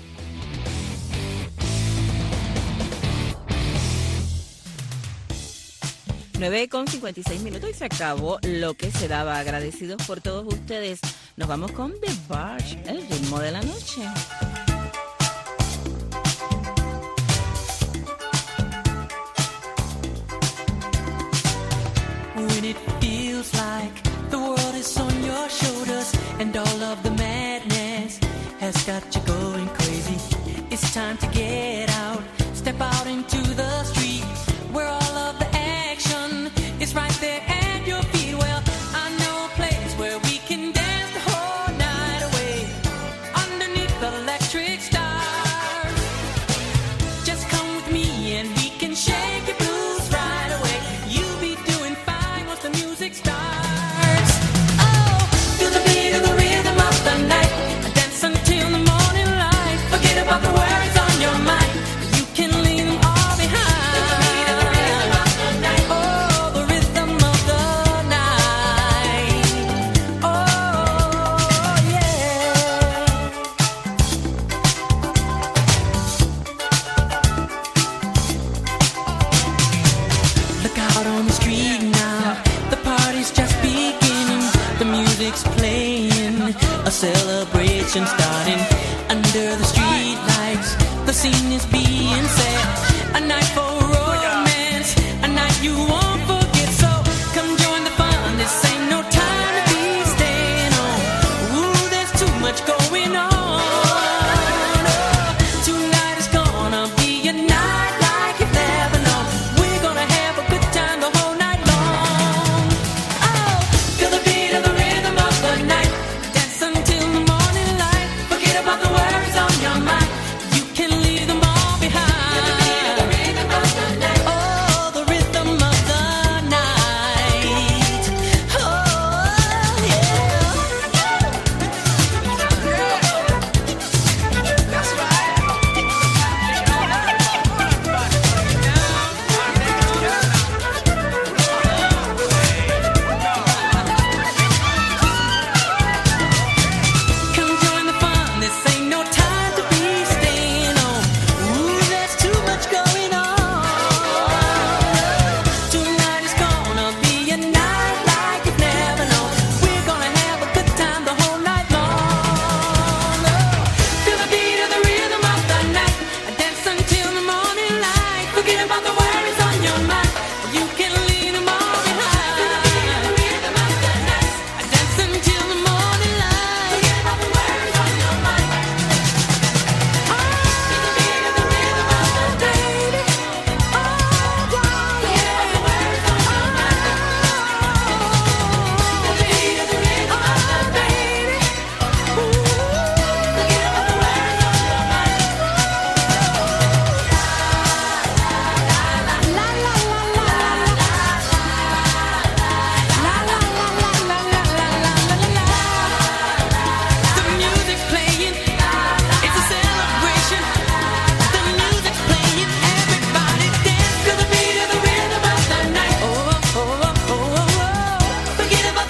nueve con cincuenta y seis minutos y se acabó lo que se daba. Agradecidos por todos ustedes. Nos vamos con The Barge, el ritmo de la noche. When it feels like the world is on your shoulders and all of the madness has got you going crazy, it's time to get out, step out into the street where all of the action is right there at your feet. Well, I know a place where we can dance the whole night away underneath the electric stars. Just come with me and we can shake your blues right away. You'll be doing fine once the music starts. Oh, feel the beat of the rhythm of the night. Dance until the morning light. Forget about the worries on your mind. The music's playing, a celebration starting under the street lights. The scene is being set, a night for romance, a night you want.